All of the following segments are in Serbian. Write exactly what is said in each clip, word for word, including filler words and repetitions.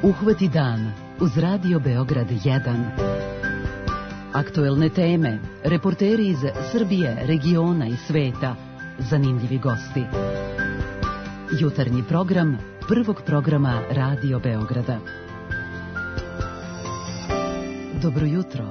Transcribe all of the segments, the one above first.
Uhvati dan uz Radio Beograd jedan. Aktuelne teme, reporteri iz Srbije, regiona i sveta, zanimljivi gosti. Jutarnji program prvog programa Radio Beograda. Dobro jutro.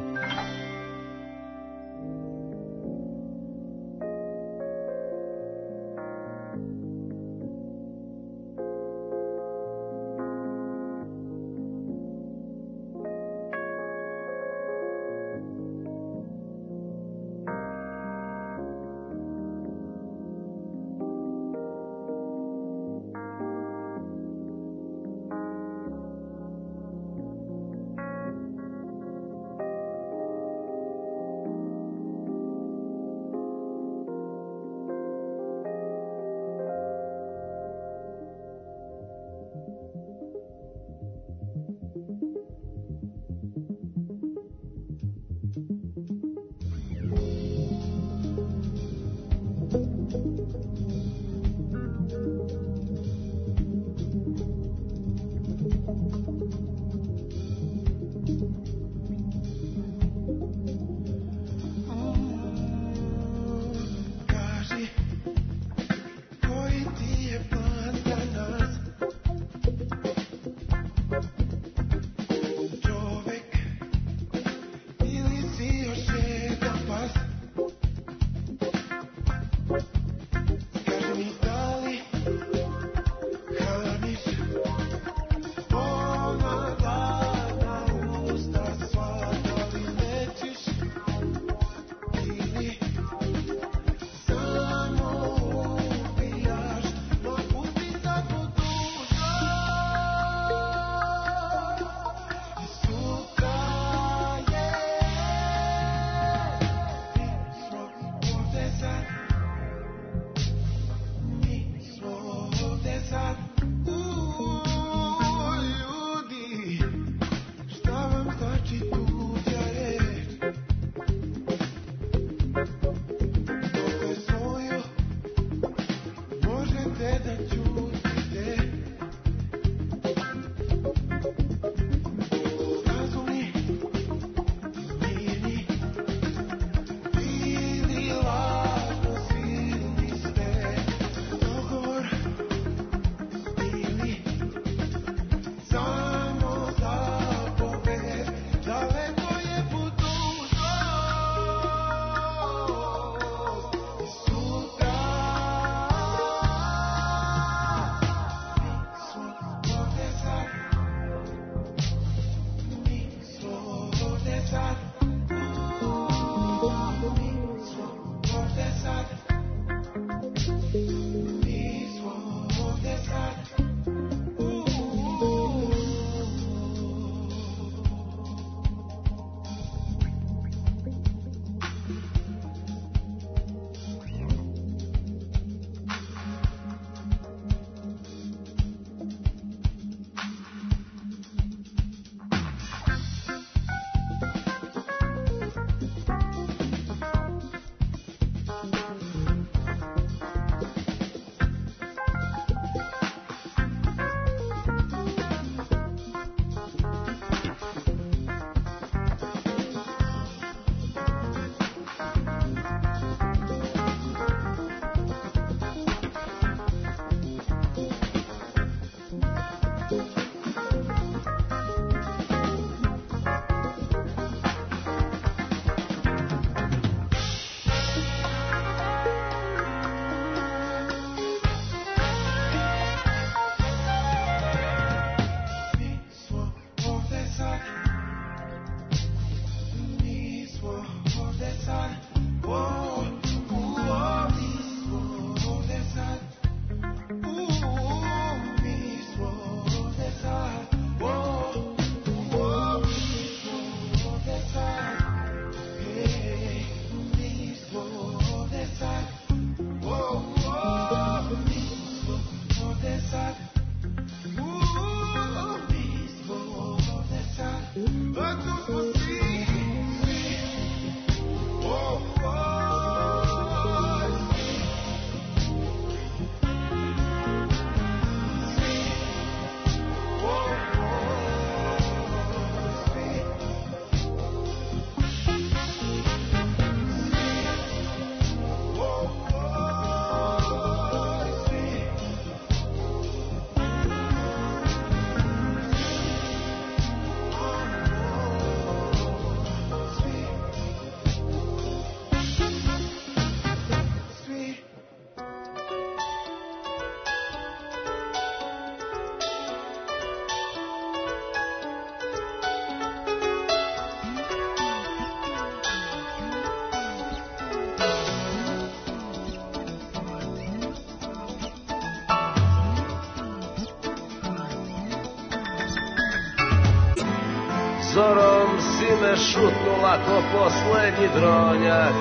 Zorom si me šutnula ko poslednji dronjak.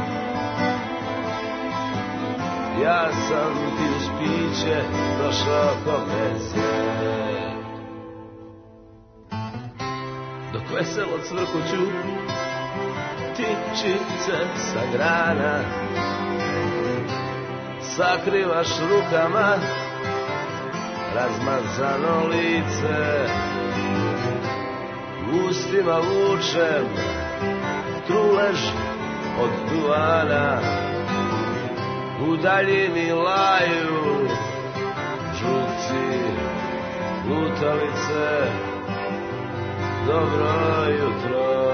Ja sam ti uz piće došao ko pece. Dok veselo cvrkuću ptičice sa grana, sakrivaš rukama razmazano lice. Ustima vučem trulež od duvana, u daljini laju žuci lutalice. Dobro jutro.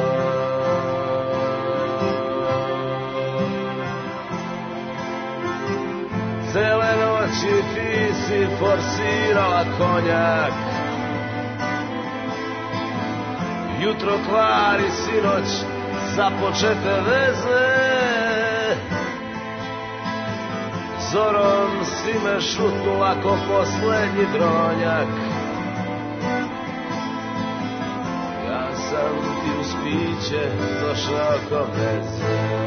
Cele noći ti si forsirala konjak, jutro kvari sinoć započete veze. Zorom si me šutnula ko poslednji dronjak. Ja sam ti uz piće došao ko veze.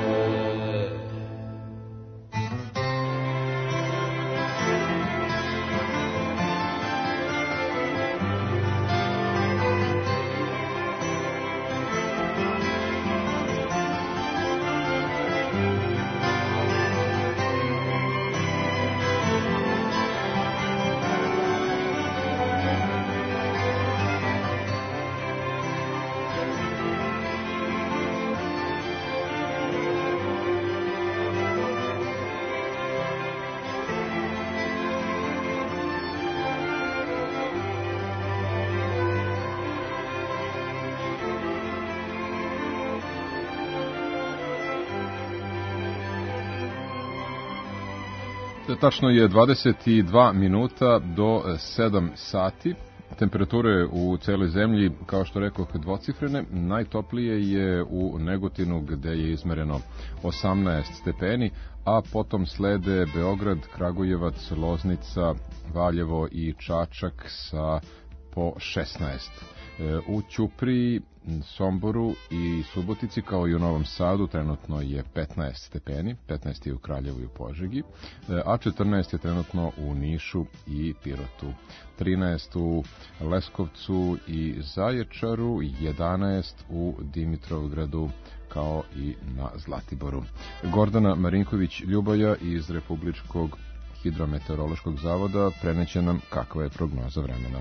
Tačno je dvadeset dva minuta do sedam sati. Temperature u celoj zemlji, kao što rekoh, dvocifrene. Najtoplije je u Negotinu gde je izmereno osamnaest stepeni, a potom slede Beograd, Kragujevac, Loznica, Valjevo i Čačak sa po šesnaest. U Ćupriji, Somboru i Subotici, kao i u Novom Sadu, trenutno je petnaest stepeni, petnaest je u Kraljevu i u Požegi, a četrnaest je trenutno u Nišu i Pirotu, trinaest u Leskovcu i Zaječaru, jedanaest u Dimitrovgradu, kao i na Zlatiboru. Gordana Marinković-Ljuboja iz Republičkog hidrometeorološkog zavoda preneće nam kakva je prognoza vremena.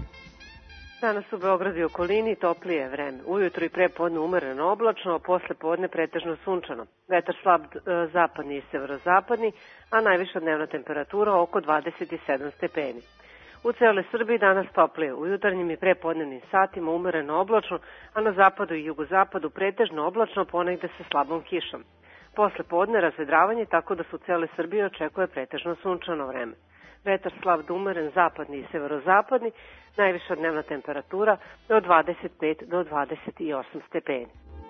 Danas u Beogradu i okolini toplije vreme. Ujutro i pre podne umereno oblačno, a posle podne pretežno sunčano. Vetar slab zapadni i severozapadni, a najviša dnevna temperatura oko dvadeset sedam stepeni. U celoj Srbiji danas toplije. U jutarnjim i prepodnevnim satima umereno oblačno, a na zapadu i jugozapadu pretežno oblačno, ponegde sa slabom kišom. Posle podne razvedravanje, tako da se u celoj Srbiji očekuje pretežno sunčano vreme. Vetar slab da umeren zapadni i severozapadni, najviša dnevna temperatura od dvadeset pet do dvadeset osam stepeni.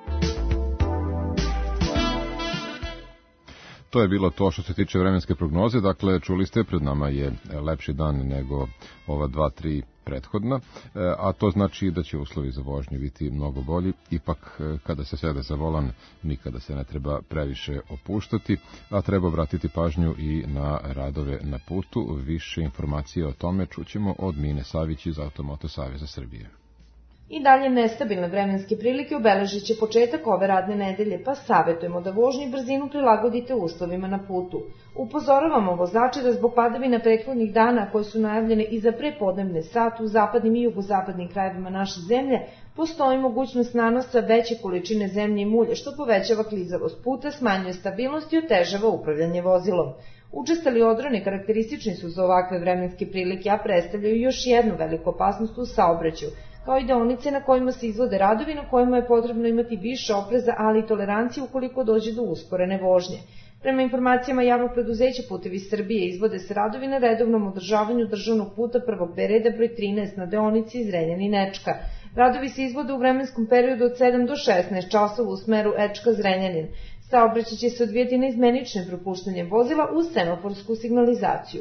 To je bilo to što se tiče vremenske prognoze. Dakle, čuli ste, pred nama je lepši dan nego ova dva, tri prethodna, a to znači da će uslovi za vožnju biti mnogo bolji. Ipak, kada se sede za volan, nikada se ne treba previše opuštati, a treba obratiti pažnju i na radove na putu. Više informacije o tome čućemo od Mine Savić iz Automoto Saveza Srbije. I dalje nestabilne vremenske prilike obeležit će početak ove radne nedelje, pa savjetujemo da vožnju i brzinu prilagodite uslovima na putu. Upozoravamo vozače da zbog padavina prethodnih dana koje su najavljene i za prepodnevne sate u zapadnim i jugozapadnim krajevima naše zemlje, postoji mogućnost nanosa veće količine zemlje i mulja, što povećava klizavost puta, smanjuje stabilnost i otežava upravljanje vozilom. Učestali odroni karakteristični su za ovakve vremenske prilike, a predstavljaju još jednu veliku opasnost u saobraćaju, kao i deonice na kojima se izvode radovi na kojima je potrebno imati više opreza, ali i tolerancije ukoliko dođe do usporene vožnje. Prema informacijama javnog preduzeća Putevi Srbije izvode se radovi na redovnom održavanju državnog puta prvog B reda broj trinaest na deonici Zrenjanin-Ečka. Radovi se izvode u vremenskom periodu od sedam do šesnaest časova u smeru Ečka-Zrenjanin. Saobraćaj će se odvijati na izmeničnim propuštanjem vozila uz semaforsku signalizaciju.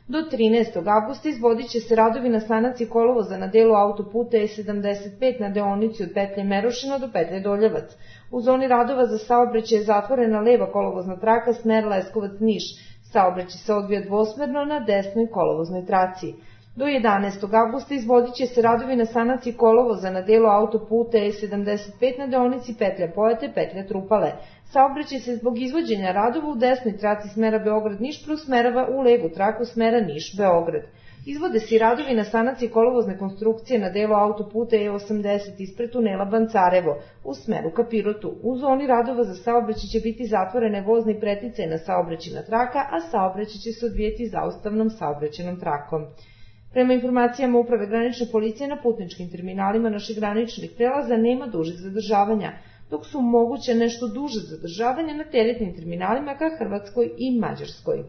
Do trinaestog avgusta izvodit će se radovi na sanaciji kolovoza na delu autoputa E sedamdeset pet na deonici od petlje Merošina do petlje Doljevac. U zoni radova za saobraćaj je zatvorena leva kolovozna traka smer Leskovac-Niš. Saobraćaj se odvija dvosmerno na desnoj kolovoznoj traci. Do jedanaestog avgusta izvodit će se radovi na sanaciji kolovoza na delu autoputa E sedamdeset pet na deonici petlja Pojate, petlja Trupale. Saobraćaj se zbog izvođenja radova u desnoj traci smera Beograd-Niš preusmerava u levu traku smera Niš-Beograd. Izvode se i radovi na sanaciji kolovozne konstrukcije na delu autoputa E osamdeset ispred tunela Bancarevo u smeru ka Pirotu. U zoni radova za saobraćaj će biti zatvorene vozne i preticajna saobraćajna traka, a saobraćaj će se odvijeti zaustavnom saobraćajnom trakom. Prema informacijama Uprave granične policije na putničkim terminalima naših graničnih prelaza nema dužih zadržavanja, dok su moguće nešto duže zadržavanje na teretnim terminalima ka Hrvatskoj i Mađarskoj.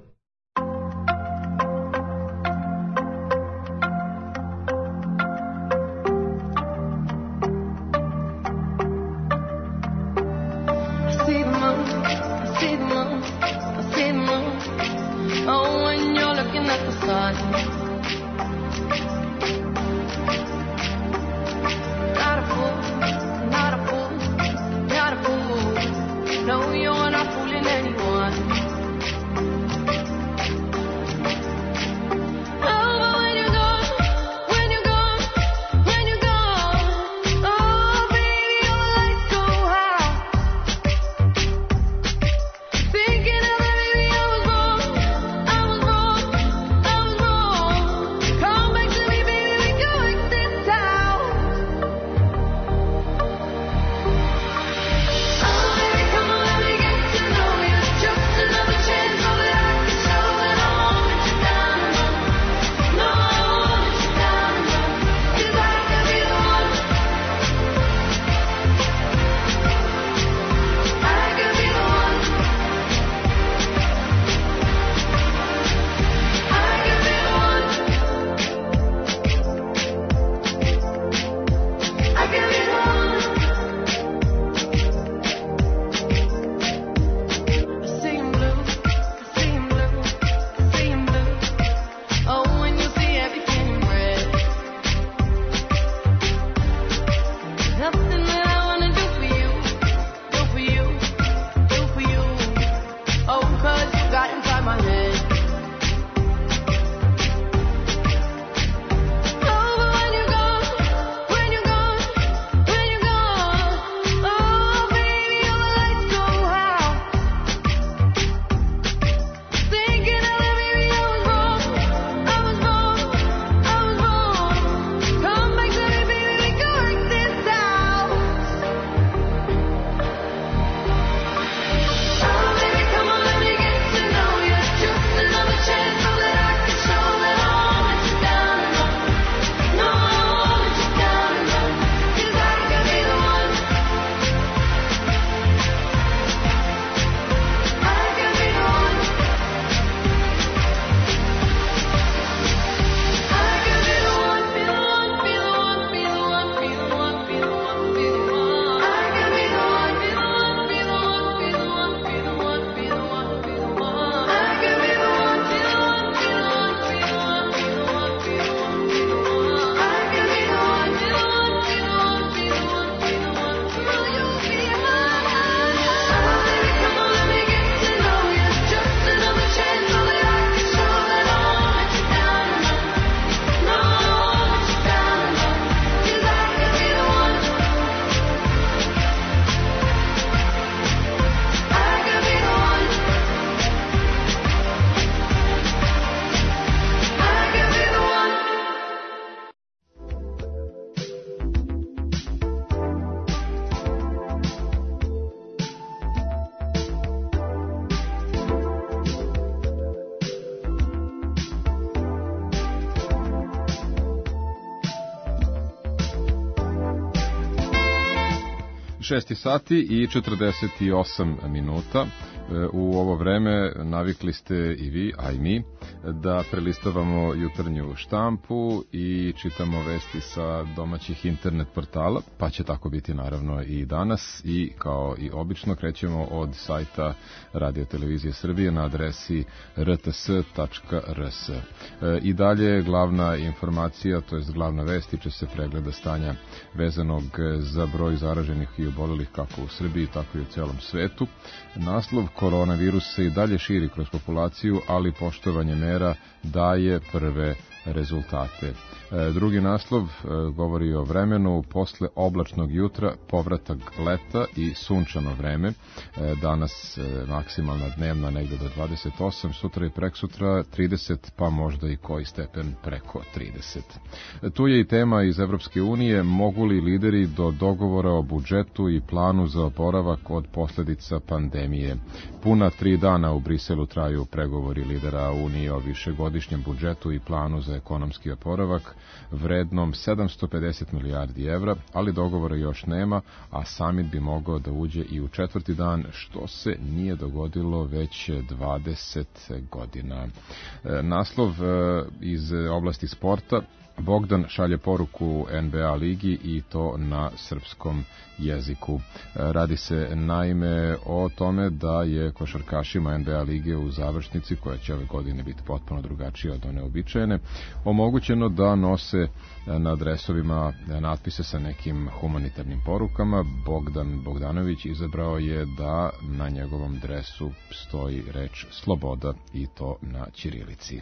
šest sati i četrdeset osam minuta. U ovo vreme navikli ste i vi, a i mi, da prelistavamo jutarnju štampu i čitamo vesti sa domaćih internet portala, pa će tako biti naravno i danas i kao i obično krećemo od sajta Radio Televizije Srbije na adresi r t s tačka r s. I dalje glavna informacija, to jest glavna vest, tiče se pregleda stanja vezanog za broj zaraženih i obolelih kako u Srbiji, tako i u celom svetu. Naslov: koronavirus se i dalje širi kroz populaciju, ali poštovanje mera daje prve rezultate. Drugi naslov govori o vremenu: posle oblačnog jutra povratak leta i sunčano vreme. Danas maksimalna dnevna negde do dvadeset osam, sutra i preksutra trideset, pa možda i koji stepen preko trideset. Tu je i tema iz Evropske unije: mogu li lideri do dogovora o budžetu i planu za oporavak od posledica pandemije? Puna tri dana u Briselu traju pregovori lidera Unije o višegodišnjem budžetu i planu za ekonomski oporavak vrednom sedamsto pedeset milijardi evra, ali dogovora još nema, a samit bi mogao da uđe i u četvrti dan, što se nije dogodilo već dvadeset godina. Naslov iz oblasti sporta: Bogdan šalje poruku N B A ligi i to na srpskom jeziku. Radi se naime o tome da je košarkašima N B A lige u završnici, koja će ove godine biti potpuno drugačija od one uobičajene, omogućeno da nose na dresovima natpise sa nekim humanitarnim porukama. Bogdan Bogdanović izabrao je da na njegovom dresu stoji reč sloboda, i to na ćirilici.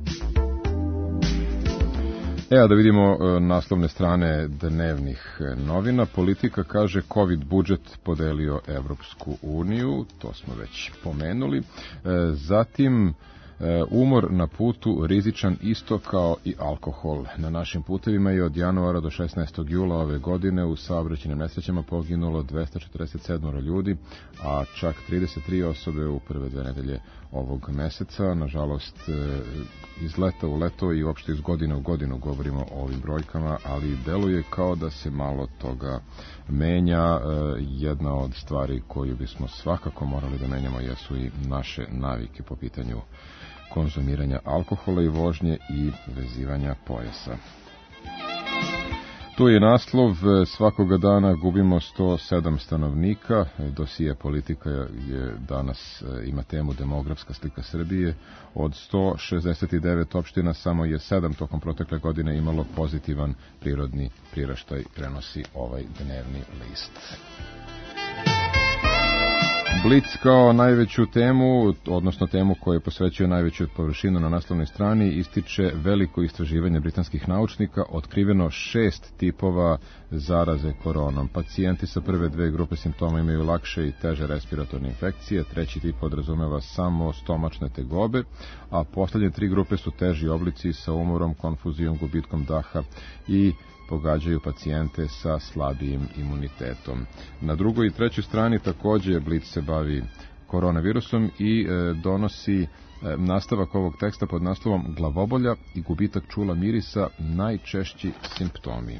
Evo da vidimo naslovne strane dnevnih novina. Politika kaže: COVID budžet podelio Evropsku uniju, to smo već pomenuli. Zatim, umor na putu rizičan isto kao i alkohol. Na našim putevima je od januara do šesnaestog jula ove godine u saobraćajnim nesrećama poginulo dvesta četrdeset sedam ljudi, a čak trideset tri osobe u prve dve nedelje ovog meseca. Nažalost, iz leta u leto i uopšte iz godine u godinu govorimo o ovim brojkama, ali deluje kao da se malo toga menja. Jedna od stvari koju bismo svakako morali da menjamo jesu i naše navike po pitanju konzumiranja alkohola i vožnje i vezivanja pojasa. Tu je naslov: svakoga dana gubimo sto sedam stanovnika. Dosije Politika je danas ima temu demografska slika Srbije. Od sto šezdeset devet opština samo je sedam tokom protekle godine imalo pozitivan prirodni priraštaj, prenosi ovaj dnevni list. Blic kao najveću temu, odnosno temu koju posvećuje najveću površinu na naslovnoj strani, ističe veliko istraživanje britanskih naučnika: otkriveno šest tipova zaraze koronom. Pacijenti sa prve dve grupe simptoma imaju lakše i teže respiratorne infekcije, treći tip podrazumeva samo stomačne tegobe, a poslednje tri grupe su teži oblici sa umorom, konfuzijom, gubitkom daha i pogađaju pacijente sa slabijim imunitetom. Na drugoj i trećoj strani takođe Blic se bavi koronavirusom i e, donosi e, nastavak ovog teksta pod naslovom: glavobolja i gubitak čula mirisa najčešći simptomi.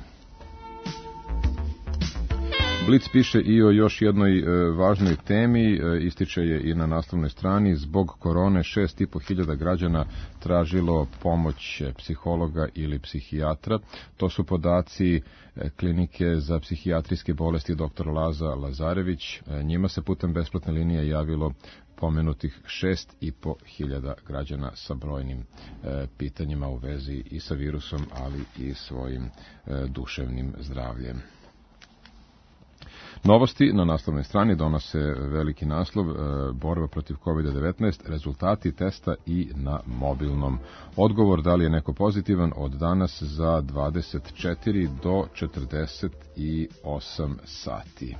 Blic piše i o još jednoj e, važnoj temi, e, ističe je i na naslovnoj strani: zbog korone šest i po hiljada građana tražilo pomoć psihologa ili psihijatra. To su podaci e, klinike za psihijatrijske bolesti doktor Laza Lazarević. E, njima se putem besplatne linije javilo pomenutih šest i po hiljada građana sa brojnim e, pitanjima u vezi i sa virusom, ali i svojim e, duševnim zdravljem. Novosti na naslovnoj strani donose veliki naslov: borba protiv kovid devetnaest, rezultati testa i na mobilnom. Odgovor da li je neko pozitivan od danas za dvadeset četiri do četrdeset osam sati.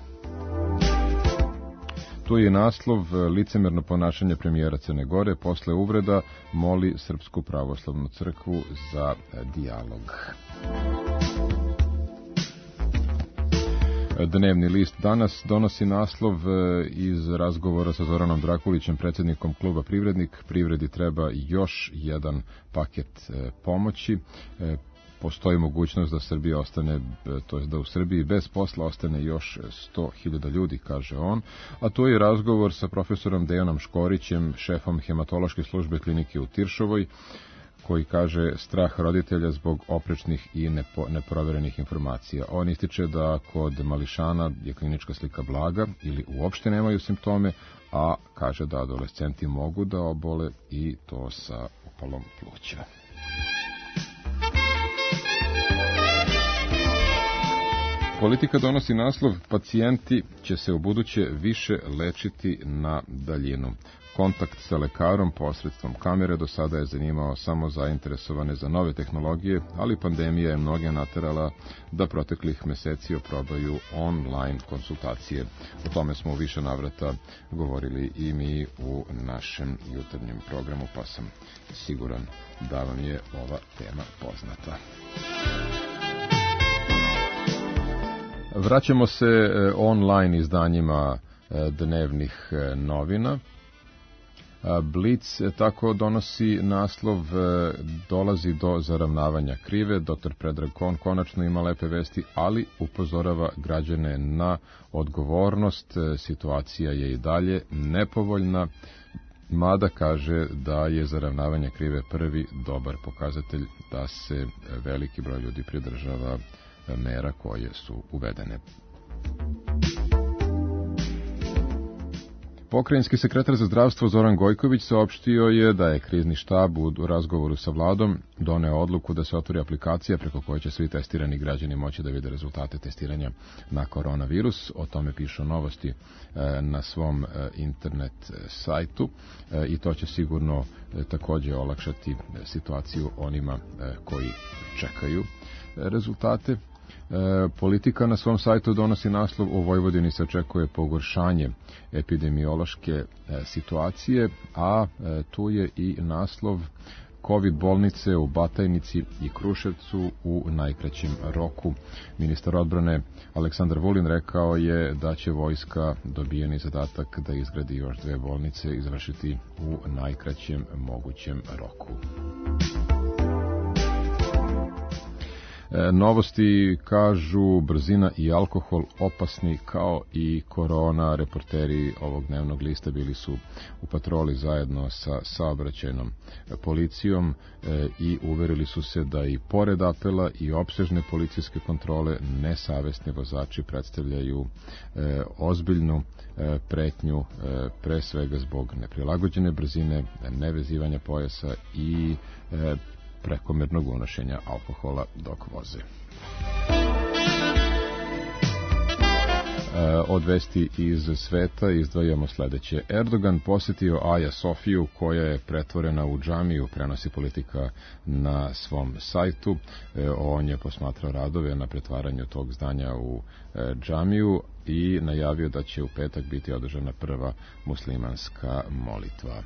Tu je naslov: licemerno ponašanje premijera Crne Gore posle uvreda moli Srpsku pravoslavnu crkvu za dijalog. Dnevni list danas donosi naslov iz razgovora sa Zoranom Drakulićem, predsjednikom kluba Privrednik: privredi treba još jedan paket pomoći. postoji mogućnost da Srbija ostane, to jest da u Srbiji bez posla ostane još sto hiljada ljudi, kaže on, a to je razgovor sa profesorom Dejanom Škorićem, šefom hematološke službe klinike u Tiršovoj, koji kaže strah roditelja zbog oprečnih i nepo, neproverenih informacija. On ističe da kod mališana je klinička slika blaga ili uopšte nemaju simptome, a kaže da adolescenti mogu da obole i to sa upalom pluća. Politika donosi naslov pacijenti će se ubuduće više lečiti na daljinu. Kontakt sa lekarom posredstvom kamere do sada je zanimao samo zainteresovane za nove tehnologije, ali pandemija je mnoge naterala da proteklih meseci oprobaju online konsultacije. O tome smo u više navrata govorili i mi u našem jutarnjem programu, pa sam siguran da vam je ova tema poznata. Vraćamo se online izdanjima dnevnih novina. Blic tako donosi naslov dolazi do zaravnavanja krive. Doktor Predrag Kon konačno ima lepe vesti, ali upozorava građane na odgovornost. Situacija je i dalje nepovoljna, mada kaže da je zaravnavanje krive prvi dobar pokazatelj da se veliki broj ljudi pridržava mera koje su uvedene. Pokrajinski sekretar za zdravstvo Zoran Gojković saopštio je da je krizni štab u razgovoru sa vladom doneo odluku da se otvori aplikacija preko koje će svi testirani građani moći da vide rezultate testiranja na koronavirus. O tome pišu Novosti na svom internet sajtu i to će sigurno takođe olakšati situaciju onima koji čekaju rezultate. E, politika na svom sajtu donosi naslov u Vojvodini se očekuje pogoršanje epidemiološke e, situacije, a e, tu je i naslov COVID bolnice u Batajnici i Kruševcu u najkraćem roku. Ministar odbrane Aleksandar Vulin rekao je da će vojska dobijeni zadatak da izgradi još dve bolnice izvršiti u najkraćem mogućem roku. Novosti kažu brzina i alkohol opasni kao i korona. Reporteri ovog dnevnog lista bili su u patroli zajedno sa saobraćajnom policijom i uverili su se da i pored apela i opsežne policijske kontrole nesavesni vozači predstavljaju ozbiljnu pretnju, pre svega zbog neprilagođene brzine, nevezivanja pojasa i prekomernog unošenja alkohola dok voze. Od vesti iz sveta izdvajamo sledeće. Erdogan posjetio Aja Sofiju koja je pretvorena u džamiju, prenosi Politika na svom sajtu. On je posmatrao radove na pretvaranju tog zdanja u džamiju i najavio da će u petak biti održana prva muslimanska molitva.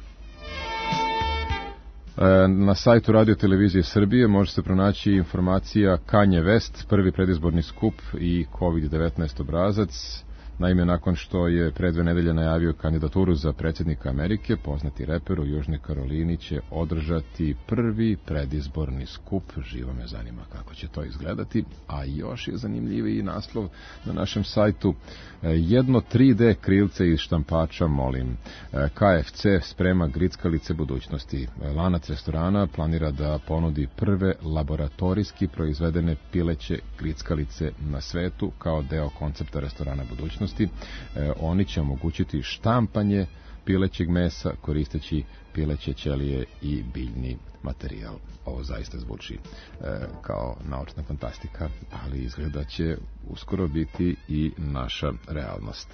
Na sajtu Radio Televizije Srbije može se pronaći informacija Kanye West, prvi predizborni skup i kovid devetnaest obrazac. Naime, nakon što je pre dve nedelje najavio kandidaturu za predsjednika Amerike, poznati reper u Južnoj Karolini će održati prvi predizborni skup. Živo me zanima kako će to izgledati. A još je zanimljiviji naslov na našem sajtu. Jedno tri D krilce iz štampača, molim. K F C sprema grickalice budućnosti. Lanac restorana planira da ponudi prve laboratorijski proizvedene pileće grickalice na svetu kao deo koncepta restorana budućnosti. E, oni će omogućiti štampanje pilećeg mesa koristeći pileće ćelije i biljni materijal. Ovo zaista zvuči e, kao naučna fantastika, ali izgleda će uskoro biti i naša realnost.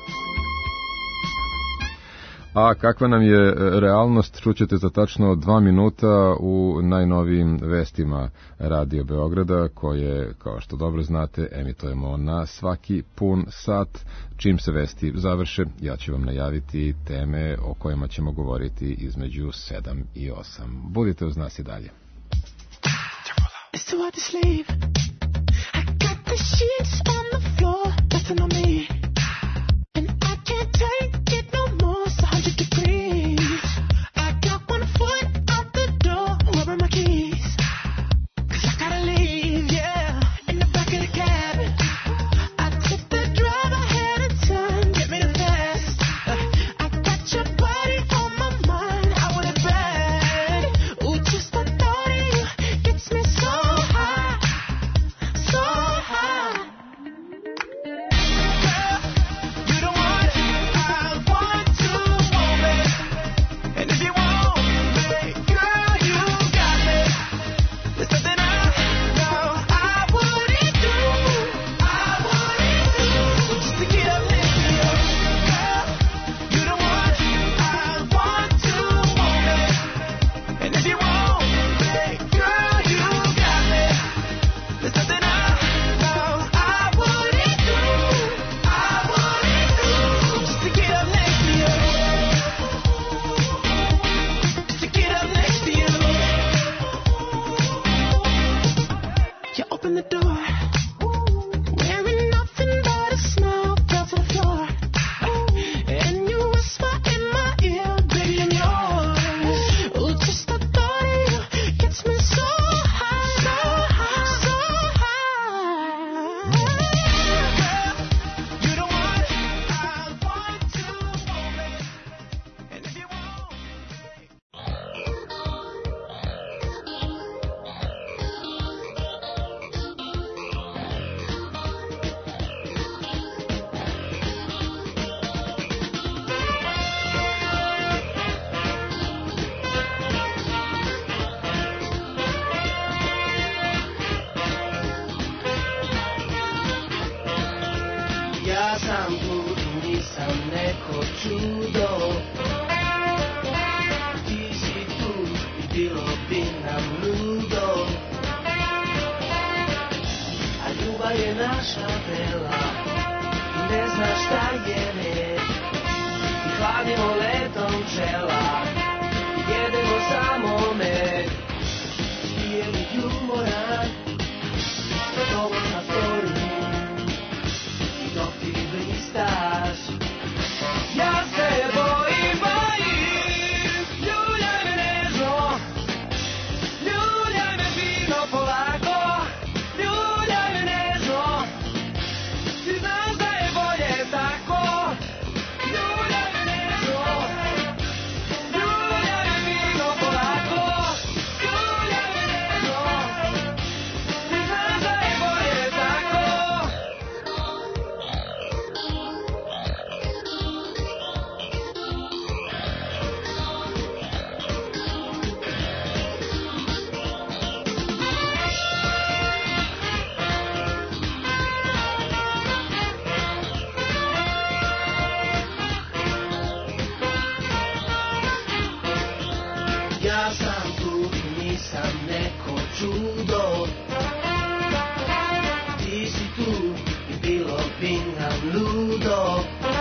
A kakva nam je realnost, čućete za tačno dva minuta u najnovijim vestima Radio Beograda, koje, kao što dobro znate, emitujemo na svaki pun sat. Čim se vesti završe, ja ću vam najaviti teme o kojima ćemo govoriti između sedam i osam. Budite uz nas i dalje. Leave. sam tu, nisam neko čudo. Ti si tu i bilo bi nam ludo. A ljubav je naša vrela i ne zna šta je red. I hladimo letom čela i jedemo samo med. Spijeni humoran, ovo na storu i dok ti blistaš. Ja se bojim, bojim, ljuljaj me nežno, ljuljaj me fino polako, ljuljaj me nežno, ti znaš da je bolje tako, ljuljaj me nežno, ljuljaj me fino polako, ljuljaj me nežno, ti znaš da je bolje tako. Ja sam tu, nisam neko čudo. Ti si tu i bilo bi nam ludo.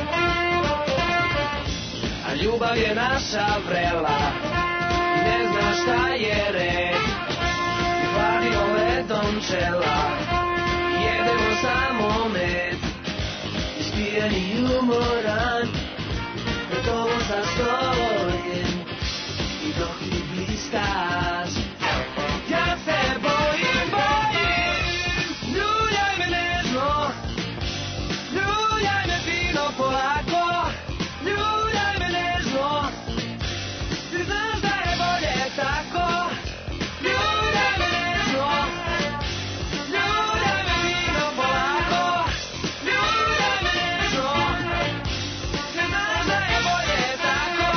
A ljubav je naša vrela i ne zna šta je red. I hladimo ledom čela i jedemo samo med. Ispijeni i umoran, pred tobom zastojim i dok ti blistaš. Ja se bojim, bojim, ljuljaj me nežno, ljuljaj me fino polako, ljuljaj me nežno, ti znaš da je bolje tako, ljuljaj me nežno, ljuljaj me fino polako, ljuljaj me nežno, ti znaš da je bolje tako.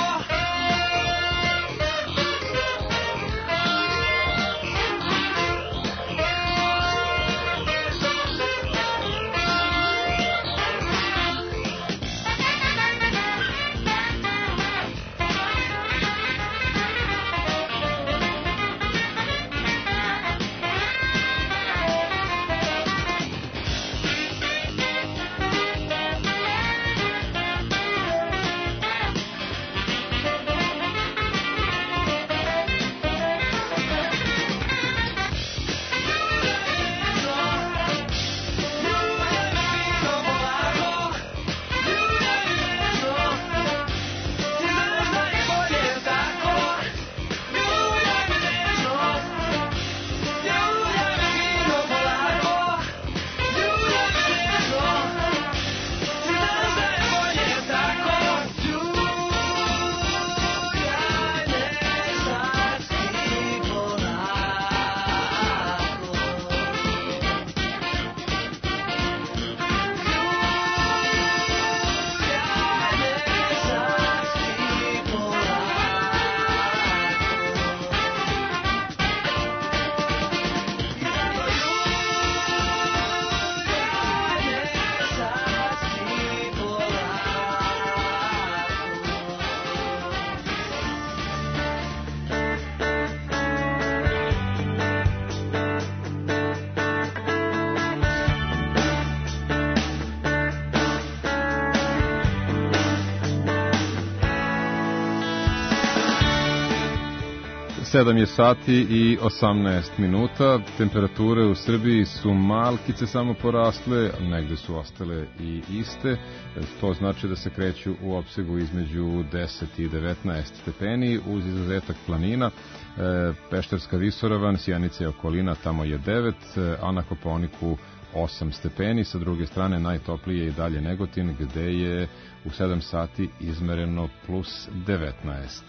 sedam je sati i osamnaest minuta. Temperature u Srbiji su malkice samo porasle, negde su ostale i iste. To znači da se kreću u opsegu između deset i devetnaest stepeni, uz izuzetak planina. Pešterska visoravan, Sjenica i okolina, tamo je devet, a na Kopaoniku osam stepeni. Sa druge strane najtoplije je i dalje Negotin, gde je u sedam sati izmereno plus devetnaest.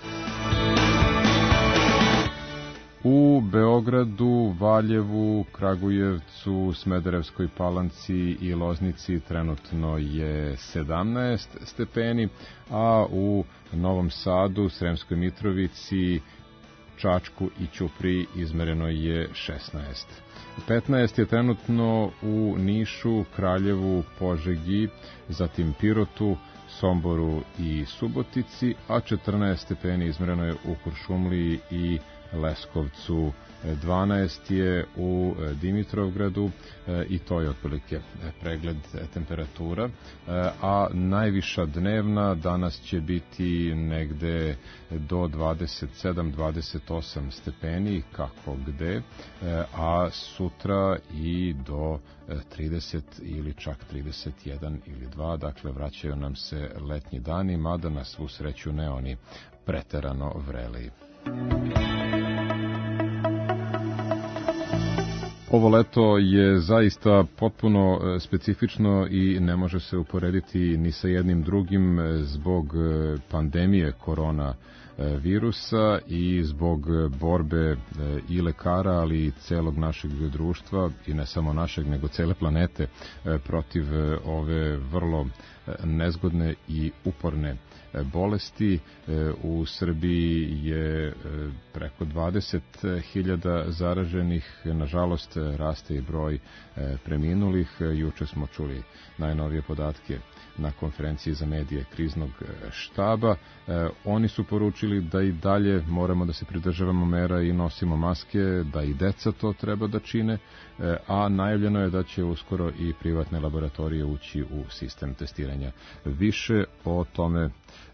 U Beogradu, Valjevu, Kragujevcu, Smederevskoj Palanci i Loznici trenutno je sedamnaest stepeni, a u Novom Sadu, Sremskoj Mitrovici Čačku i Ćupriji izmereno je šesnaest. petnaest je trenutno u Nišu, Kraljevu, Požegi, zatim Pirotu, Somboru i Subotici, a četrnaest stepeni izmereno je u Kuršumliji i Leskovcu. dvanaest je u Dimitrovgradu i to je otprilike pregled temperatura, a najviša dnevna danas će biti negde do dvadeset sedam do dvadeset osam stepeni, kako gde, a sutra i do trideset ili čak trideset jedan ili dva, dakle vraćaju nam se letnji dani, mada na svu sreću ne oni preterano vreli. Ovo leto je zaista potpuno specifično i ne može se uporediti ni sa jednim drugim zbog pandemije korona virusa i zbog borbe i lekara, ali i celog našeg društva, i ne samo našeg, nego cele planete, protiv ove vrlo nezgodne i uporne bolesti. U Srbiji je preko dvadeset hiljada zaraženih, nažalost raste i broj preminulih. Juče smo čuli najnovije podatke na konferenciji za medije kriznog štaba. Oni su poručili da i dalje moramo da se pridržavamo mera i nosimo maske, da i deca to treba da čine, a najavljeno je da će uskoro i privatne laboratorije ući u sistem testiranja. Više o tome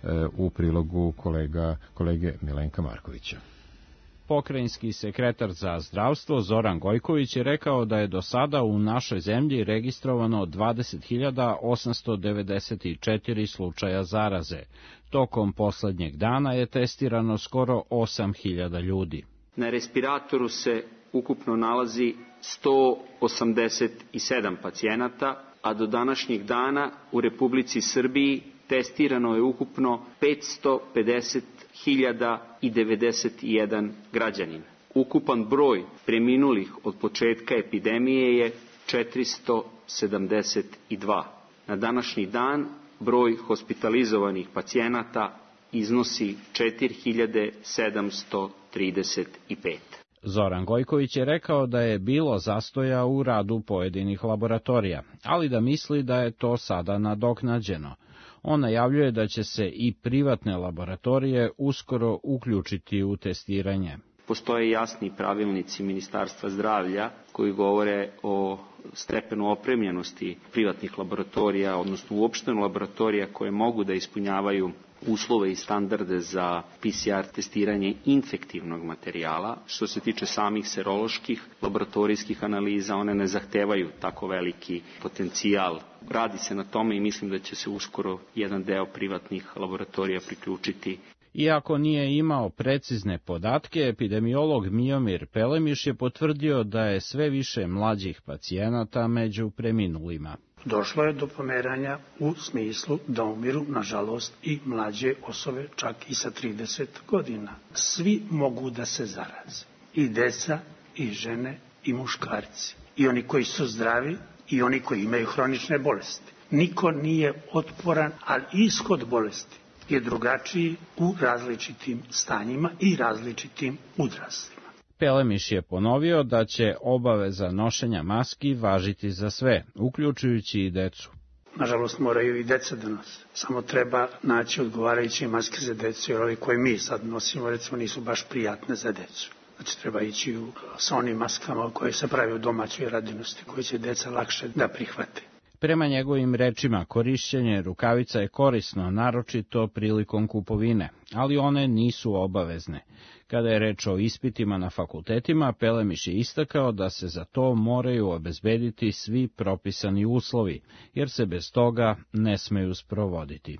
u prilogu kolega, kolege Milenka Markovića. Pokrajinski sekretar za zdravstvo Zoran Gojković je rekao da je do sada u našoj zemlji registrovano dvadeset hiljada osamsto devedeset četiri slučaja zaraze. Tokom poslednjeg dana je testirano skoro osam hiljada ljudi. Na respiratoru se ukupno nalazi sto osamdeset sedam pacijenata, a do današnjeg dana u Republici Srbiji testirano je ukupno petsto pedeset hiljada devedeset jedan građanin. Ukupan broj preminulih od početka epidemije je četiristo sedamdeset dva. Na današnji dan broj hospitalizovanih pacijenata iznosi četiri hiljade sedamsto trideset pet. Zoran Gojković je rekao da je bilo zastoja u radu pojedinih laboratorija, ali da misli da je to sada nadoknađeno. On najavljuje da će se i privatne laboratorije uskoro uključiti u testiranje. Postoje jasni pravilnici Ministarstva zdravlja koji govore o stepenu opremljenosti privatnih laboratorija, odnosno uopšteno laboratorija koje mogu da ispunjavaju uslove i standarde za P C R testiranje infektivnog materijala. Što se tiče samih seroloških laboratorijskih analiza, one ne zahtevaju tako veliki potencijal. Radi se na tome i mislim da će se uskoro jedan deo privatnih laboratorija priključiti. Iako nije imao precizne podatke, epidemiolog Miomir Pelemiš je potvrdio da je sve više mlađih pacijenata među preminulima. Došlo je do pomeranja u smislu da umiru, nažalost, i mlađe osobe, čak i sa trideset godina. Svi mogu da se zaraze. I deca, i žene, i muškarci. I oni koji su zdravi, i oni koji imaju hronične bolesti. Niko nije otporan, ali ishod bolesti je drugačiji u različitim stanjima i različitim uzrastima. Pelemiš je ponovio da će obaveza nošenja maski važiti za sve, uključujući i decu. Nažalost, moraju i deca da nose. Samo treba naći odgovarajuće maske za decu, jer ovi koje mi sad nosimo, recimo, nisu baš prijatne za decu. Znači, treba ići u, sa onim maskama koje se pravi u domaćoj radinosti, koje će deca lakše da prihvate. Prema njegovim rečima, korišćenje rukavica je korisno, naročito prilikom kupovine, ali one nisu obavezne. Kada je reč o ispitima na fakultetima, Pelemiš je istakao da se za to moraju obezbediti svi propisani uslovi, jer se bez toga ne smeju sprovoditi.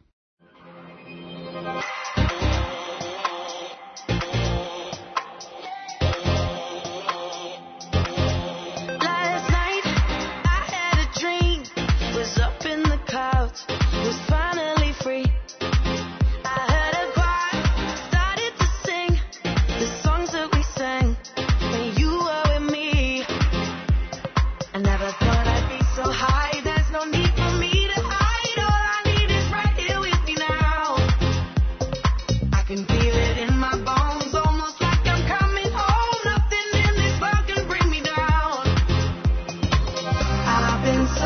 Never thought I'd be so high, there's no need for me to hide, all I need is right here with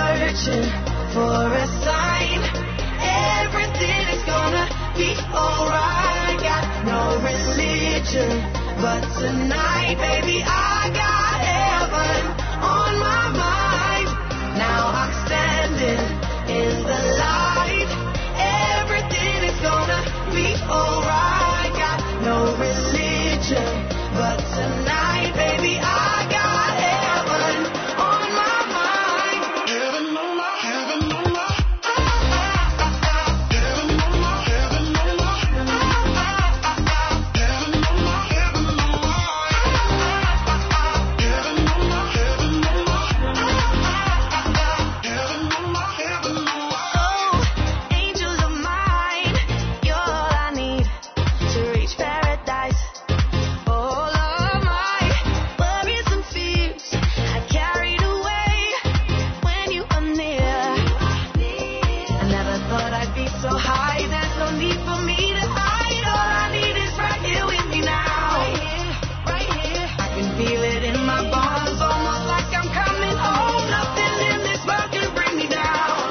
searching for a sign. Everything is gonna be alright. Got no religion, but tonight, baby, I got heaven on my mind. Now I'm standing in the light. Everything is gonna be alright. Got no religion, but tonight, baby, I got heaven on my mind. Heaven on my, heaven on my, heaven on my, heaven on my, heaven on my, heaven on my, heaven on my, heaven on my, heaven on my, heaven on my. Oh, angel of mine, you're all I need to reach paradise. All of my worries and fears I carried away when you were near. I never thought I'd be so high. There's no need for me to hide. All I need is right here with me now. Right here, I can feel it in my bones, almost like I'm coming home. Nothing in this world can bring me down.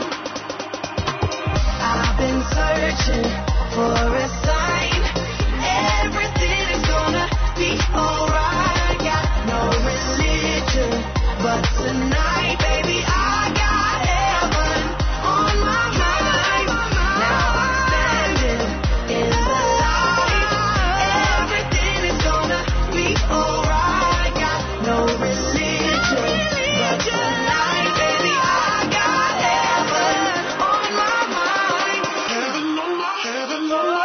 I've been searching for a sign. Everything is gonna be alright. Got no religion, but tonight, baby, I got heaven on my mind. Now I'm standing in the light. Everything is gonna be alright. Got no religion, but tonight, baby, I got heaven on my mind. Heaven on my, heaven on my.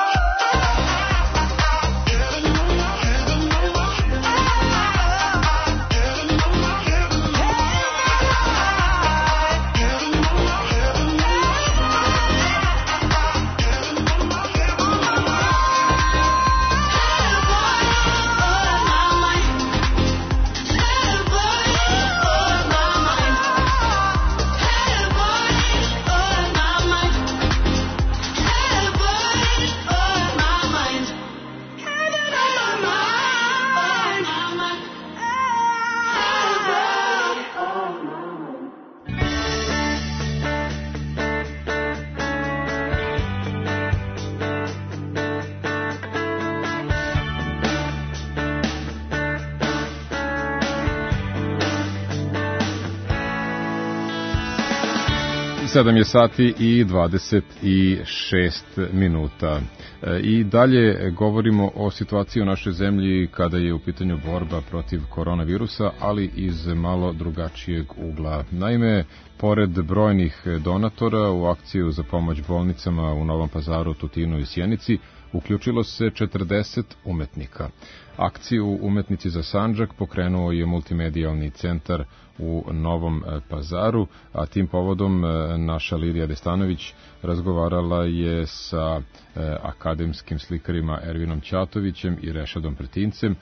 sedam je sati i dvadeset šest minuta. I dalje govorimo o situaciji u našoj zemlji kada je u pitanju borba protiv koronavirusa, ali iz malo drugačijeg ugla. Naime, pored brojnih donatora u akciju za pomoć bolnicama u Novom Pazaru, Tutinu i Sjenici uključilo se četrdeset umetnika. Akciju Umetnici za Sandžak pokrenuo je multimedijalni centar u Novom Pazaru, a tim povodom naša Lidija Destanović razgovarala je sa akademskim slikarima Ervinom Ćatovićem i Rešadom Pretincem,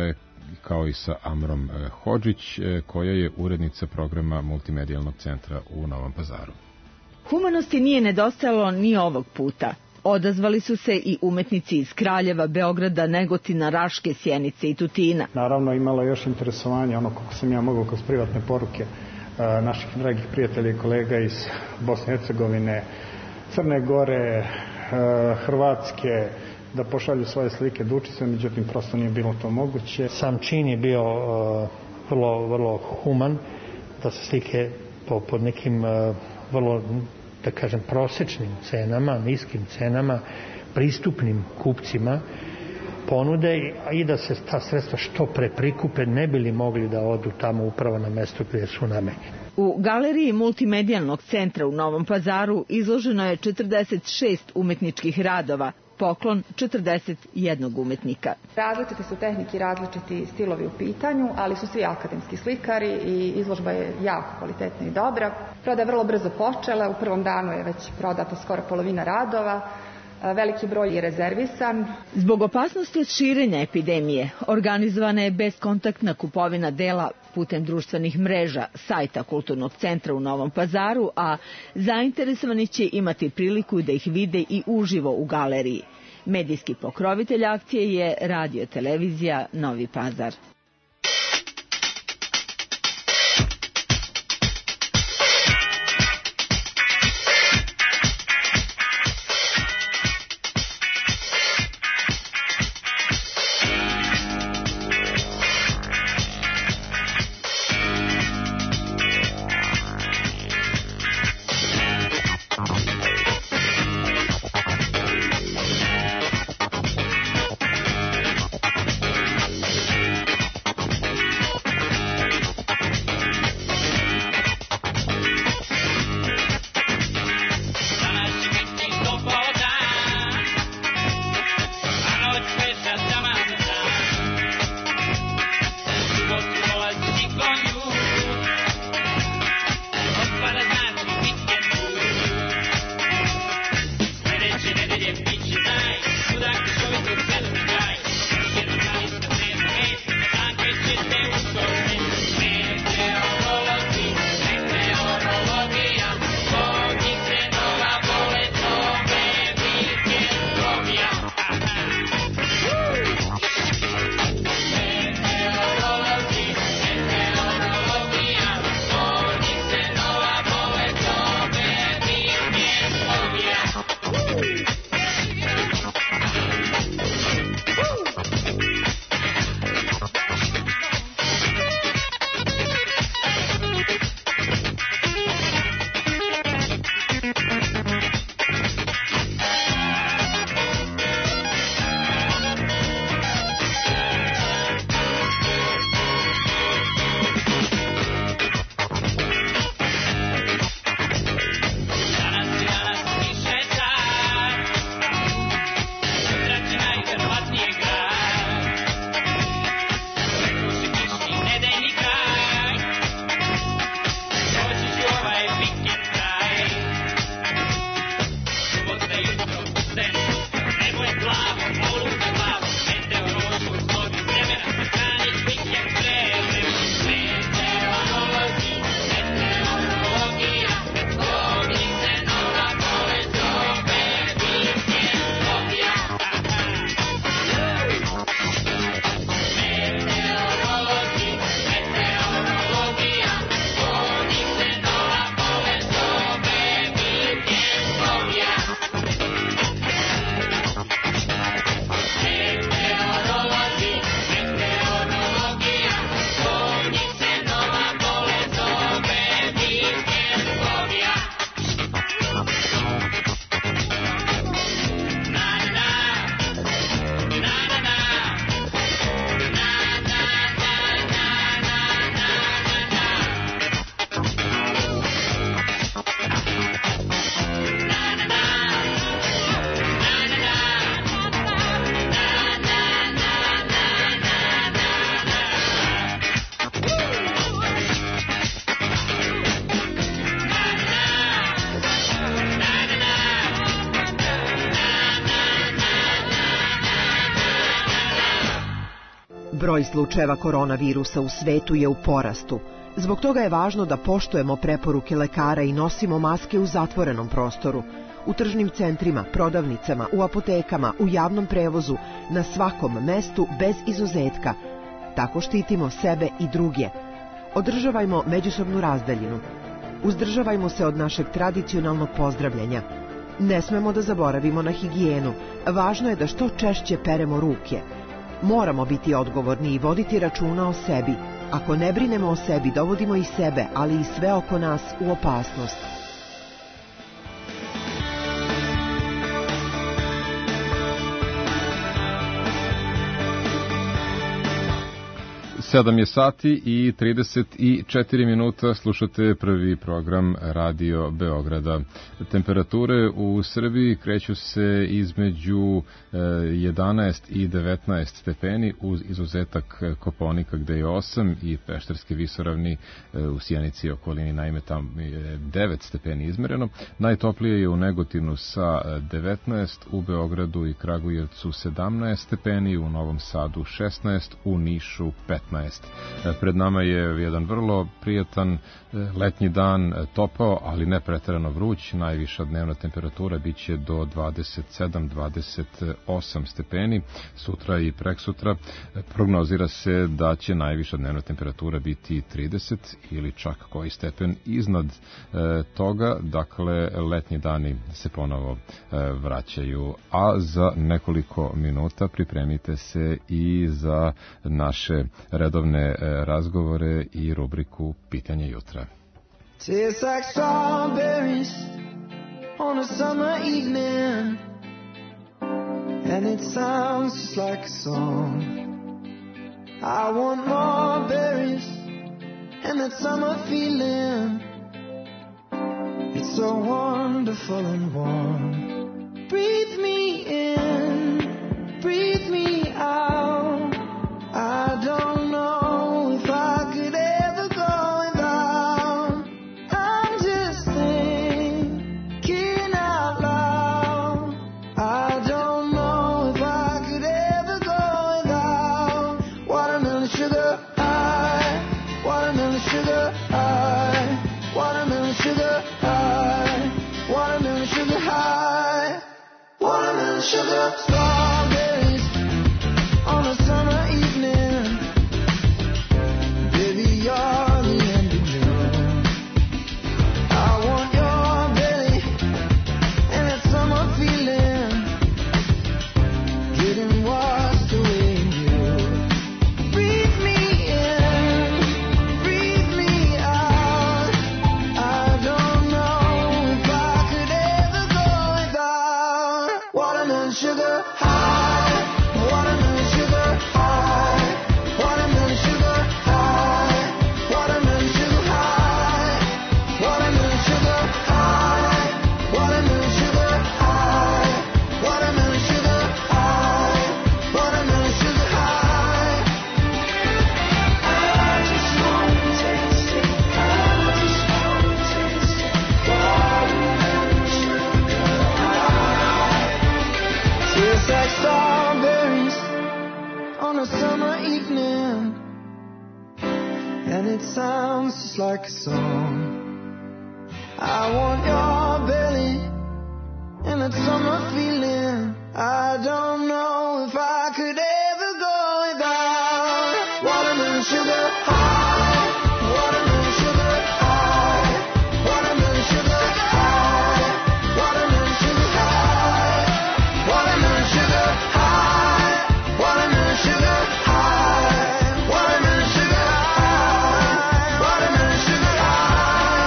kao i sa Amrom Hodžić, koja je urednica programa multimedijalnog centra u Novom Pazaru. Humanosti nije nedostajalo ni ovog puta. Odazvali su se i umetnici iz Kraljeva, Beograda, Negotina, Raške, Sjenice i Tutina. Naravno, imalo još interesovanje, ono kako sam ja mogao kroz privatne poruke naših dragih prijatelja i kolega iz Bosne i Hercegovine, Crne Gore, Hrvatske, da pošalju svoje slike Dučice, međutim prosto nije bilo to moguće. Sam čin je bio vrlo, vrlo human, da se slike po, pod nekim vrlo, da kažem, prosečnim cenama, niskim cenama, pristupnim kupcima ponude i da se ta sredstva što pre prikupe, ne bili mogli da odu tamo upravo na mesto gdje su namenjeni. U galeriji multimedijalnog centra u Novom Pazaru izloženo je četrdeset šest umetničkih radova, poklon četrdeset jedan umetnika. Različite su tehnike i različiti stilovi u pitanju, ali su svi akademski slikari i izložba je jako kvalitetna i dobra. Prodaja je vrlo brzo počela, u prvom danu je već prodata skoro polovina radova, veliki broj je rezervisan. Zbog opasnosti od širenja epidemije organizovana je beskontaktna kupovina dela putem društvenih mreža sajta Kulturnog centra u Novom Pazaru, a zainteresovani će imati priliku da ih vide i uživo u galeriji. Medijski pokrovitelj akcije je Radio televizija Novi Pazar. Broj slučajeva koronavirusa u svetu je u porastu. Zbog toga je važno da poštujemo preporuke lekara i nosimo maske u zatvorenom prostoru. U tržnim centrima, prodavnicama, u apotekama, u javnom prevozu, na svakom mestu bez izuzetka. Tako štitimo sebe i druge. Održavajmo međusobnu razdaljinu. Uzdržavajmo se od našeg tradicionalnog pozdravljanja. Ne smemo da zaboravimo na higijenu. Važno je da što češće peremo ruke. Moramo biti odgovorni i voditi računa o sebi. Ako ne brinemo o sebi, dovodimo i sebe, ali i sve oko nas u opasnost. Sedam je sati i trideset četiri minuta, slušate prvi program Radio Beograda. Temperature u Srbiji kreću se između jedanaest i devetnaest stepeni, uz izuzetak Kopaonika gde je osam i Pešterske visoravni u Sjenici i okolini, naime tamo je devet stepeni izmereno. Najtoplije je u Negotinu sa devetnaest, u Beogradu i Kragujevcu sedamnaest stepeni, u Novom Sadu šesnaest, u Nišu petnaest. Pred nama je jedan vrlo prijatan letnji dan, topao, ali ne preterano vruć. Najviša dnevna temperatura biće do dvadeset sedam do dvadeset osam stepeni. Sutra i preksutra prognozira se da će najviša dnevna temperatura biti trideset ili čak koji stepen iznad e, toga. Dakle, letnji dani se ponovo e, vraćaju. A za nekoliko minuta pripremite se i za naše redovne razgovore i rubriku Pitanje jutra. Tastes like strawberries on a summer evening, and it sounds just like a song. I want more berries and that summer feeling. It's so wonderful and warm. Breathe me in, breathe me out. I don't know if I could ever go without. I'm just thinking out loud. I don't know if I could ever go without. Watermelon sugar high, watermelon sugar high, watermelon sugar high, watermelon sugar high, watermelon sugar strawberries on a summer evening. Baby, you're the end of June. I want your belly and that summer feeling, getting washed away in you. Breathe me in, breathe me out. I don't know if I could ever go without. Watermelon sugar high, watermelon sugar high, watermelon sugar high, watermelon sugar high, watermelon sugar high, watermelon sugar high, watermelon sugar high, watermelon sugar high. I just wanna taste it, I just wanna taste it, watermelon sugar high. Tastes like strawberries on a summer evening, and it sounds just like a song. I want your belly and that summer feeling. I don't know if I could ever go without. Watermelon sugar high, watermelon sugar high, watermelon sugar high, watermelon sugar high, watermelon sugar high, watermelon sugar high, watermelon sugar high, watermelon sugar high.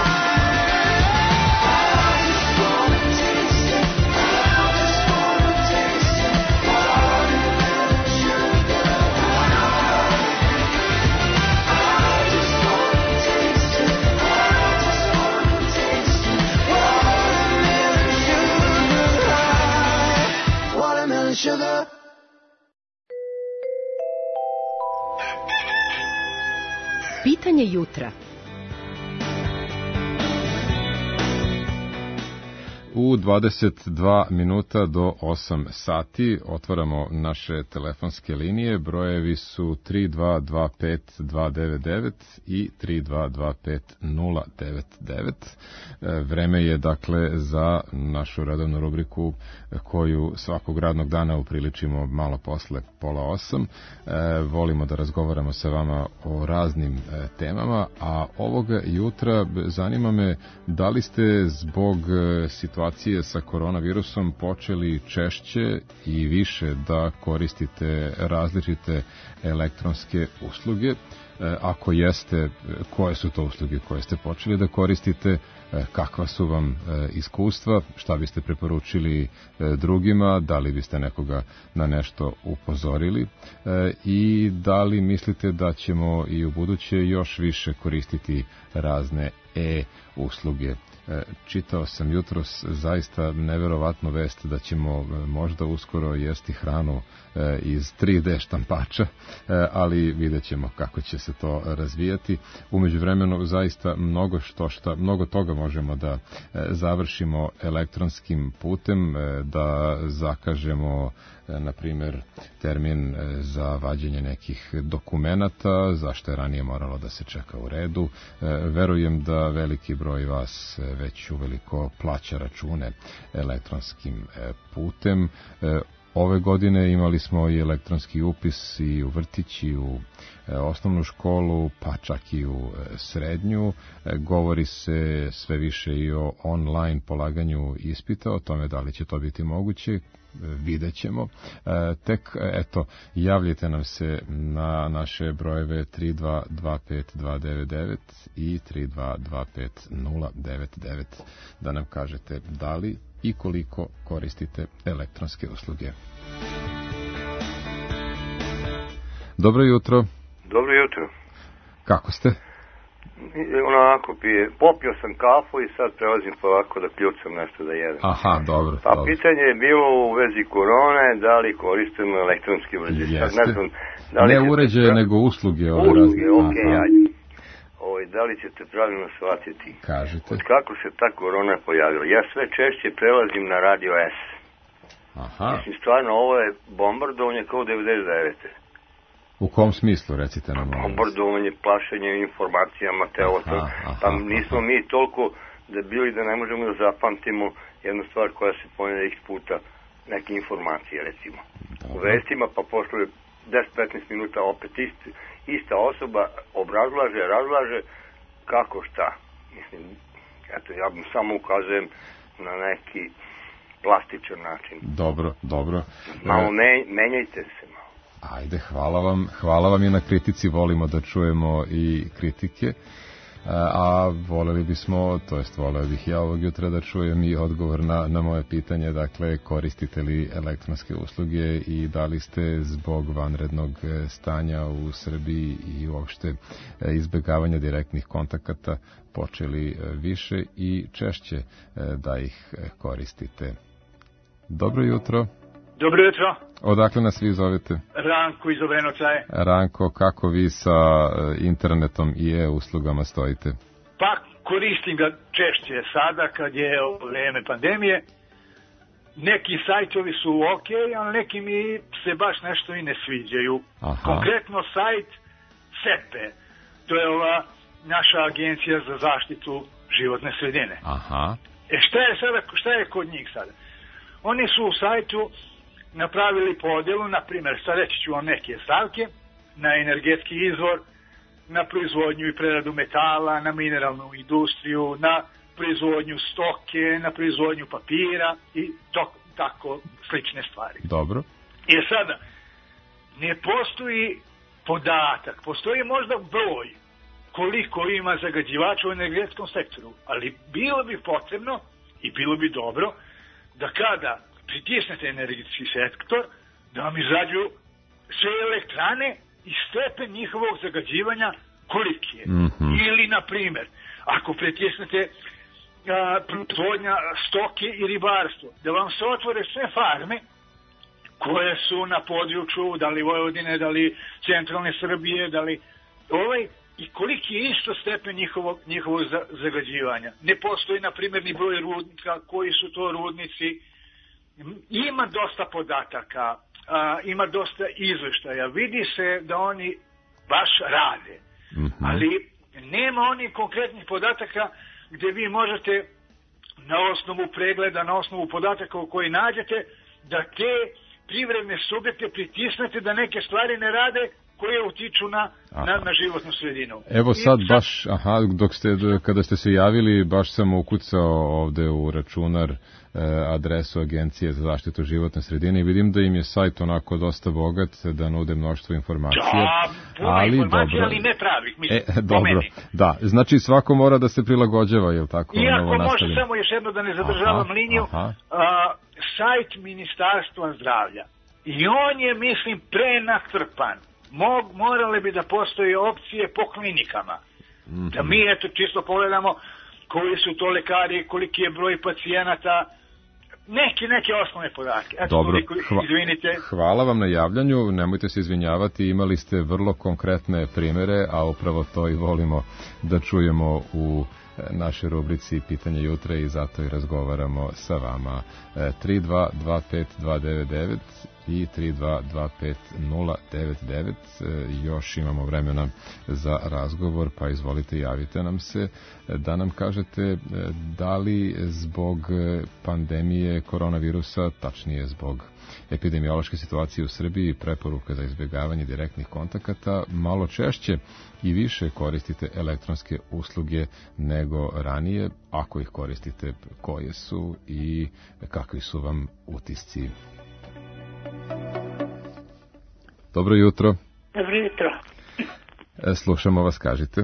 I just wanna taste it, I just wanna taste it, watermelon sugar high. I just wanna taste it, I just wanna taste it, watermelon sugar high, watermelon sugar. Pitanje jutra. U dvadeset dva minuta do osam sati otvaramo naše telefonske linije. Brojevi su tri dva dva pet dva devet devet i tri dva dva pet nula devet devet. Vreme je dakle za našu redovnu rubriku koju svakog radnog dana upriličimo malo posle pola osam. Volimo da razgovaramo sa vama o raznim temama, a ovoga jutra zanima me da li ste zbog situacije sa koronavirusom počeli češće i više da koristite različite elektronske usluge. Ako jeste, koje su to usluge koje ste počeli da koristite, kakva su vam iskustva, šta biste preporučili drugima, da li biste nekoga na nešto upozorili i da li mislite da ćemo i u buduće još više koristiti razne e-usluge. Čitao sam jutros zaista neverovatnu vest da ćemo možda uskoro jesti hranu iz tri de štampača, ali vidjet ćemo kako će se to razvijati. U međuvremenu zaista mnogo što šta, mnogo toga možemo da završimo elektronskim putem, da zakažemo na primjer termin za vađenje nekih dokumenata, zašto je ranije moralo da se čeka u redu. Verujem da veliki broj vas već uveliko plaća račune elektronskim putem. Ove godine imali smo i elektronski upis i u vrtić i u osnovnu školu, pa čak i u srednju. Govori se sve više i o online polaganju ispita, o tome da li će to biti moguće. Vidjet ćemo. Tek, eto, javljite nam se na naše brojeve tri dva dva pet dva devet devet i tri dva dva pet nula devet devet da nam kažete da li i koliko koristite elektronske usluge. Dobro jutro. Dobro jutro. Kako ste? Onako pije. Popio sam kafu i sad prelazim polako da kljucam nešto da jedem. Aha, dobro. Pa dobro. pitanje je bilo u vezi korone, da li koristimo elektronski uređaj. Jeste. Sad ne znam, da li ne ćete uređaje, pra... nego usluge. Ove usluge, razne. okej, okay, ajde. Oj, da li ćete pravilno shvatiti? Kažite. Od kako se ta korona pojavila? Ja sve češće prelazim na Radio S. Aha. Mislim, stvarno, ovo je bombardovanje kao devedeset devete. U kom smislu, recite nam? Bombardovanje, plašenje informacijama, te ovo to. Pa nismo aha. mi toliko debili da ne možemo da zapamtimo jednu stvar koja se ponavlja x puta, neke informacije, recimo. Dobro. U vestima, pa posle deset do petnaest minuta opet isti, ista osoba obrazlaže, razlaže kako šta. Mislim, eto, ja vam samo ukazujem na neki plastičan način. Dobro, dobro. Malo men, menjajte se malo. Ajde, hvala vam. Hvala vam i na kritici, volimo da čujemo i kritike, a voleli bismo, to jest voleo bih ja ovog jutra da čujem i odgovor na, na moje pitanje, dakle, koristite li elektronske usluge i da li ste zbog vanrednog stanja u Srbiji i uopšte izbegavanja direktnih kontakata počeli više i češće da ih koristite. Dobro jutro. Dobro jutro. Odakle nas vi zovete? Ranko iz Obrenovca je. Ranko, kako vi sa internetom i e-uslugama stojite? Pa, koristim ga češće sada kad je vreme pandemije. Neki sajtovi su ok, ali neki mi se baš nešto i ne sviđaju. Aha. Konkretno sajt S E P E. To je ova naša agencija za zaštitu životne sredine. Aha. E šta je sada, šta je kod njih sada? Oni su u sajtu napravili podjelu, na primjer, sad reći ću vam neke stavke, na energetski izvor, na proizvodnju i preradu metala, na mineralnu industriju, na proizvodnju stoke, na proizvodnju papira i to, tako slične stvari. Dobro. I sada, ne postoji podatak, postoji možda broj koliko ima zagađivača u energetskom sektoru, ali bilo bi potrebno i bilo bi dobro da kada pritisnete energetski sektor, da vam izađu sve elektrane i stepen njihovog zagađivanja koliki je. Mm-hmm. Ili, na primjer, ako pritisnete proizvodnja stoke i ribarstvo, da vam se otvore sve farme koje su na području, da li Vojvodine, da li centralne Srbije, da li ovaj, i koliki je isto stepen njihovog, njihovog zagađivanja. Ne postoji, na primjer, ni broj rudnika, koji su to rudnici. Ima dosta podataka, a, ima dosta izveštaja. Vidi se da oni baš rade. Mm-hmm. Ali nema onih konkretnih podataka gdje vi možete na osnovu pregleda, na osnovu podataka u koji nađete, da te privredne subjekte pritisnete da neke stvari ne rade koje utiču na, na, na životnu sredinu. Evo sad baš, aha, dok ste, kada ste se javili, baš sam ukucao ovde u računar eh, adresu Agencije za zaštitu životne sredine i vidim da im je sajt onako dosta bogat, da nude mnoštvo informacija. Da, puno ali, informacija, dobro, ali ne pravih, mislim, e, dobro, da, znači svako mora da se prilagođava, je li tako? Iako može samo još jedno da ne zadržavam aha, liniju, aha. A, sajt Ministarstva zdravlja, i on je, mislim, prenatrpan. Mog, morale bi da postoje opcije po klinikama. Mm-hmm. Da mi, eto, čisto pogledamo koji su to lekari, koliki je broj pacijenata, neki, neke osnovne podatke. Eto, dobro, koliko, hva, izvinite. Hvala vam na javljanju, nemojte se izvinjavati, imali ste vrlo konkretne primere, a upravo to i volimo da čujemo u našoj rubrici Pitanje jutra i zato i razgovaramo sa vama. tri dva dva pet dva devet devet i tri dva dva pet nula devet devet. Još imamo vremena za razgovor, pa izvolite, javite nam se da nam kažete da li zbog pandemije koronavirusa, tačnije zbog epidemiološke situacije u Srbiji, preporuka za izbjegavanje direktnih kontakata, malo češće i više koristite elektronske usluge nego ranije. Ako ih koristite, koje su i kakvi su vam utisci? Dobro jutro. Dobro jutro. Slušamo vas, kažite.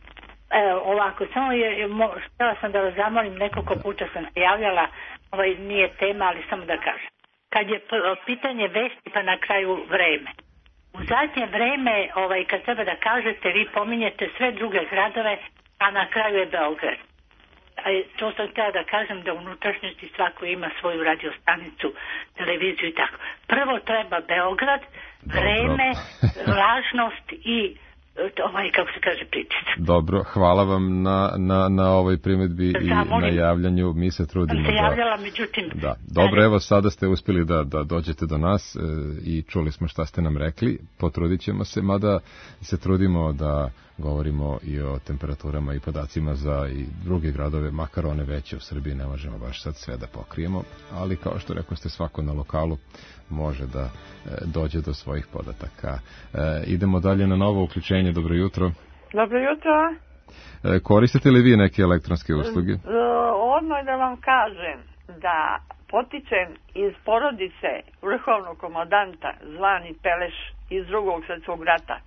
Evo, ovako, samo je, mo, htjela sam da vas zamolim, nekoliko puta sam javljala, ovaj nije tema, ali samo da kažem. Kad je pitanje vesti, pa na kraju vreme. U zadnje vreme, ovaj, kad treba da kažete, vi pominjete sve druge gradove, a na kraju je Beograd. A to sam htjela da kažem, da u unutrašnjosti svako ima svoju radiostanicu, televiziju i tako. Prvo treba Beograd, vreme, lažnost i ovaj, kako se kaže, pritisak. Dobro, hvala vam na, na, na ovoj primedbi i na javljanju. Mi se trudimo da... se javljala, međutim... Da. Dobro, evo sada ste uspjeli da, da dođete do nas e, i čuli smo šta ste nam rekli. Potrudit ćemo se, mada se trudimo da govorimo i o temperaturama i podacima za i druge gradove, makar one veće u Srbiji, ne možemo baš sad sve da pokrijemo, ali kao što rekao ste, svako na lokalu može da e, dođe do svojih podataka. E, idemo dalje na novo uključenje. Dobro jutro. Dobro jutro. E, koristite li vi neke elektronske usluge? E, odmah da vam kažem da potičem iz porodice vrhovnog komandanta zvani Peleš iz drugog svjetskog rata.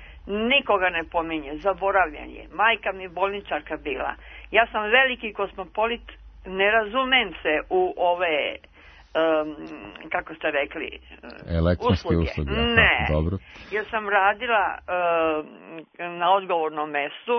Nikoga ne pominje, zaboravljen je. Majka mi bolničarka bila. Ja sam veliki kosmopolit, ne razumem se u ove, um, kako ste rekli, elektronske usluge. usluge. Ne, aha, dobro. Jer sam radila um, na odgovornom mestu,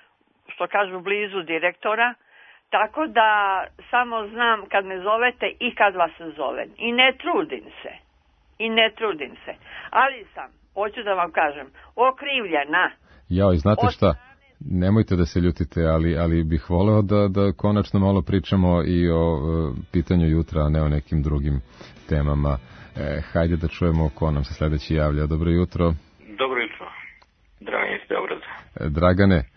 što kažu blizu direktora, tako da samo znam kad me zovete i kad vas zovem. I ne trudim se. I ne trudim se. Ali sam, hoću da vam kažem, okrivljena. Jao, i znate šta, nemojte da se ljutite, ali, ali bih voleo da, da konačno malo pričamo i o e, pitanju jutra, a ne o nekim drugim temama. E, hajde da čujemo ko nam se sledeći javlja. Dobro jutro. Dobro jutro. Dragan iz Beograda. E, Dragane, e,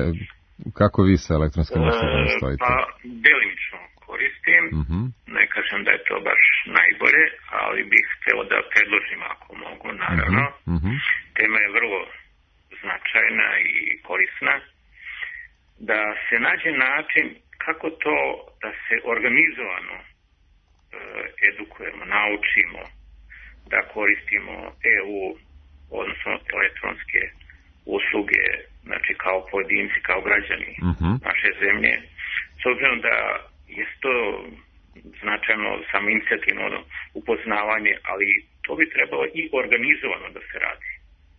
kako vi sa elektronskim uslugama stojite? Pa, delimično koristim. Uh-huh. Ne kažem da je to baš najbolje, ali bih hteo da predložim ako mogu, naravno. Uh-huh. Uh-huh. Tema je vrlo značajna i korisna. Da se nađe način kako to da se organizovano e, edukujemo, naučimo da koristimo E U, odnosno elektronske usluge, znači kao pojedinci, kao građani uh-huh. naše zemlje. S obzirom da je to značajno samo inicijativno upoznavanje, ali to bi trebalo i organizovano da se radi.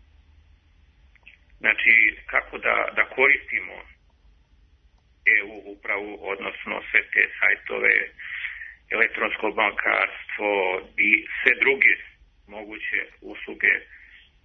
Znači, kako da, da koristimo E U upravu, odnosno sve te sajtove, elektronsko bankarstvo i sve druge moguće usluge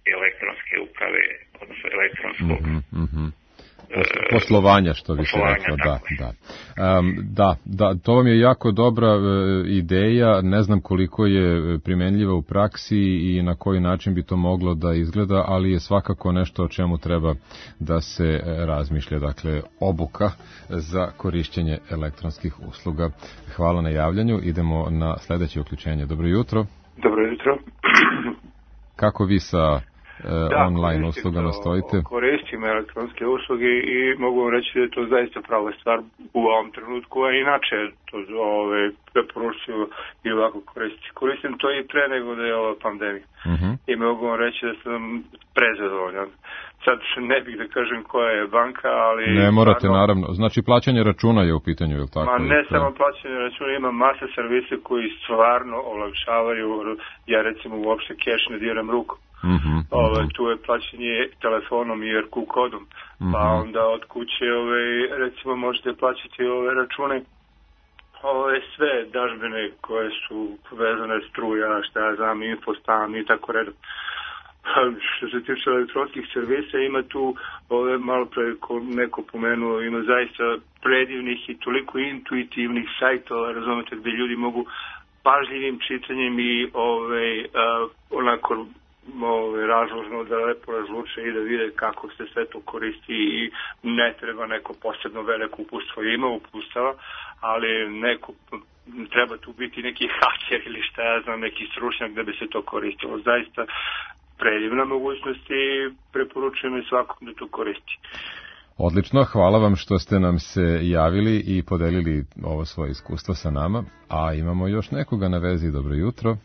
elektronske uprave, odnosno elektronskog mm-hmm, mm-hmm. poslovanja, što bi se reklo, da, da. Um, da, da, to vam je jako dobra uh, ideja, ne znam koliko je primenljiva u praksi i na koji način bi to moglo da izgleda, ali je svakako nešto o čemu treba da se razmišlja, dakle, obuka za korišćenje elektronskih usluga. Hvala na javljanju, idemo na sledeće uključenje. Dobro jutro. Dobro jutro. Kako vi sa Da, online uslugama stojite? Koristim elektronske usluge i mogu vam reći da je to zaista prava stvar u ovom trenutku, a inače to ove, preporučuju i ovako koristiti. Koristim to i pre nego da je ova pandemija. Uh-huh. I mogu vam reći da sam prezadovoljan. Sad ne bih da kažem koja je banka, ali... Ne morate, ano, naravno. Znači plaćanje računa je u pitanju, ili tako? Ma ne to... samo plaćanje računa, ima masa servisa koji stvarno olakšavaju. Ja recimo uopšte keš ne diram ruku. Mm-hmm, ove, tu je plaćanje telefonom i er ku kodom, mm-hmm. pa onda od kuće ove, recimo možete plaćati ove račune, ove sve dažbine koje su vezane struja, šta ja znam, infostan i tako redom. Što se tiče elektronskih servisa, ima tu, ove, malo pre neko pomenuo, ima zaista predivnih i toliko intuitivnih sajtova, razumete, gde ljudi mogu pažljivim čitanjem i ove, a, onako Ove, razložno da lepo razluče i da vide kako se sve to koristi i ne treba neko posebno veliko upustvo. Ima upustava, ali neko, treba tu biti neki haker ili šta ja znam, neki stručnjak da bi se to koristilo. Zaista predivna mogućnost i preporučujem i svakom da to koristi. Odlično, hvala vam što ste nam se javili i podelili ovo svoje iskustvo sa nama. A imamo još nekoga na vezi. Dobro jutro.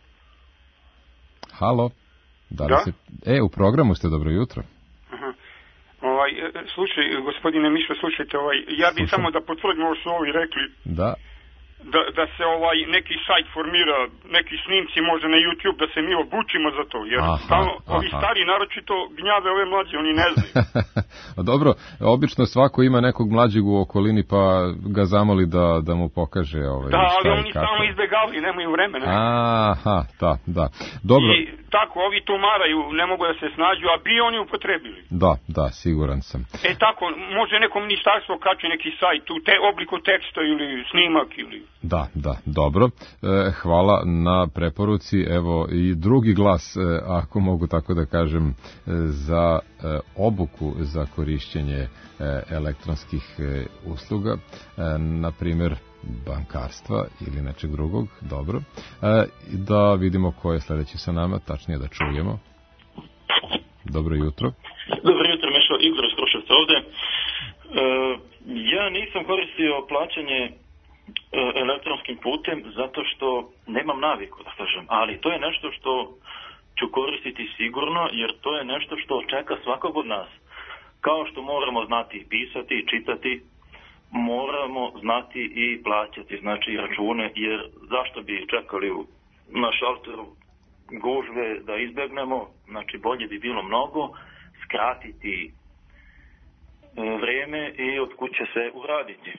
Halo. Da, da? Se... E, u programu ste, dobro jutro. Aha. Ovaj, slušaj, gospodine Mišo, slušajte, ovaj, ja bih samo da potvrdim ovo što ovi rekli. Da. Da, da se ovaj neki sajt formira, neki snimci može na YouTube, da se mi obučimo za to, jer aha, stalno, ovi aha. stari naročito gnjave ove mlađe, oni ne znaju. Dobro, obično svako ima nekog mlađeg u okolini, pa ga zamoli da, da mu pokaže ovaj, da, ali oni stalno izbjegavaju, nemaju vremena. Aha, da, da. Dobro. I tako, ovi tumaraju, ne mogu da se snađu, a bi oni upotrebili. Da, da, siguran sam. E tako, može neko ministarstvo kače neki sajt u te obliku teksta ili snimak ili... Da, da, dobro. E, hvala na preporuci. Evo i drugi glas, e, ako mogu tako da kažem, e, za e, obuku za korišćenje e, elektronskih e, usluga, e, na primjer bankarstva ili nečeg drugog. Dobro. E, da vidimo ko je sledeći sa nama, tačnije da čujemo. Dobro jutro. Dobro jutro, Mišo, Igor iz Kruševca ovde. E, ja nisam koristio plaćanje elektronskim putem zato što nemam naviku, da kažem, ali to je nešto što ću koristiti sigurno, jer to je nešto što čeka svakog od nas. Kao što moramo znati pisati i čitati, moramo znati i plaćati, znači račune, jer zašto bi čekali na šalteru gužve da izbegnemo, znači bolje bi bilo mnogo skratiti vreme i od kuće se uraditi.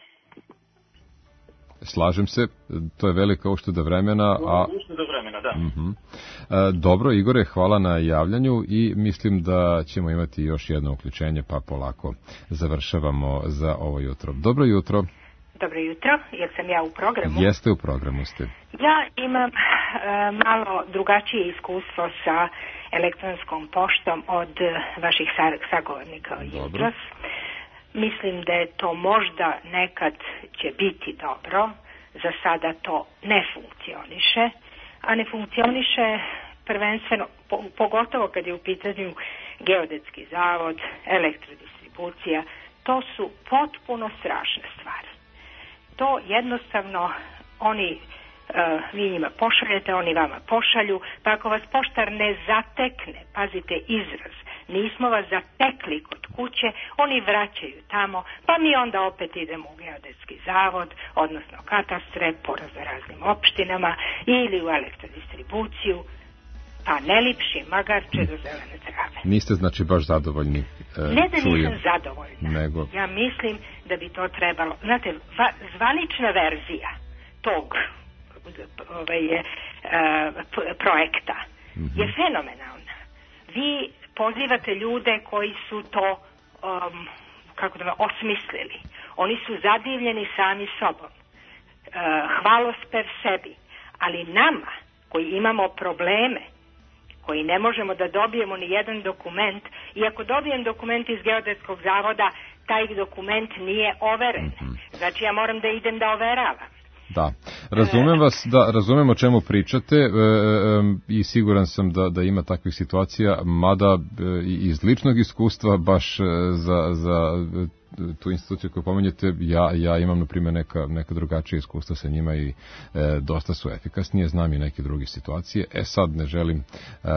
Slažem se, to je velika ušteda vremena. A... Ušteda vremena, da. Uh-huh. E, dobro, Igore, hvala na javljanju i mislim da ćemo imati još jedno uključenje, pa polako završavamo za ovo jutro. Dobro jutro. Dobro jutro, jer sam ja u programu. Jeste, u programu ste. Ja imam e, malo drugačije iskustvo sa elektronskom poštom od vaših sagovornika jutros. Mislim da je to možda nekad će biti dobro, za sada to ne funkcioniše, a ne funkcioniše prvenstveno, po, pogotovo kad je u pitanju geodetski zavod, elektrodistribucija, to su potpuno strašne stvari. To jednostavno oni, uh, vi njima pošaljete, oni vama pošalju, pa ako vas poštar ne zatekne, pazite izraz, nismo vas zatekli kod kuće, oni vraćaju tamo, pa mi onda opet idemo u geodetski zavod, odnosno katastre, po raznim opštinama ili u elektrodistribuciju, pa ne lipši magarče do zelene trave. Niste znači baš zadovoljni? E, ne da čujem. nisam zadovoljna. Nego... Ja mislim da bi to trebalo. Znate, va, zvanična verzija tog ovaj, je, uh, projekta mm-hmm. je fenomenalna. vi pozivate ljude koji su to um, kako da osmislili. Oni su zadivljeni sami sobom. Uh, hvalospev sebi. Ali nama, koji imamo probleme, koji ne možemo da dobijemo ni jedan dokument, i ako dobijem dokument iz Geodetskog zavoda, taj dokument nije overen. Znači ja moram da idem da overavam. Da, razumem vas, da, razumem o čemu pričate e, e, i siguran sam da, da ima takvih situacija, mada e, iz ličnog iskustva baš za, za tu instituciju koju pomenjete, ja, ja imam na primjer neka, neka drugačija iskustva sa njima i e, dosta su efikasnije, znam i neke druge situacije. E sad ne želim e,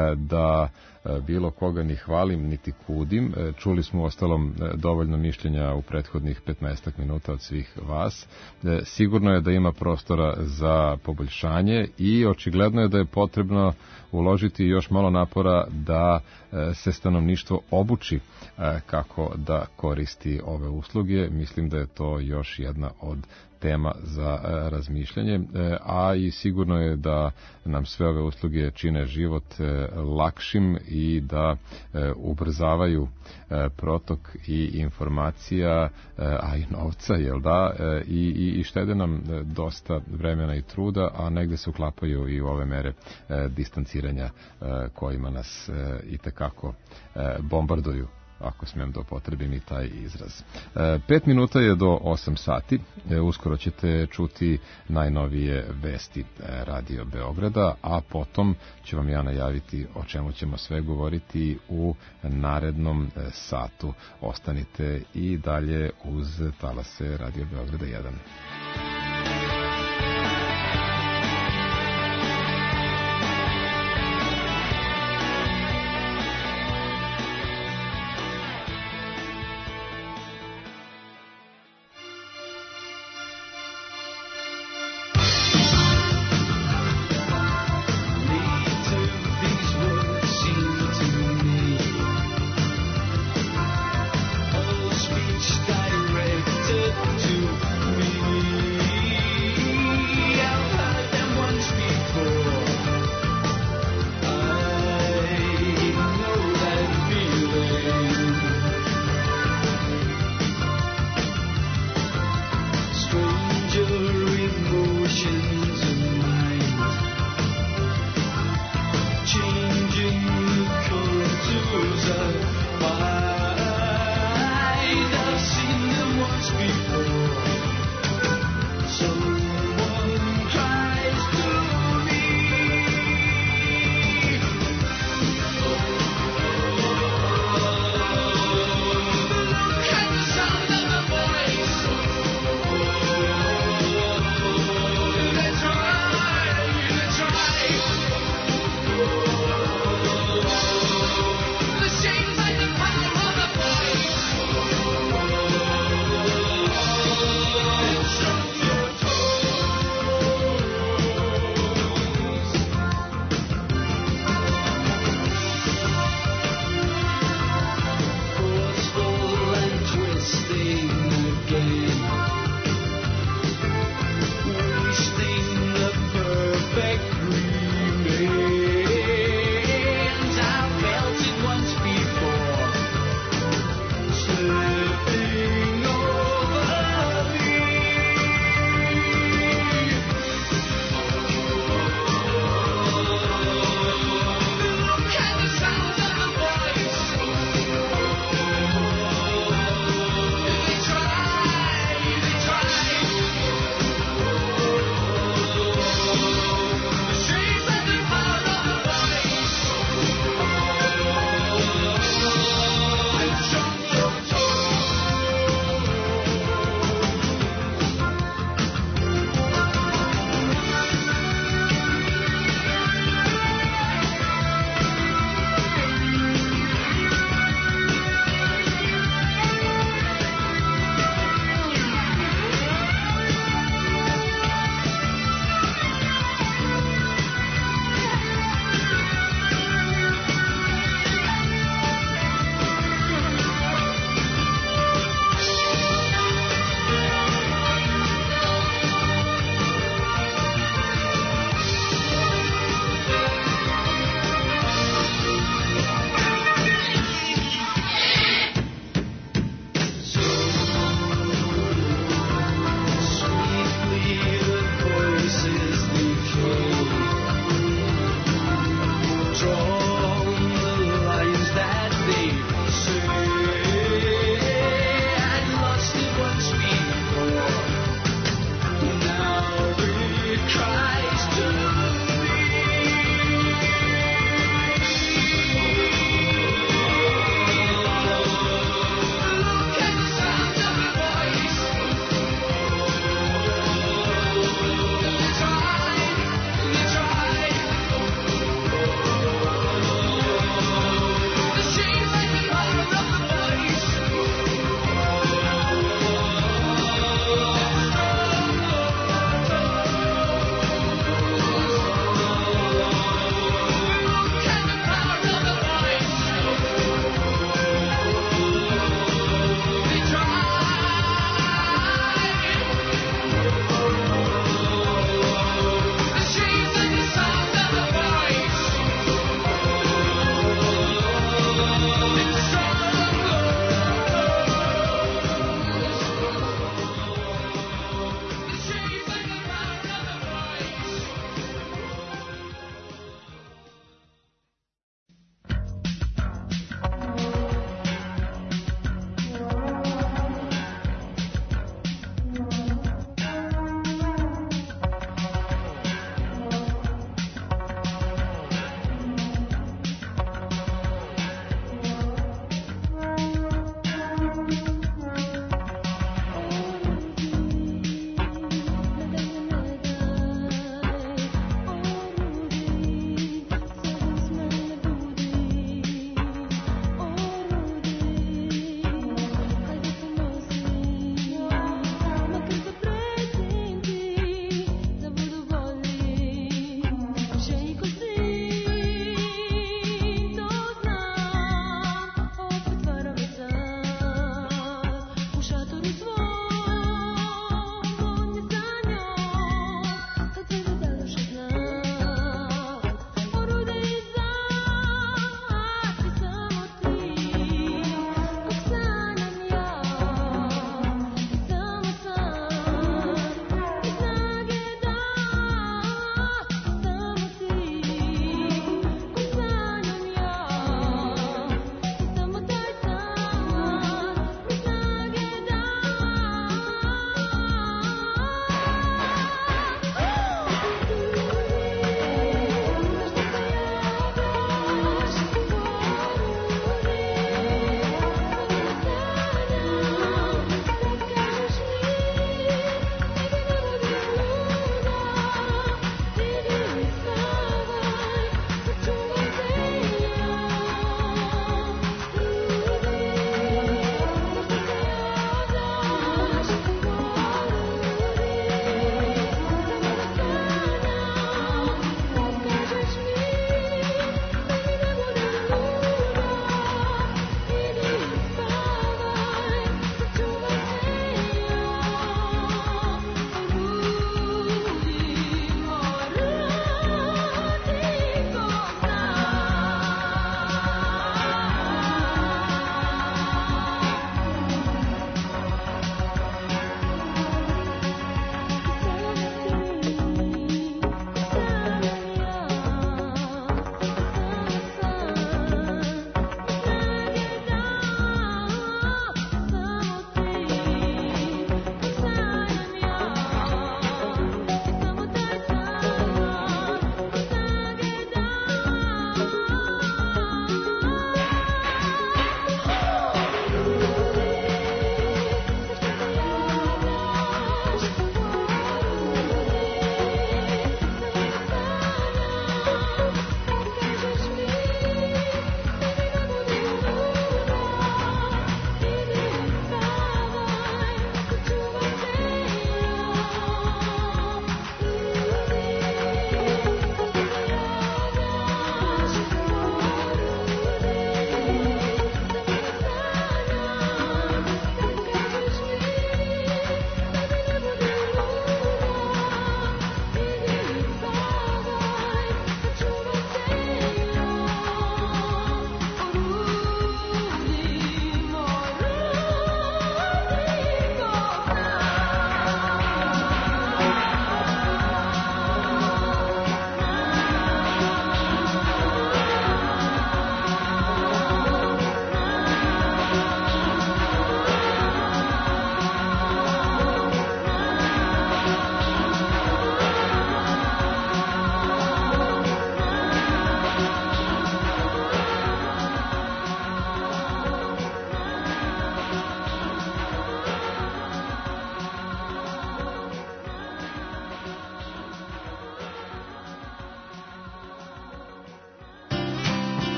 da e, bilo koga ni hvalim, niti kudim. E, čuli smo ostalom e, dovoljno mišljenja u prethodnih petnaestak minuta od svih vas. E, sigurno je da ima prostora za poboljšanje i očigledno je da je potrebno uložiti još malo napora da e, se stanovništvo obuči e, kako da koristi ove usluge. Mislim da je to još jedna od tema za e, razmišljanje, e, a i sigurno je da nam sve ove usluge čine život e, lakšim i da e, ubrzavaju e, protok i informacija, e, a i novca, jel da, e, i, i štede nam e, dosta vremena i truda, a negde se uklapaju i u ove mere e, distanciranja e, kojima nas e, itekako e, bombarduju, ako smijem da upotrebim i taj izraz. E, pet minuta je do osam sati. E, uskoro ćete čuti najnovije vesti Radio Beograda, a potom ću vam ja najaviti o čemu ćemo sve govoriti u narednom satu. Ostanite i dalje uz talase Radio Beograda jedan. Directed to me.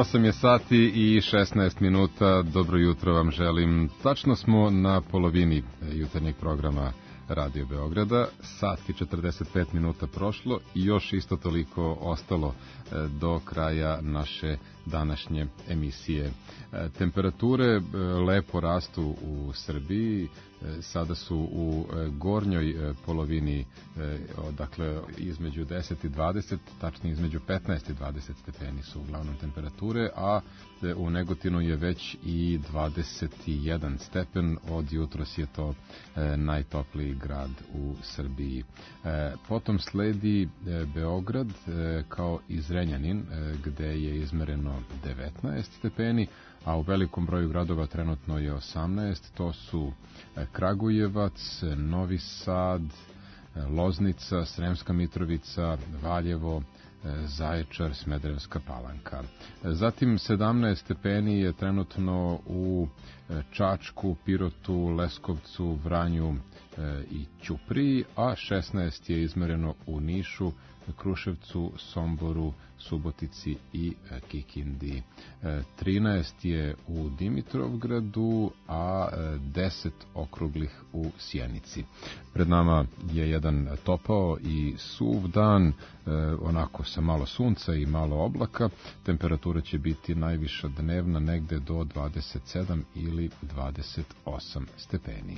osam je sati i šesnaest minuta. Dobro jutro vam želim. Tačno smo na polovini jutarnjeg programa Radio Beograda. Sat i četrdeset pet minuta prošlo i još isto toliko ostalo do kraja naše današnje emisije. Temperature lepo rastu u Srbiji. Sada su u gornjoj polovini, dakle između deset i dvadeset, tačnije između petnaest i dvadeset stepeni su uglavnom temperature, a u Negotinu je već i dvadeset jedan stepen. Od jutros je to najtopliji grad u Srbiji. Potom sledi Beograd kao i Zrenjanin, gde je izmereno devetnaest stepeni, a u velikom broju gradova trenutno je osamnaest. To su Kragujevac, Novi Sad, Loznica, Sremska Mitrovica, Valjevo, Zaječar, Smederevska Palanka. Zatim sedamnaest stepeni je trenutno u Čačku, Pirotu, Leskovcu, Vranju i Ćupriji, a šesnaest je izmereno u Nišu, Kruševcu, Somboru, Subotici i Kikindi. trinaest je u Dimitrovgradu, a deset okruglih u Sjenici. Pred nama je jedan topao i suv dan, onako sa malo sunca i malo oblaka. Temperatura će biti najviša dnevna negde do dvadeset sedam ili dvadeset osam stepeni.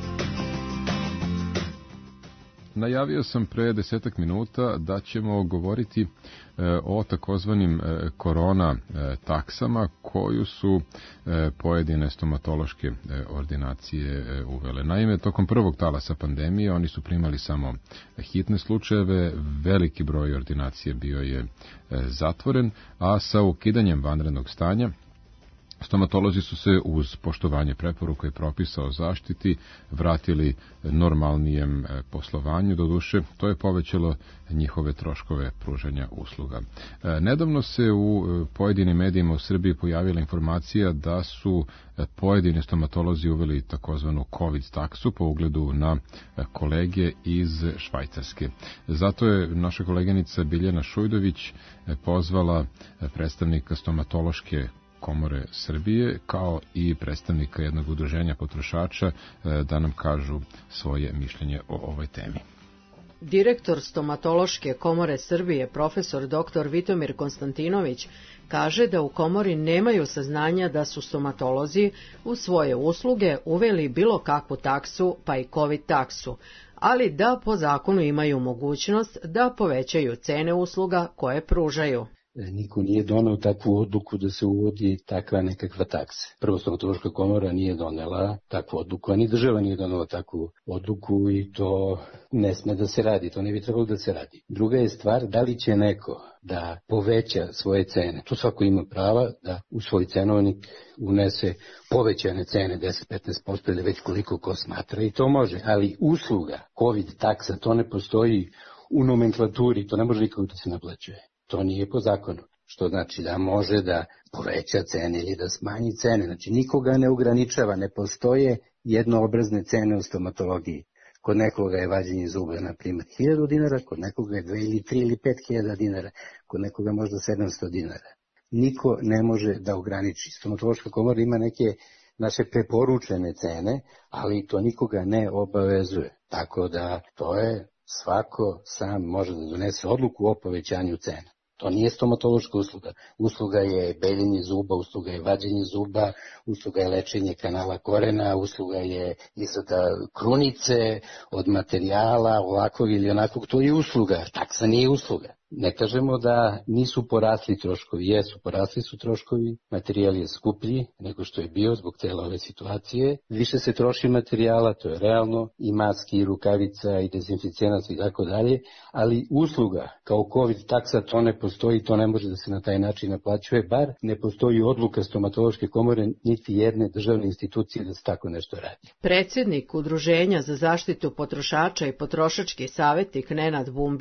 Najavio sam pre desetak minuta da ćemo govoriti o takozvanim korona taksama koju su pojedine stomatološke ordinacije uvele. Naime, tokom prvog talasa pandemije oni su primali samo hitne slučajeve, veliki broj ordinacije bio je zatvoren, a sa ukidanjem vanrednog stanja stomatolozi su se uz poštovanje preporuka i propisa o zaštiti vratili normalnijem poslovanju. Doduše, to je povećalo njihove troškove pružanja usluga. Nedavno se u pojedinim medijima u Srbiji pojavila informacija da su pojedini stomatolozi uveli takozvanu COVID taksu po ugledu na kolege iz Švajcarske. Zato je naša koleginica Biljana Šujdović pozvala predstavnika stomatološke Komore Srbije, kao i predstavnika jednog udruženja potrošača, da nam kažu svoje mišljenje o ovoj temi. Direktor Stomatološke komore Srbije, profesor doktor Vitomir Konstantinović, kaže da u komori nemaju saznanja da su stomatolozi u svoje usluge uveli bilo kakvu taksu, pa i COVID taksu, ali da po zakonu imaju mogućnost da povećaju cene usluga koje pružaju. Niko nije donao takvu odluku da se uvodi takva nekakva taksa. Prvo, stomatološka komora nije donela takvu odluku, a ni država nije donela takvu odluku i to ne sme da se radi, to ne bi trebalo da se radi. Druga je stvar, da li će neko da poveća svoje cene. Tu svako ima prava da u svoj cenovnik unese povećane cene deset do petnaest posto ili već koliko ko smatra i to može. Ali usluga, COVID taksa, to ne postoji u nomenklaturi, to ne može nikako da se naplaćuje. To nije po zakonu, što znači da može da poveća cene ili da smanji cene. Znači nikoga ne ograničava, ne postoje jednoobrazne cene u stomatologiji. Kod nekoga je vađenje zuba, na primjer, hiljadu dinara, kod nekoga je dve ili tri ili pet hiljada dinara, kod nekoga možda sedamsto dinara. Niko ne može da ograniči. Stomatološka komora ima neke naše preporučene cene, ali to nikoga ne obavezuje. Tako da to je svako sam može da donese odluku o povećanju cena. To nije stomatološka usluga. Usluga je beljenje zuba, usluga je vađenje zuba, usluga je lečenje kanala korena, usluga je izrada krunice od materijala, ovakvog ili onakvog. To je usluga, taksa nije usluga. Ne kažemo da nisu porasli troškovi, jesu, porasli su troškovi, materijal je skuplji nego što je bio zbog cele ove situacije, više se troši materijala, to je realno, i maski, i rukavica, i dezinficijenac i tako dalje, ali usluga kao COVID taksa to ne postoji, to ne može da se na taj način naplaćuje, bar ne postoji odluka stomatološke komore niti jedne državne institucije da se tako nešto radi. Predsjednik Udruženja za zaštitu potrošača i potrošački savjetnik Nenad Bumbić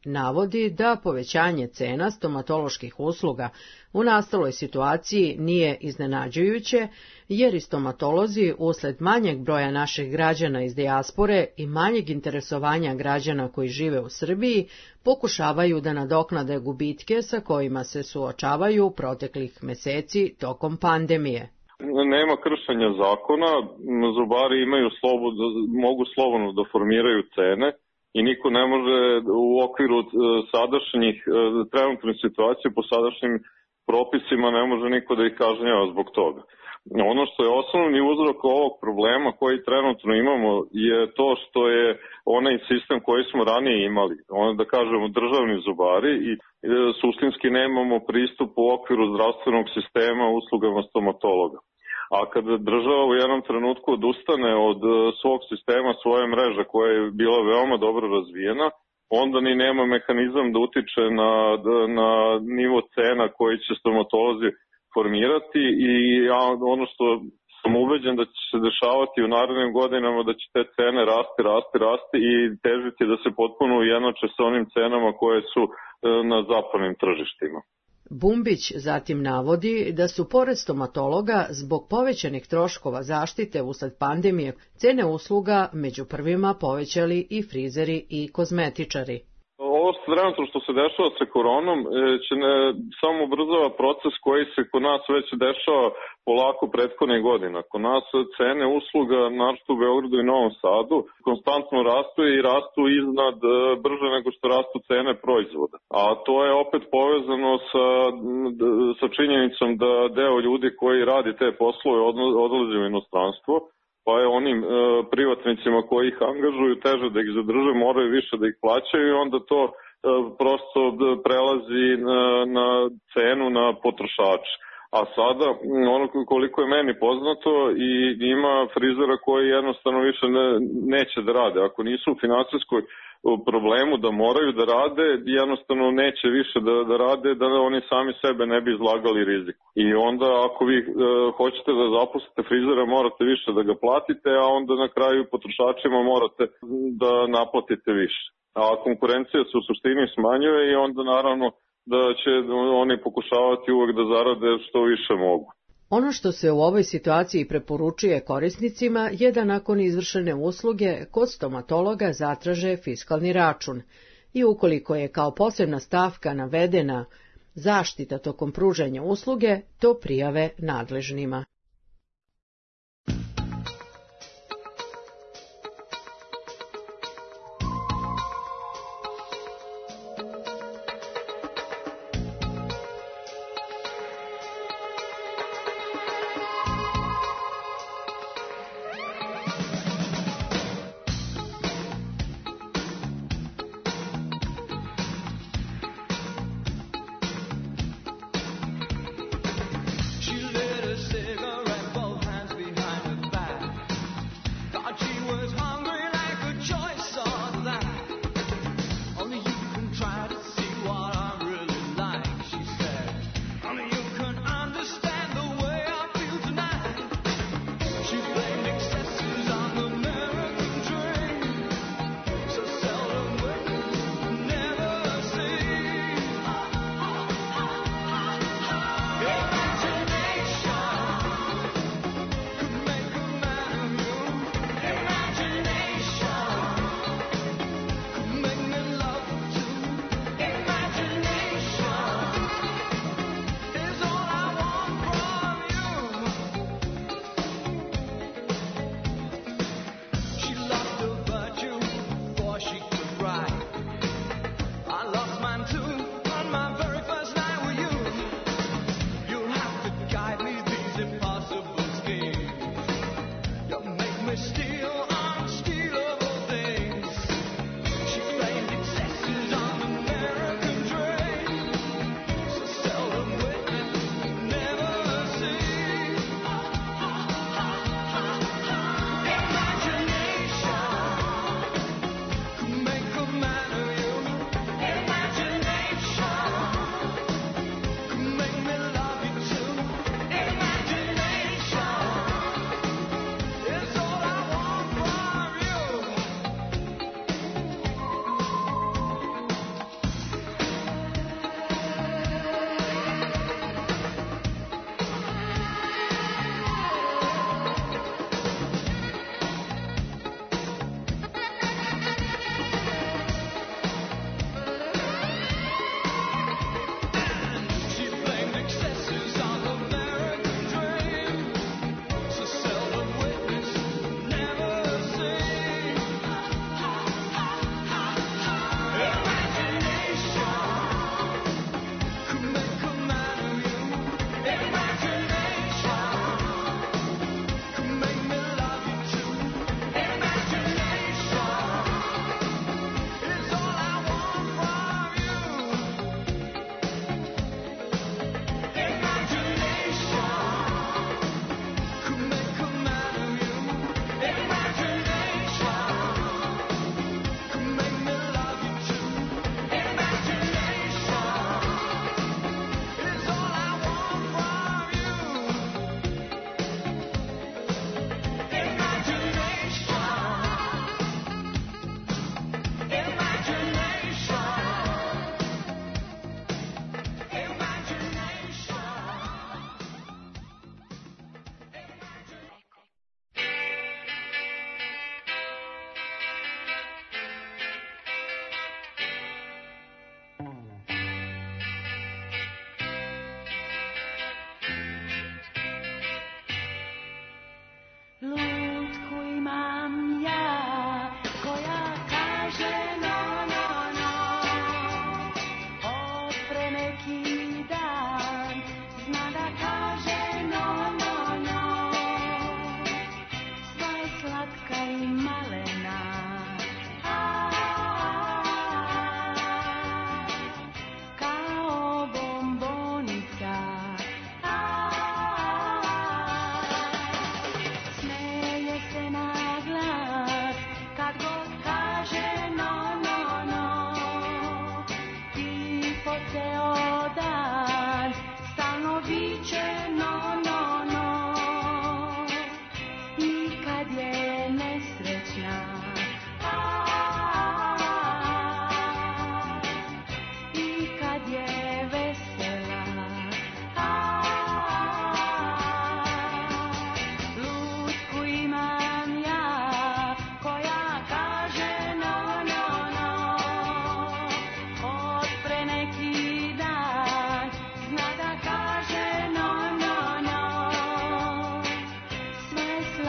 navodi da povećanje cena stomatoloških usluga u nastaloj situaciji nije iznenađujuće, jer i stomatolozi usled manjeg broja naših građana iz dijaspore i manjeg interesovanja građana koji žive u Srbiji pokušavaju da nadoknade gubitke sa kojima se suočavaju proteklih meseci tokom pandemije. Nema kršenja zakona, zubari imaju slobodu, mogu slobodno da formiraju cene i niko ne može u okviru sadašnjih trenutnih situacija po sadašnjim propisima ne može niko da ih kažnjava zbog toga. Ono što je osnovni uzrok ovog problema koji trenutno imamo je to što je onaj sistem koji smo ranije imali, ono da kažemo državni zubari, i suštinski nemamo pristup u okviru zdravstvenog sistema uslugama stomatologa. A kada država u jednom trenutku odustane od svog sistema, svoje mreže koja je bila veoma dobro razvijena, onda ni nema mehanizam da utiče na, na nivo cena koji će stomatolozi formirati, i ja, ono što sam ubeđen da će se dešavati u narednim godinama, da će te cene rasti, rasti, rasti i težiti da se potpuno ujednače sa onim cenama koje su na zapadnim tržištima. Bumbić zatim navodi da su pored stomatologa zbog povećanih troškova zaštite usled pandemije cene usluga među prvima povećali i frizeri i kozmetičari. Ovo trenutno što se dešava sa koronom će ne samo ubrzava proces koji se kod nas već dešava polako prethodnih godina. Kod nas cene usluga, naročito u Beogradu i Novom Sadu, konstantno rastu i rastu iznad brže nego što rastu cene proizvoda. A to je opet povezano sa, sa činjenicom da deo ljudi koji radi te poslove odlaze u inostranstvo, pa je onim e, privatnicima koji ih angažuju teže da ih zadrže, moraju više da ih plaćaju i onda to e, prosto prelazi na, na cenu na potrošače. A sada, ono koliko je meni poznato, i ima frizera koji jednostavno više ne, neće da rade. Ako nisu u finansijskoj problemu da moraju da rade, jednostavno neće više da, da rade, da oni sami sebe ne bi izlagali riziku. I onda ako vi e, hoćete da zaposlite frizera, morate više da ga platite, a onda na kraju potrošačima morate da naplatite više. A konkurencija se u suštini smanjuje i onda naravno da će oni pokušavati uvek da zarade što više mogu. Ono što se u ovoj situaciji preporučuje korisnicima je da nakon izvršene usluge kod stomatologa zatraže fiskalni račun i ukoliko je kao posebna stavka navedena zaštita tokom pružanja usluge, to prijave nadležnima. She let her cigar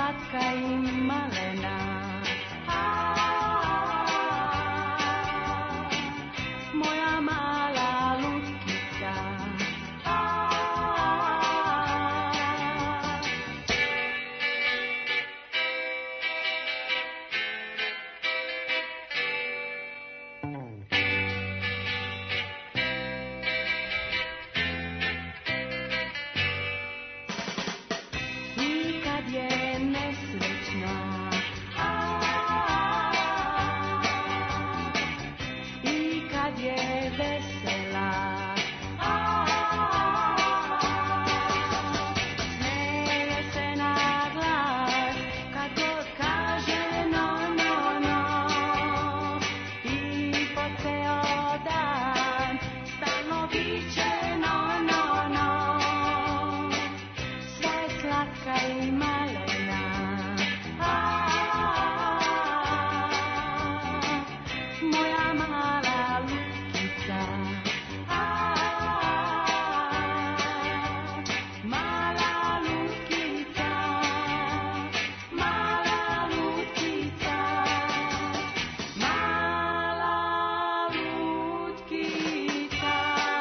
slatka i malena. Moja mala lutkica. I kad je nesrećna, i kad je vesela, smeje se na glas kad god kaže no, no, no, i po ceo dan stalno viče no, no, no, sve je slatka i malena. Moja mala lutkica, mala lutkica, mala lutkica, mala lutkica.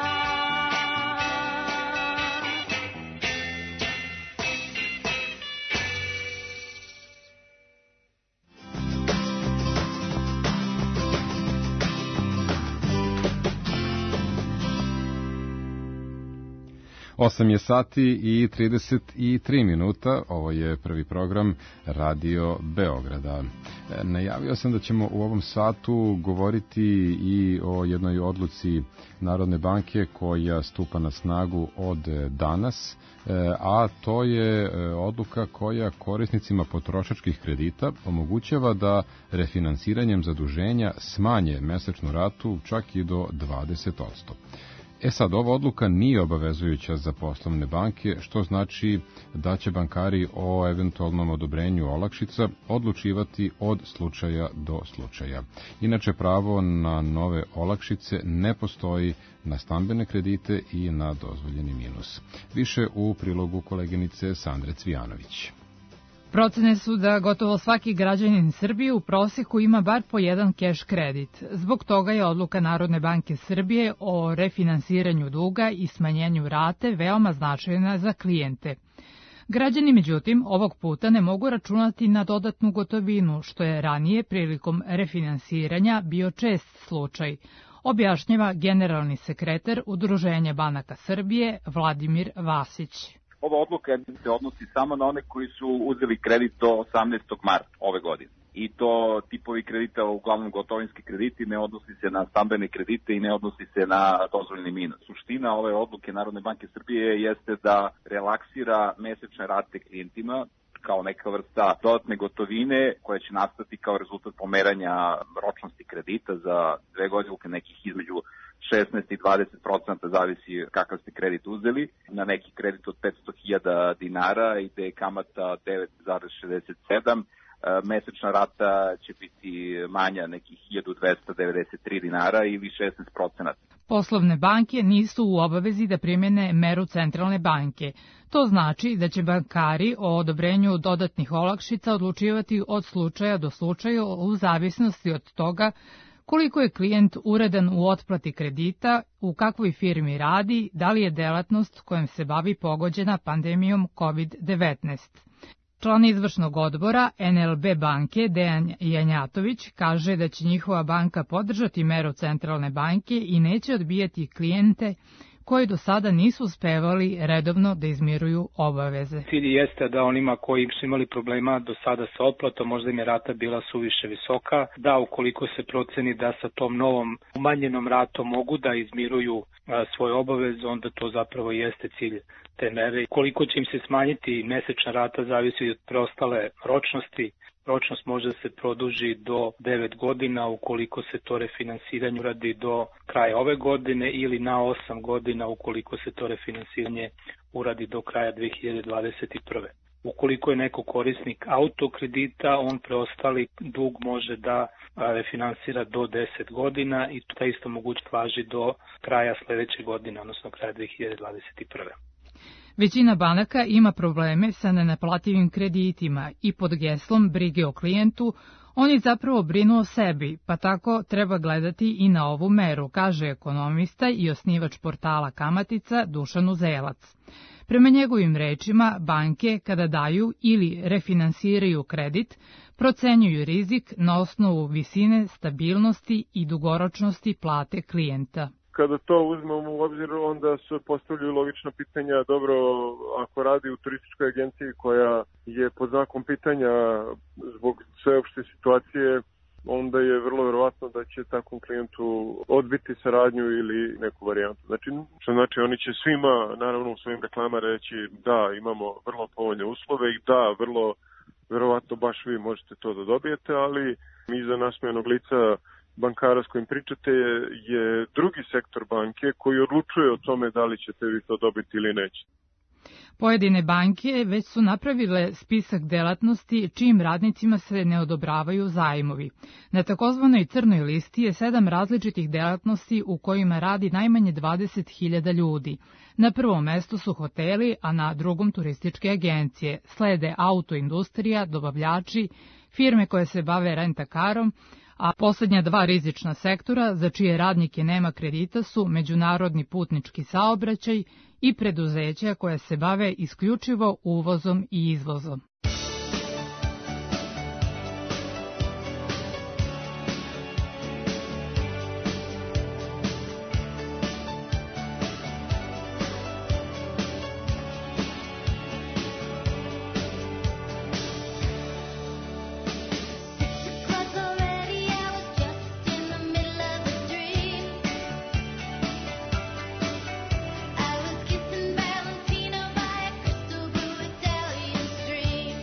osam je sati i trideset tri minuta, ovo je prvi program Radio Beograda. E, najavio sam da ćemo u ovom satu govoriti i o jednoj odluci Narodne banke koja stupa na snagu od danas, e, a to je e, odluka koja korisnicima potrošačkih kredita omogućava da refinansiranjem zaduženja smanje mesečnu ratu čak i do dvadeset posto. E sad, ova odluka nije obavezujuća za poslovne banke, što znači da će bankari o eventualnom odobrenju olakšica odlučivati od slučaja do slučaja. Inače, pravo na nove olakšice ne postoji na stambene kredite i na dozvoljeni minus. Više u prilogu koleginice Sandre Cvijanović. Procene su da gotovo svaki građanin Srbije u proseku ima bar po jedan keš kredit. Zbog toga je odluka Narodne banke Srbije o refinansiranju duga i smanjenju rate veoma značajna za klijente. Građani, međutim, ovog puta ne mogu računati na dodatnu gotovinu, što je ranije prilikom refinansiranja bio čest slučaj, objašnjava generalni sekretar Udruženja banaka Srbije Vladimir Vasić. Ova odluka se odnosi samo na one koji su uzeli kredit do osamnaestog marta ove godine. I to tipovi kredita, uglavnom gotovinski krediti, ne odnosi se na stambene kredite i ne odnosi se na dozvoljeni minus. Suština ove odluke Narodne banke Srbije jeste da relaksira mesečne rate klijentima kao neka vrsta dodatne gotovine koja će nastati kao rezultat pomeranja ročnosti kredita za dve godine, nekih između šesnaest i dvadeset procenata, zavisi kakav ste kredit uzeli. Na neki kredit od petsto hiljada dinara ide kamata devet zarez šezdeset sedam, mesečna rata će biti manja nekih hiljadu dvesta devedeset tri dinara ili šesnaest procenata. Poslovne banke nisu u obavezi da primjene meru centralne banke. To znači da će bankari o odobrenju dodatnih olakšica odlučivati od slučaja do slučaja u zavisnosti od toga koliko je klijent uredan u otplati kredita, u kakvoj firmi radi, da li je delatnost kojom se bavi pogođena pandemijom kovid devetnaest. Član izvršnog odbora N L B banke Dejan Janjatović kaže da će njihova banka podržati meru centralne banke i neće odbijati klijente koji do sada nisu uspevali redovno da izmiruju obaveze. Cilj jeste da onima koji su imali problema do sada sa otplatom, možda im je rata bila suviše visoka, da ukoliko se proceni da sa tom novom umanjenom ratom mogu da izmiruju a, svoje obaveze, onda to zapravo jeste cilj te mere. Koliko će im se smanjiti mesečna rata zavisi od preostale ročnosti. Ročnost može da se produži do devet godina ukoliko se to refinansiranje uradi do kraja ove godine ili na osam godina ukoliko se to refinansiranje uradi do kraja dve hiljade dvadeset prve. Ukoliko je neko korisnik autokredita, on preostali dug može da refinansira do deset godina i ta isto mogućnost važi do kraja sledeće godine, odnosno kraja dve hiljade dvadeset prve. Većina banaka ima probleme sa nenaplativim kreditima i pod geslom brige o klijentu oni zapravo brinu o sebi, pa tako treba gledati i na ovu meru, kaže ekonomista i osnivač portala Kamatica Dušan Uzelac. Prema njegovim rečima, banke kada daju ili refinansiraju kredit, procenjuju rizik na osnovu visine, stabilnosti i dugoročnosti plate klijenta. Kada to uzmemo u obzir, onda se postavljaju logična pitanja. Dobro, ako radi u turističkoj agenciji koja je pod znakom pitanja zbog sveopšte situacije, onda je vrlo verovatno da će takvom klijentu odbiti saradnju ili neku varijantu. Znači, što znači oni će svima, naravno u svojim reklama reći da imamo vrlo povoljne uslove i da, vrlo verovatno baš vi možete to da dobijete, ali iza nasmejanog lica bankara s kojim pričate je, je drugi sektor banke koji odlučuje o tome da li ćete vi to dobiti ili nećete. Pojedine banke već su napravile spisak delatnosti čijim radnicima se ne odobravaju zajmovi. Na takozvanoj crnoj listi je sedam različitih delatnosti u kojima radi najmanje dvadeset hiljada ljudi. Na prvom mestu su hoteli, a na drugom turističke agencije. Slede autoindustrija, dobavljači, firme koje se bave rentakarom, a posljednja dva rizična sektora za čije radnike nema kredita su međunarodni putnički saobraćaj i preduzeća koje se bave isključivo uvozom i izvozom. Stream.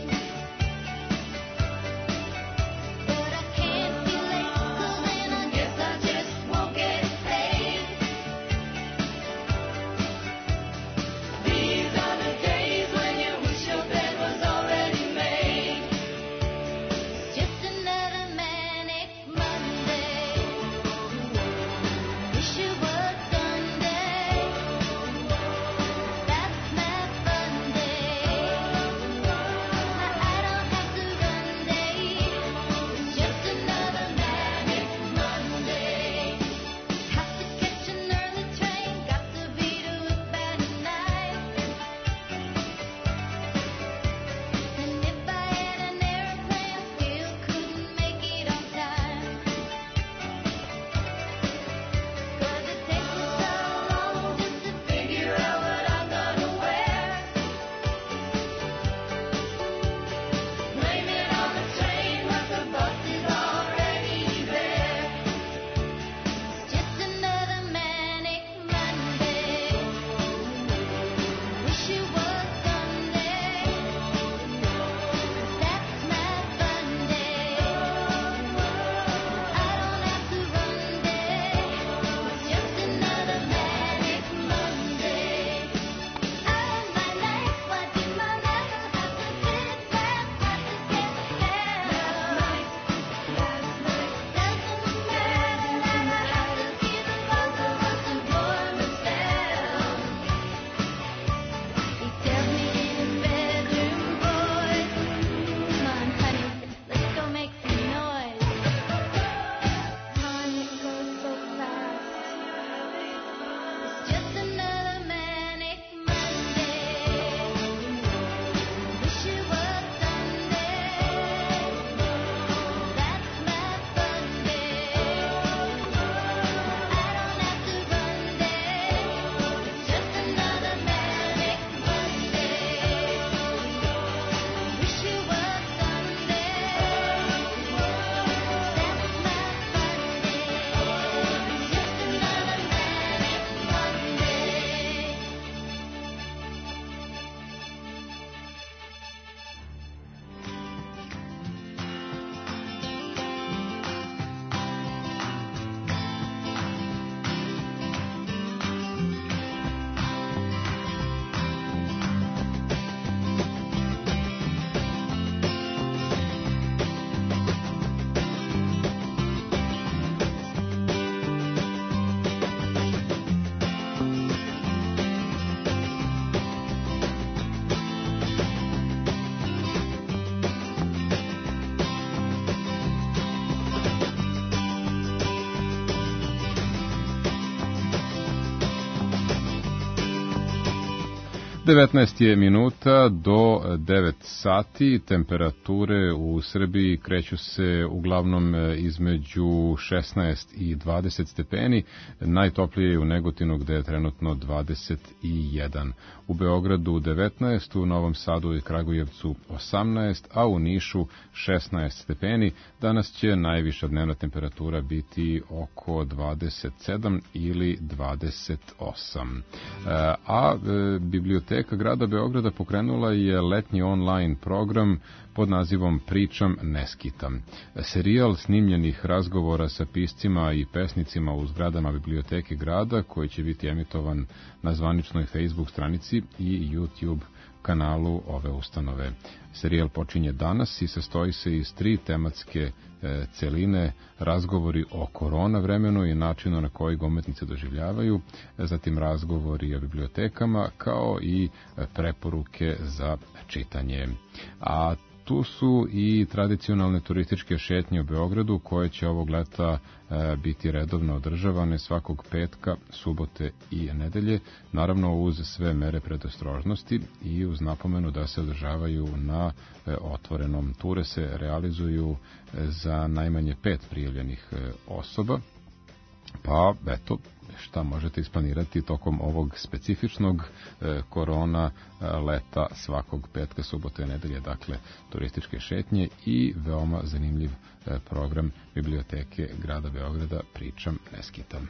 devetnaest je minuta do devet sati, temperature u Srbiji kreću se uglavnom između šesnaest i dvadeset stepeni, najtoplije je u Negotinu gde je trenutno dvadeset jedan. U Beogradu devetnaest, u Novom Sadu i Kragujevcu osamnaest, a u Nišu šesnaest stepeni. Danas će najviša dnevna temperatura biti oko dvadeset sedam ili dvadeset osam. A biblioteka grada Beograda pokrenula je letnji online program pod nazivom Pričam, ne skitam. Serijal snimljenih razgovora sa piscima i pesnicima u zgradama biblioteke grada, koji će biti emitovan na zvaničnoj Facebook stranici i YouTube kanalu ove ustanove. Serijal počinje danas i sastoji se iz tri tematske e, celine, razgovori o korona vremenu i načinu na koji ga umetnice doživljavaju, zatim razgovori o bibliotekama, kao i preporuke za čitanje. A tu su i tradicionalne turističke šetnje u Beogradu, koje će ovog leta e, biti redovno održavane svakog petka, subote i nedelje, naravno uz sve mere predostrožnosti i uz napomenu da se održavaju na e, otvorenom. Ture se realizuju e, za najmanje pet prijavljenih e, osoba, pa eto, šta možete isplanirati tokom ovog specifičnog e, korona e, leta svakog petka, subote i nedelje, dakle turističke šetnje i veoma zanimljiv e, program biblioteke grada Beograda Pričam, ne skitam.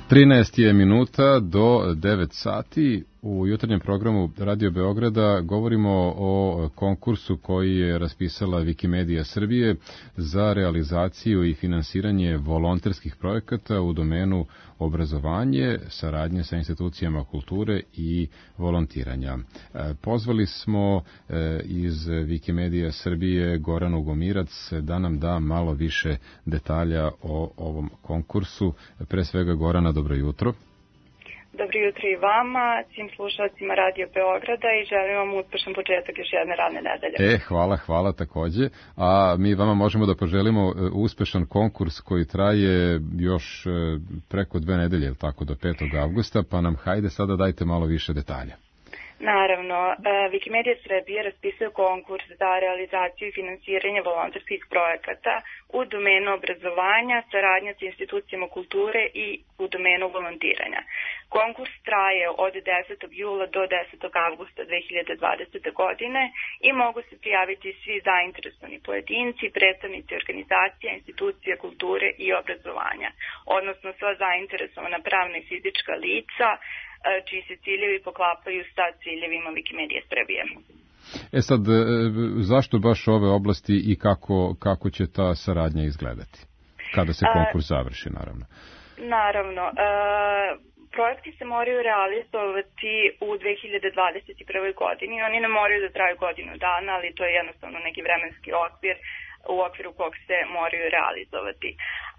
trinaest je minuta do devet sati. U jutarnjem programu Radio Beograda govorimo o konkursu koji je raspisala Wikimedia Srbije za realizaciju i finansiranje volonterskih projekata u domenu obrazovanje, saradnje sa institucijama kulture i volontiranja. Pozvali smo iz Wikimedia Srbije Goranu Gomirac da nam da malo više detalja o ovom konkursu. Pre svega, Gorana, dobro jutro. Dobro jutro i vama, svim slušalcima Radio Beograda i želim vam uspešan početak još jedne radne nedelje. E, hvala, hvala takođe. A mi vama možemo da poželimo uspešan konkurs koji traje još preko dve nedelje, tako do petog avgusta, pa nam hajde sada dajte malo više detalja. Naravno, Wikimedia Srbije raspisuje konkurs za realizaciju i finansiranje volonterskih projekata u domenu obrazovanja, saradnja sa institucijama kulture i u domenu volontiranja. Konkurs traje od desetog jula do desetog avgusta dve hiljade dvadesete. godine i mogu se prijaviti svi zainteresovani pojedinci, predstavnici organizacija, institucija kulture i obrazovanja, odnosno sva zainteresovana pravna i fizička lica čiji se ciljevi poklapaju sa ciljevima Wikimedia Srbije. E sad, zašto baš ove oblasti i kako, kako će ta saradnja izgledati? Kada se konkurs završi, naravno. Naravno. E, projekti se moraju realizovati u dve hiljade dvadeset prve. godini. Oni ne moraju da traju godinu dana, ali to je jednostavno neki vremenski okvir u okviru kog se moraju realizovati.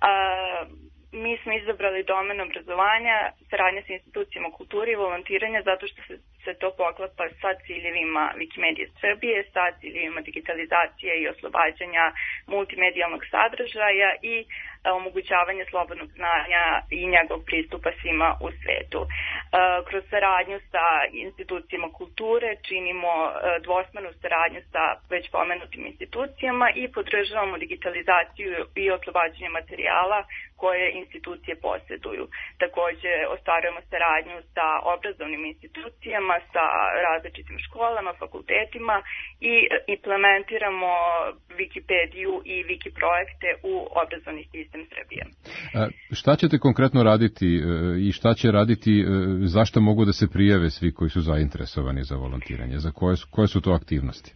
E, Mi smo izabrali domen obrazovanja, saradnja sa institucijama kulture i volontiranja zato što se, se to poklapa sa ciljevima Wikimedia Srbije, sa ciljevima digitalizacije i oslobađanja multimedijalnog sadržaja i a, omogućavanja slobodnog znanja i njegovog pristupa svima u svetu. A, kroz saradnju sa institucijama kulture činimo a, dvosmernu saradnju sa već pomenutim institucijama i podržavamo digitalizaciju i oslobađanje materijala koje institucije posjeduju. Takođe, ostvarujemo saradnju sa obrazovnim institucijama, sa različitim školama, fakultetima i implementiramo Wikipediju i Wiki projekte u obrazovni sistem Srbije. A, šta ćete konkretno raditi i šta će raditi, zašto mogu da se prijave svi koji su zainteresovani za volontiranje? Za koje su, koje su to aktivnosti?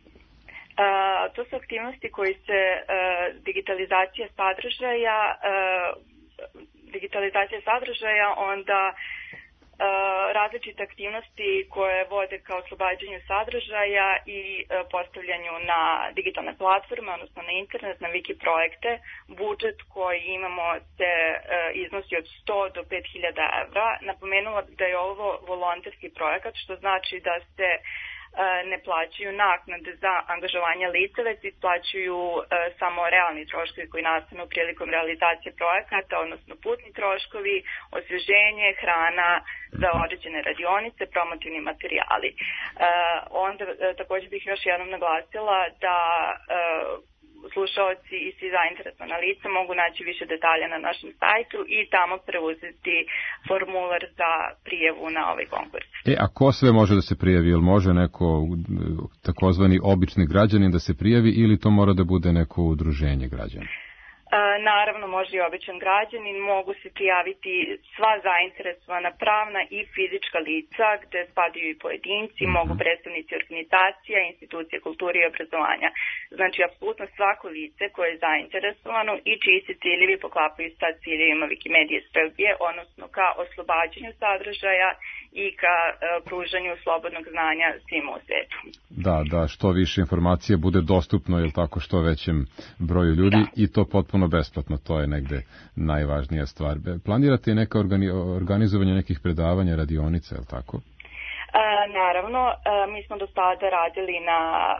A, to su aktivnosti koji se a, digitalizacija sadržaja a, digitalizacija sadržaja, onda e, različite aktivnosti koje vode ka oslobađanju sadržaja i e, postavljanju na digitalne platforme, odnosno na internet, na Wiki projekte. Budžet koji imamo se e, iznosi od sto do pet hiljada evra. Napomenula bih da je ovo volonterski projekat, što znači da se ne plaćaju naknade za angažovanje lica, već se isplaćuju e, samo realni troškovi koji nastanu prilikom realizacije projekata, odnosno putni troškovi, osveženje, hrana za određene radionice, promotivni materijali. E, onda e, također bih još jednom naglasila da e, slušaoci i svi zainteresovana lica mogu naći više detalja na našem sajtu i tamo preuzeti formular za prijavu na ovaj konkurs. E, a ko sve može da se prijavi? Jel može neko takozvani obični građanin da se prijavi ili to mora da bude neko udruženje građana? Naravno, može i običan građanin, mogu se prijaviti sva zainteresovana pravna i fizička lica, gde spadaju i pojedinci, mm-hmm. mogu predstavnici organizacija, institucije kulture i obrazovanja. Znači, apsolutno svako lice koje je zainteresovano i čiji se ciljevi poklapaju sa ciljevima Wikimedia Srbije, odnosno ka oslobađanju sadržaja i ka uh, pružanju slobodnog znanja svima u svetu. Da, da, što više informacija bude dostupno, ili tako, što većem broju ljudi da. I to potpuno besplatno, to je negde najvažnija stvar. Planirate neka organi, organizovanje nekih predavanja, radionica, je li tako? E, naravno, e, mi smo do sada radili na e,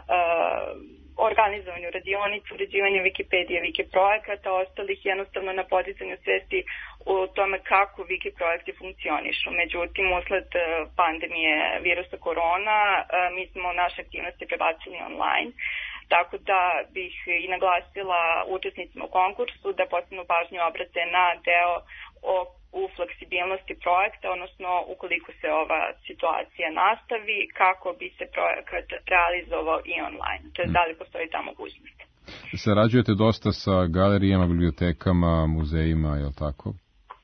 organizovanju radionica, uređivanju Wikipedije, Wiki projekata, ostalih jednostavno na podizanju svesti u tome kako Wiki projekti funkcionišu. Međutim, usled pandemije virusa korona, e, mi smo naše aktivnosti prebacili online. Tako da bih i naglasila učesnicima u konkursu da posebnu pažnju obrate na deo o, u fleksibilnosti projekta, odnosno ukoliko se ova situacija nastavi, kako bi se projekat realizovao i online. To je da li postoji ta mogućnost. Sarađujete dosta sa galerijama, bibliotekama, muzejima, je li tako? Da,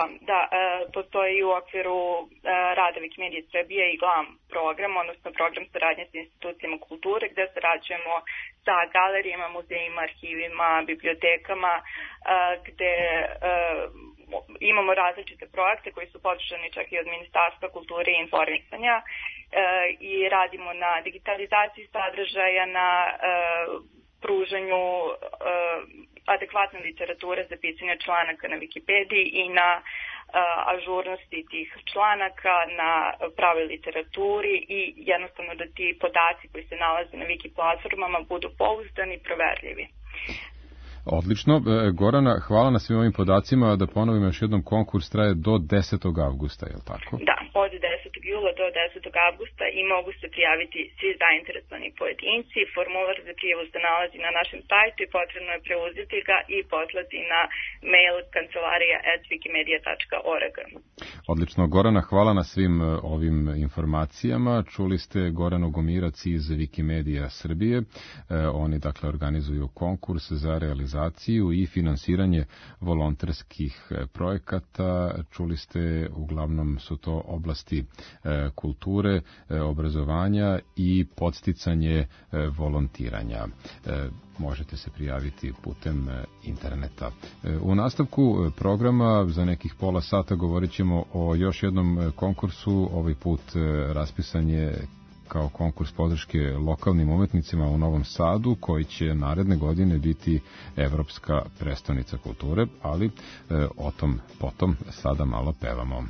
Da, da, e, postoji u okviru e, rada Wikimedije Srbije i GLAM program, odnosno program saradnje sa institucijama kulture, gde sarađujemo sa galerijama, muzejima, arhivima, bibliotekama, e, gde e, imamo različite projekte koji su podržani čak i od Ministarstva kulture i informisanja e, i radimo na digitalizaciji sadržaja, na e, pružanju e, adekvatne literature za pisanje članaka na Wikipediji i na e, ažurnosti tih članaka, na pravoj literaturi i jednostavno da ti podaci koji se nalaze na Wiki platformama budu pouzdani i proverljivi. Odlično. Gorana, hvala na svim ovim podacima. Da ponovim još jednom, konkurs traje do desetog avgusta, je li tako? Da, od desetog jula do desetog avgusta i mogu se prijaviti svi zainteresovani pojedinci. Formular za prijavu se nalazi na našem sajtu i potrebno je preuzeti ga i poslati na mail kancelarija at wikimedia tačka org. Odlično. Gorana, hvala na svim ovim informacijama. Čuli ste Goranu Gomirac iz Wikimedija Srbije. E, oni, dakle, organizuju konkurs za realizaciju i finansiranje volonterskih projekata. Čuli ste, uglavnom su to oblasti kulture, obrazovanja i podsticanje volontiranja. Možete se prijaviti putem interneta. U nastavku programa za nekih pola sata govorit ćemo o još jednom konkursu. Ovaj put raspisan je kao konkurs podrške lokalnim umetnicima u Novom Sadu, koji će naredne godine biti Evropska prestonica kulture, ali e, o tom potom sada malo pevamo.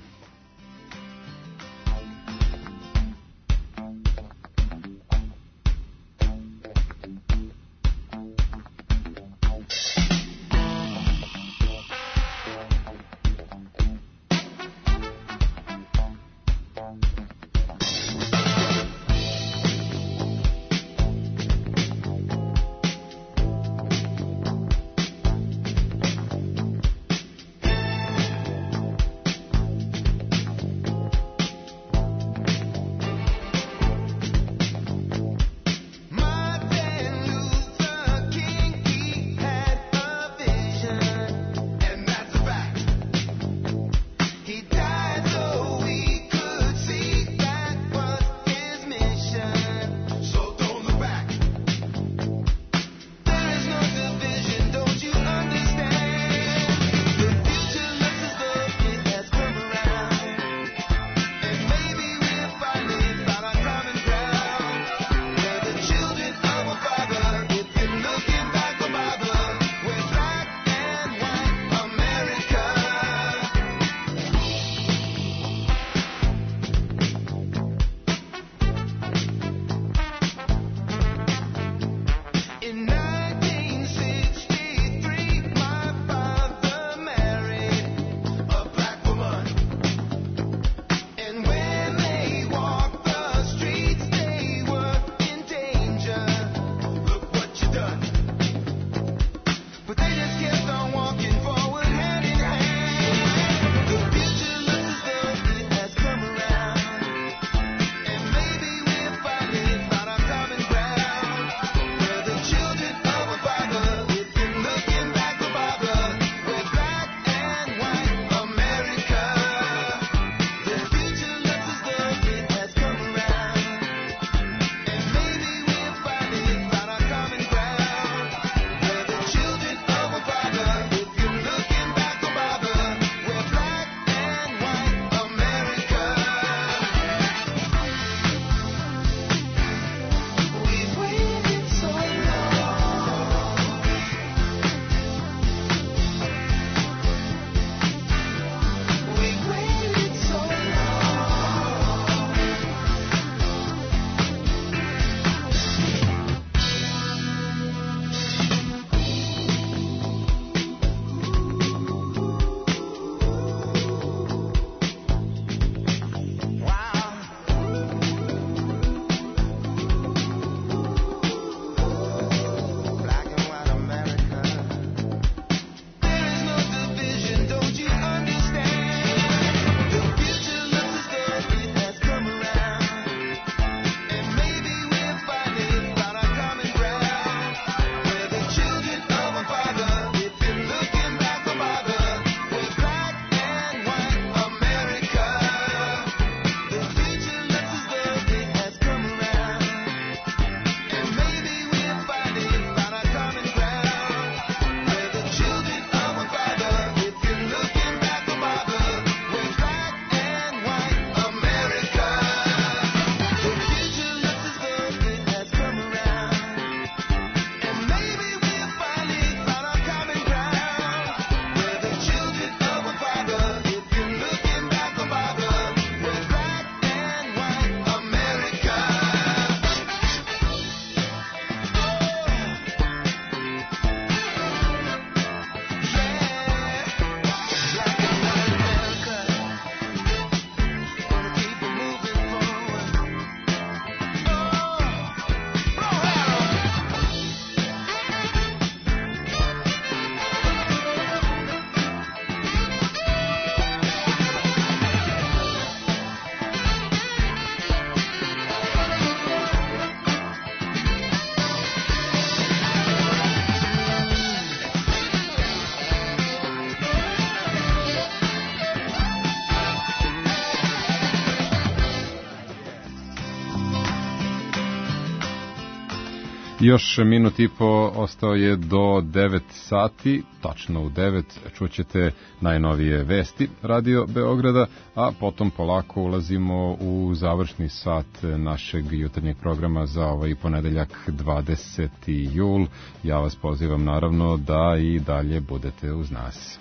Još minut i po ostao je do devet sati, tačno u devet čućete najnovije vesti Radio Beograda, a potom polako ulazimo u završni sat našeg jutarnjeg programa za ovaj ponedeljak dvadeseti jul. Ja vas pozivam naravno da i dalje budete uz nas.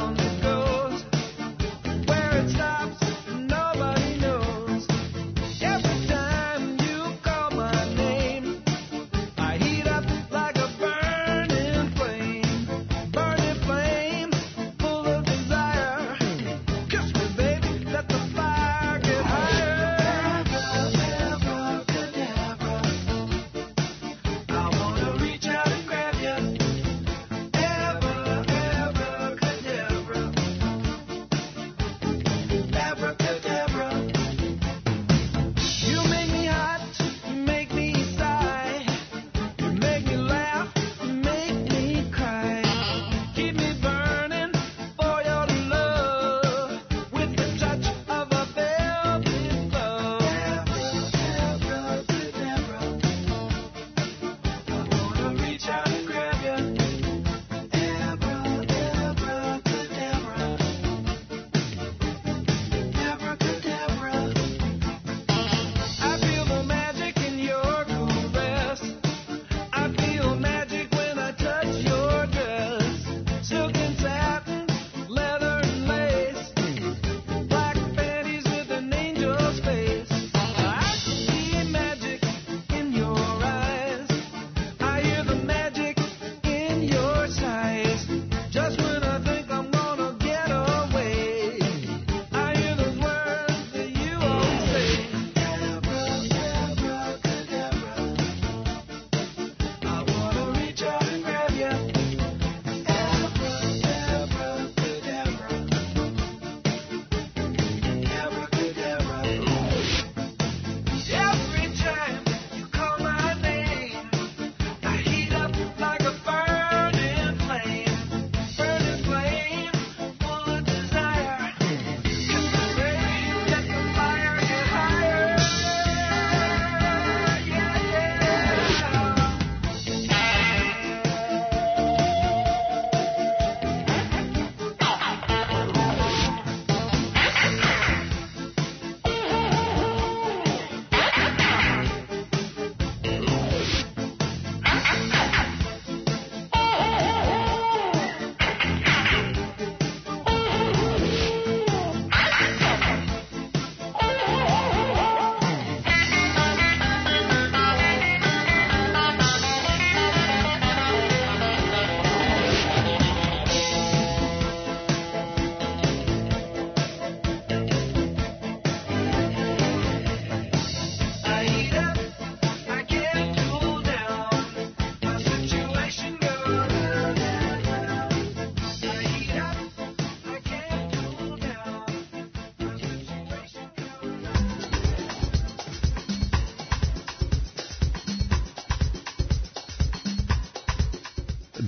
Yeah.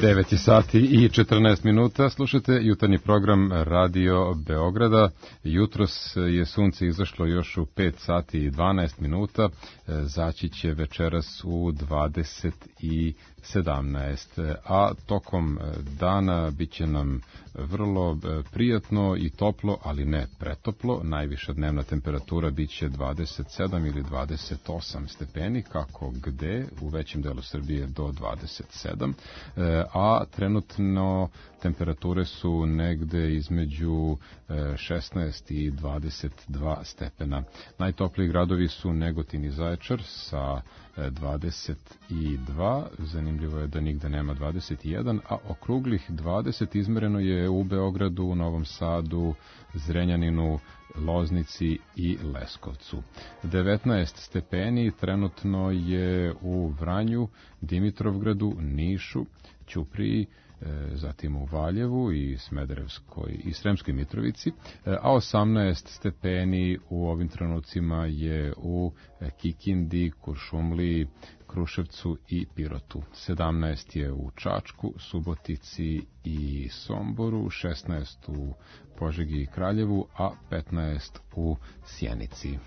devet sati i četrnaest minuta, slušate jutarnji program Radio Beograda. Jutros je sunce izašlo još u pet sati i dvanaest minuta, zaći će večeras u dvadeset i sedamnaest, a tokom dana bit će nam vrlo prijatno i toplo, ali ne pretoplo. Najviša dnevna temperatura bit će dvadeset sedam ili dvadeset osam stepeni, kako gde, u većem delu Srbije do dvadeset sedam, a trenutno temperature su negde između šesnaest i dvadeset dva stepena. Najtopliji gradovi su Negotin i Zaječar sa dvadeset dva, zanimljivo je da nigde nema dvadeset jedan, a okruglih dvadeset izmereno je u Beogradu, u Novom Sadu, Zrenjaninu, Loznici i Leskovcu. devetnaest stepeni trenutno je u Vranju, Dimitrovgradu, Nišu, Ćupriji, zatim u Valjevu i Smederevskoj i Sremskoj Mitrovici, a osamnaest stepeni u ovim trenucima je u Kikindi, Kuršumliji, Kruševcu i Pirotu. sedamnaest je u Čačku, Subotici i Somboru, šesnaest u Požegi i Kraljevu, a petnaest u Sjenici.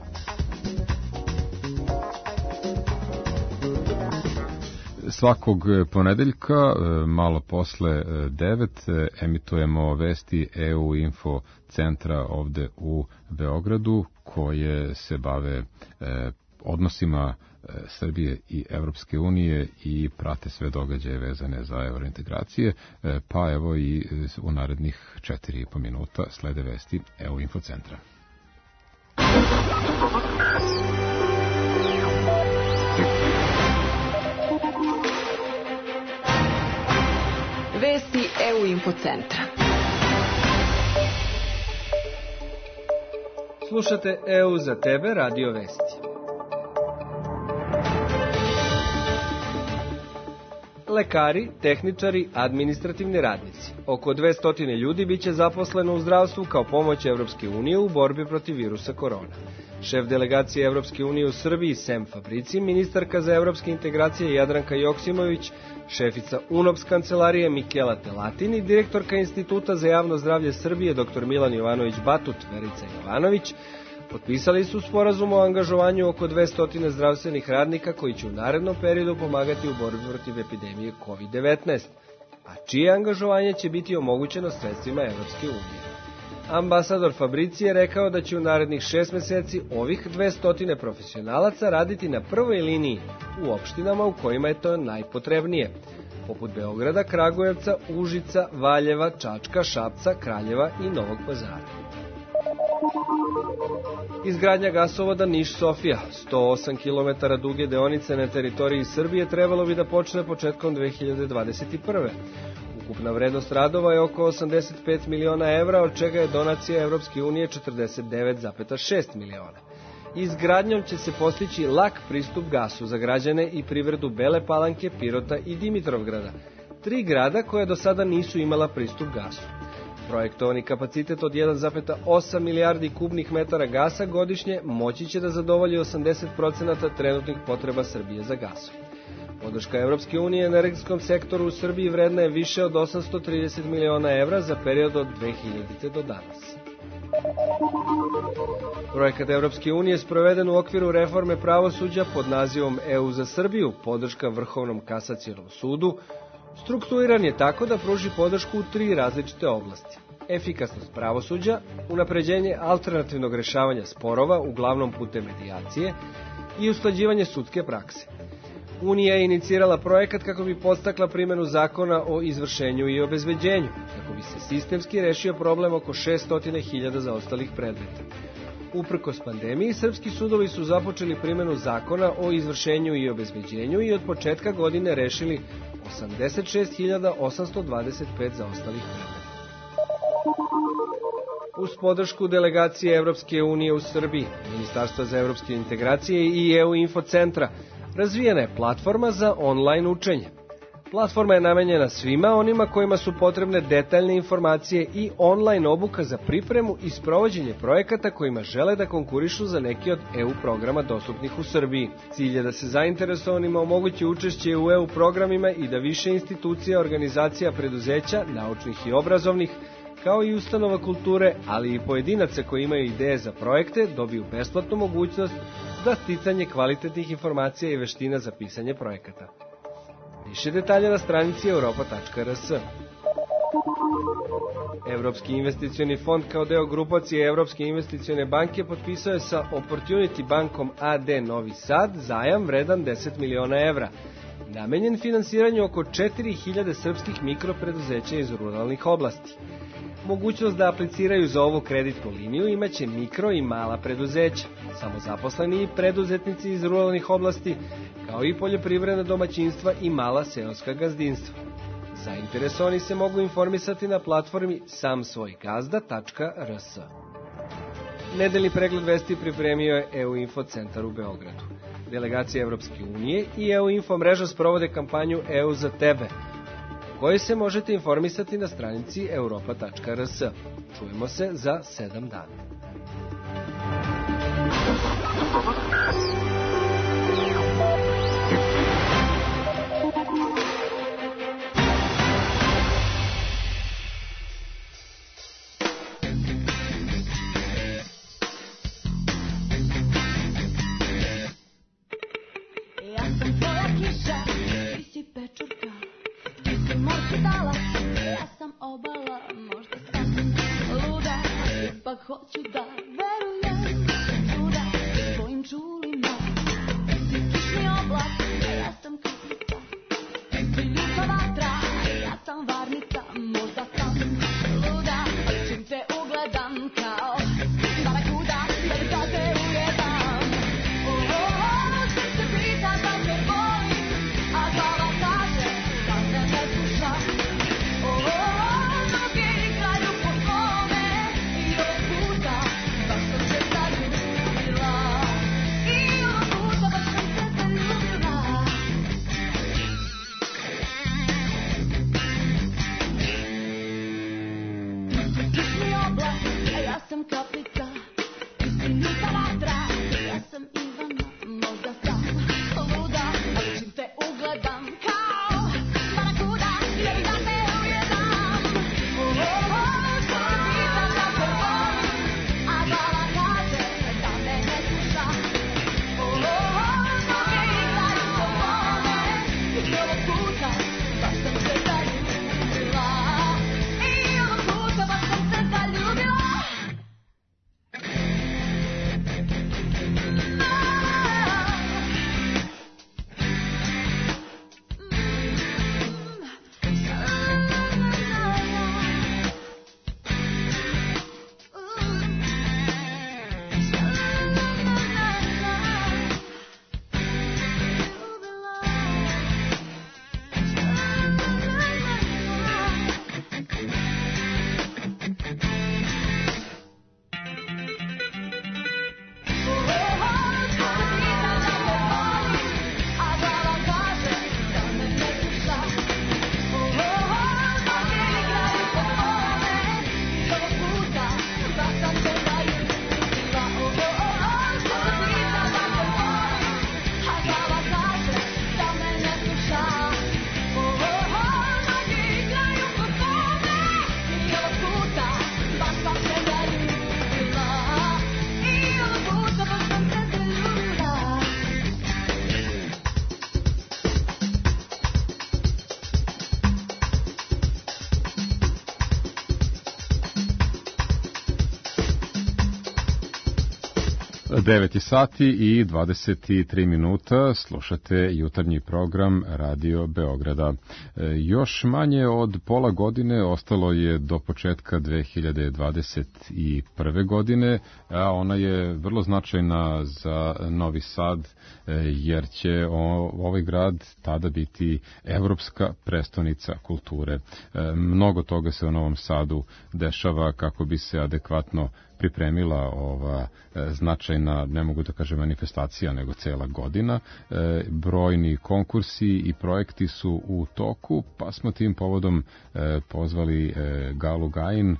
Svakog ponedeljka, malo posle devet, emitujemo vesti E U Info centra ovde u Beogradu, koje se bave odnosima Srbije i Evropske unije i prate sve događaje vezane za eurointegracije, pa evo i u narednih četiri i po minuta slede vesti E U Info centra. Vesti E U Info centra. Slušate E U za tebe radio vesti. Lekari, tehničari, administrativni radnici. Oko dvesta ljudi biće zaposleno u zdravstvu kao pomoć Evropske unije u borbi protiv virusa korona. Šef delegacije Evropske unije u Srbiji Sem Fabrici, ministarka za evropske integracije Jadranka Joksimović, šefica UNOPS kancelarije Mikela Telatin i direktorka Instituta za javno zdravlje Srbije dr Milan Jovanović Batut Verica Jovanović potpisali su sporazum o angažovanju oko dvesta zdravstvenih radnika koji će u narednom periodu pomagati u borbi protiv epidemije kovid devetnaest, a čije angažovanje će biti omogućeno sredstvima Evropske unije. Ambasador Fabrici je rekao da će u narednih šest meseci ovih dvesta profesionalaca raditi na prvoj liniji u opštinama u kojima je to najpotrebnije, poput Beograda, Kragujevca, Užica, Valjeva, Čačka, Šapca, Kraljeva i Novog Pazara. Izgradnja gasovoda Niš-Sofija, sto osam kilometara duge deonice na teritoriji Srbije, trebalo bi da počne početkom dve hiljade dvadeset prve. Ukupna vrednost radova je oko osamdeset pet miliona evra, od čega je donacija Evropske unije četrdeset devet zarez šest miliona. Izgradnjom će se postići lak pristup gasu za građane i privredu Bele Palanke, Pirota i Dimitrovgrada, tri grada koje do sada nisu imala pristup gasu. Projektovani kapacitet od jedan zarez osam milijardi kubnih metara gasa godišnje moći će da zadovolji osamdeset procenata trenutnih potreba Srbije za gasom. Podrška Evropske unije energetskom sektoru u Srbiji vredna je više od osamsto trideset miliona evra za period od dve hiljadite do danas. Projekat Evropske unije sproveden u okviru reforme pravosuđa pod nazivom E U za Srbiju, podrška Vrhovnom kasacionom sudu, strukturiran je tako da pruži podršku u tri različite oblasti: efikasnost pravosuđa, unapređenje alternativnog rešavanja sporova, uglavnom putem medijacije, i usklađivanje sudske prakse. Unija je inicirala projekat kako bi podstakla primjenu zakona o izvršenju i obezbeđenju, kako bi se sistemski rešio problem oko šesto hiljada zaostalih predmeta. Uprkos pandemiji, srpski sudovi su započeli primjenu zakona o izvršenju i obezbeđenju i od početka godine rešili osamdeset šest hiljada osamsto dvadeset pet zaostalih predmeta. Uz podršku delegacije Evropske unije u Srbiji, Ministarstva za evropske integracije i E U Info centra, razvijena je platforma za online učenje. Platforma je namenjena svima onima kojima su potrebne detaljne informacije i online obuka za pripremu i sprovođenje projekata kojima žele da konkurišu za neki od E U programa dostupnih u Srbiji. Cilj je da se zainteresovanima omogući učešće u E U programima i da više institucija, organizacija, preduzeća, naučnih i obrazovnih, kao i ustanova kulture, ali i pojedinaca koji imaju ideje za projekte, dobiju besplatnu mogućnost za sticanje kvalitetnih informacija i veština za pisanje projekata. Više detalja na stranici europa tačka r s. Evropski investicioni fond kao deo grupacije Evropske investicione banke potpisao je sa Opportunity bankom A D Novi Sad zajam vredan deset miliona evra, namenjen finansiranju oko četiri hiljade srpskih mikropreduzeća iz ruralnih oblasti. Mogućnost da apliciraju za ovu kreditnu liniju imaće mikro i mala preduzeća, samozaposleni i preduzetnici iz ruralnih oblasti, kao i poljoprivredna domaćinstva i mala seoska gazdinstva. Zainteresovani se mogu informisati na platformi sam svoj gazda tačka r s. Nedeljni pregled vesti pripremio je E U Info centar u Beogradu. Delegacija Evropske unije i E U Info mreža sprovode kampanju E U za tebe, koje se možete informisati na stranici europa tačka r s. Čujemo se za sedam dana. Hoću da verujem svuda svojim čulima. Ti kišni oblak, ja sam kapljica. Ti ljuta vatra, ja sam varnica. Možda sam luda, ali čim te ugledam kao barakuda, da bi da te ujedam. Oh, oh, oh, srce pita da te volim, a glava kaže da me ne sluša. Oh, oh, oh, noge igraju po svome i ovog puta baš sam se zaljubila. I ovog puta baš sam se zaljubila. Kišni oblak, a ja sam kaplica. Ti si ljuta vatra, ja sam Ivana. Možda sam luda, ali čim te ugledam kao barakuda, da bi da te ujedam. Oh, oh, oh, što se pitam da te volim, a glava kaže da me ne sluša. Oh, oh, oh, noge igraju po mome i ovog puta baš sam se zaljubila. I ovog puta baš sam se zaljubila. devet sati i dvadeset tri minuta, slušate jutarnji program Radio Beograda. E, još manje od pola godine ostalo je do početka dve hiljade dvadeset prve. godine, a ona je vrlo značajna za Novi Sad, e, jer će o, ovaj grad tada biti evropska prestonica kulture. E, mnogo toga se u Novom Sadu dešava kako bi se adekvatno pripremila ova značajna, ne mogu da kažem manifestacija, nego cela godina. Brojni konkursi i projekti su u toku, pa smo tim povodom pozvali Galu Gajin,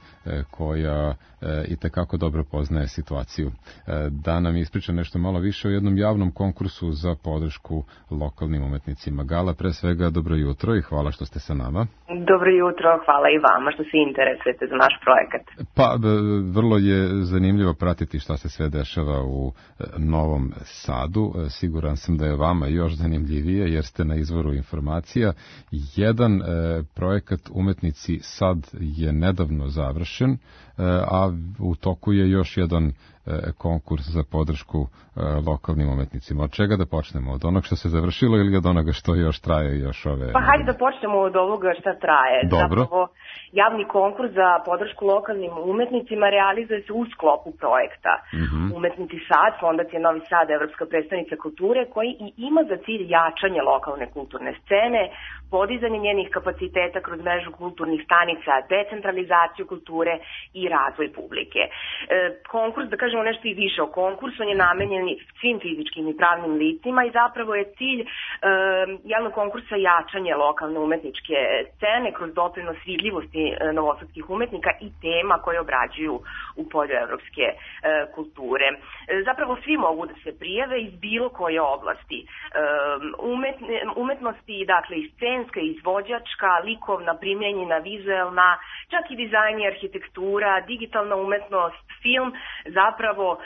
koja i tekako dobro poznaje situaciju, da nam ispriča nešto malo više o jednom javnom konkursu za podršku lokalnim umetnicima. Gala, pre svega dobro jutro i hvala što ste sa nama. Dobro jutro, hvala i vama što se interesujete za naš projekat. Pa, vrlo je zanimljivo pratiti šta se sve dešava u Novom Sadu. Siguran sam da je vama još zanimljivije jer ste na izvoru informacija. Jedan e, projekat Umetnici Sad je nedavno završen, a u toku je još jedan konkurs za podršku lokalnim umetnicima. Od čega da počnemo? Od onog što se završilo ili od onoga što još traje još ove... Pa hajde da počnemo od ovoga što traje. Dobro. Zapravo, javni konkurs za podršku lokalnim umetnicima realizuje se u sklopu projekta mm-hmm. Umetnici Sad, Fondacija Novi Sad, Evropska predstavnica kulture, koji i ima za cilj jačanje lokalne kulturne scene, podizanje njenih kapaciteta kroz mrežu kulturnih stanica, decentralizaciju kulture i razvoj publike. E, konkurs, da kažemo nešto i više o konkursu, on je namenjen svim fizičkim i pravnim licima i zapravo je cilj e, javnog konkursa jačanje lokalne umetničke scene kroz doprinos vidljivosti e, novosadskih umetnika i tema koje obrađuju u polju evropske e, kulture. E, zapravo svi mogu da se prijave iz bilo koje oblasti. E, umetne, umetnosti, dakle i scenska, izvođačka, likovna, primjenjena, vizuelna, čak i dizajn i arhitektura, digitalna umetnost, film, zapravo e,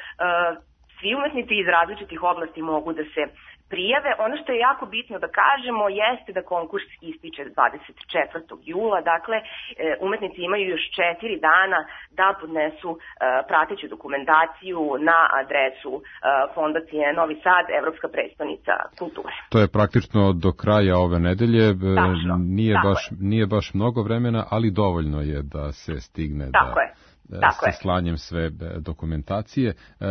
svi umetnici iz različitih oblasti mogu da se prijave. Ono što je jako bitno da kažemo jeste da konkurs ističe dvadeset četvrtog jula, dakle umetnici imaju još četiri dana da podnesu uh, prateću dokumentaciju na adresu uh, Fondacije Novi Sad, Evropska predstavnica kulture. To je praktično do kraja ove nedelje. Tačno, nije, baš, je. nije baš mnogo vremena, ali dovoljno je da se stigne tako da... je. Tako sa slanjem sve dokumentacije.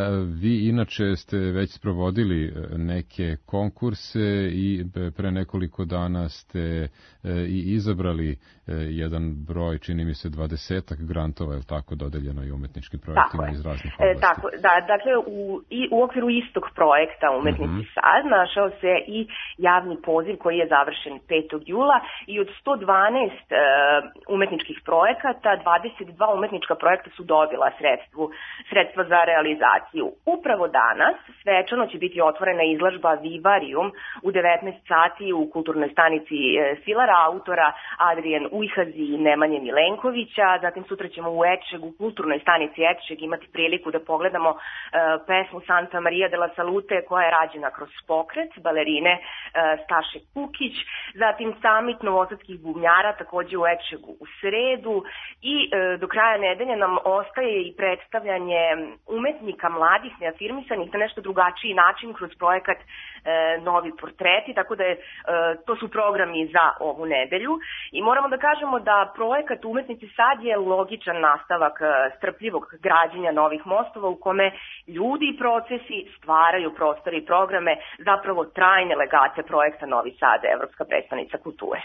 Vi inače ste već sprovodili neke konkurse i pre nekoliko dana ste i izabrali jedan broj, čini mi se dvadesetak grantova, je li tako, dodeljeno i umetničkim projektima iz raznih oblasti? E, tako, da, dakle, u, i, u okviru istog projekta Umetnici mm-hmm. Sad našao se i javni poziv koji je završen petog jula i od sto dvanaest uh, umetničkih projekata, dvadeset dva umetnička projekta su dobila sredstvu, sredstva za realizaciju. Upravo danas svečano će biti otvorena izložba Vivarium u devetnaest sati u kulturnoj stanici Silara, autora Adrijan Ujhazi i Nemanje Milenkovića. Zatim sutra ćemo u Ečegu, u kulturnoj stanici Ečeg, imati priliku da pogledamo uh, pesmu Santa Maria de la Salute koja je rađena kroz pokret balerine uh, Staše Kukić. Zatim samit novosadskih bubnjara takođe u Ečegu u sredu i uh, do kraja nedelje nam ostaje i predstavljanje umetnika mladih, neafirmisanih na nešto drugačiji način kroz projekat e, Novi portreti, tako da je, e, to su programi za ovu nedelju i moramo da kažemo da projekat Umetnici Sad je logičan nastavak e, strpljivog građenja novih mostova u kome ljudi i procesi stvaraju prostore i programe, zapravo trajne legate projekta Novi Sad, Evropska predstavnica kulture.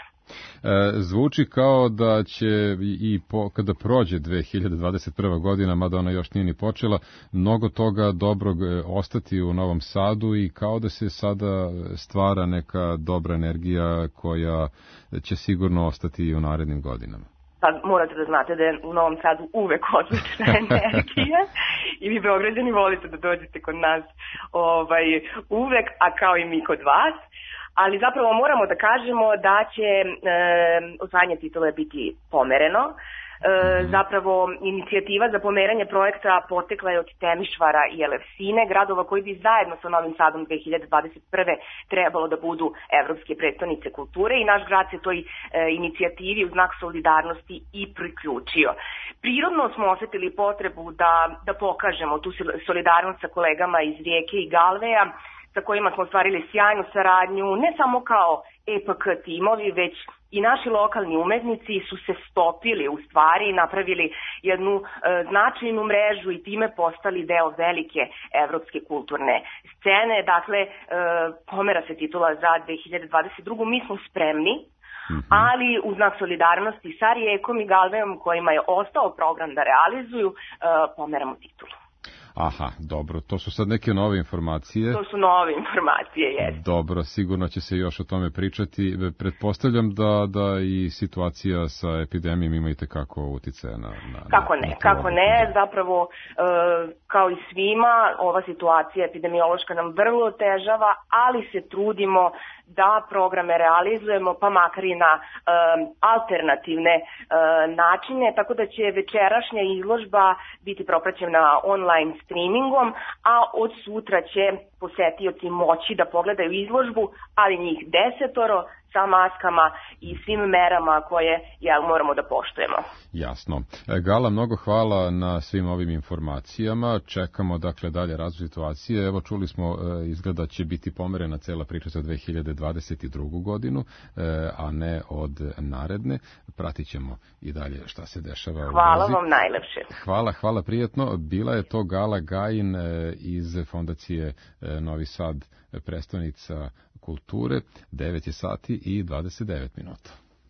Zvuči kao da će i po, kada prođe dve hiljade dvadeset prva godina, mada ona još nije ni počela, mnogo toga dobrog ostati u Novom Sadu i kao da se sada stvara neka dobra energija koja će sigurno ostati i u narednim godinama. Pa morate da znate da je u Novom Sadu uvek odlična energija i vi Beograđani volite da dođete kod nas ovaj, uvek, a kao i mi kod vas. Ali zapravo moramo da kažemo da će e, osvajanje titule biti pomereno. E, zapravo inicijativa za pomeranje projekta potekla je od Temišvara i Elefsine, gradova koji bi zajedno sa Novim Sadom dve hiljade dvadeset prve trebalo da budu evropske predstavnice kulture i naš grad se toj e, inicijativi u znak solidarnosti i priključio. Prirodno smo osetili potrebu da, da pokažemo tu solidarnost sa kolegama iz Rijeke i Galveja, sa kojima smo ostvarili sjajnu saradnju, ne samo kao E P K timovi, već i naši lokalni umetnici su se stopili u stvari i napravili jednu e, značajnu mrežu i time postali deo velike evropske kulturne scene. Dakle, e, pomera se titula za dve hiljade dvadeset drugu. Mi smo spremni mm-hmm. ali u znak solidarnosti sa Rijekom i Galvejom kojima je ostao program da realizuju, uh, pomeramo titulu. Aha, dobro, to su sad neke nove informacije. To su nove informacije, jes. Dobro, sigurno će se još o tome pričati. Pretpostavljam da, da i situacija sa epidemijom ima i tekako uticaja na, na... Kako ne, na kako ne, zapravo e, kao i svima, ova situacija epidemiološka nam vrlo otežava, ali se trudimo da programe realizujemo, pa makar i na e, alternativne e, načine, tako da će večerašnja izložba biti propraćena online streamingom, a od sutra će posetioci moći da pogledaju izložbu, ali njih desetoro, sa maskama i svim merama koje ja, moramo da poštujemo. Jasno. Gala, mnogo hvala na svim ovim informacijama. Čekamo dakle dalje razvoj situacije. Evo čuli smo, izgleda će biti pomerena cela priča za dve hiljade dvadeset drugu. godinu, a ne od naredne. Pratit ćemo i dalje šta se dešava. Hvala vam najlepše. Hvala, hvala prijatno. Bila je to Gala Gajin iz Fondacije Novi Sad, predstavnica kulture. Devet je sati i dvadeset devet minuta.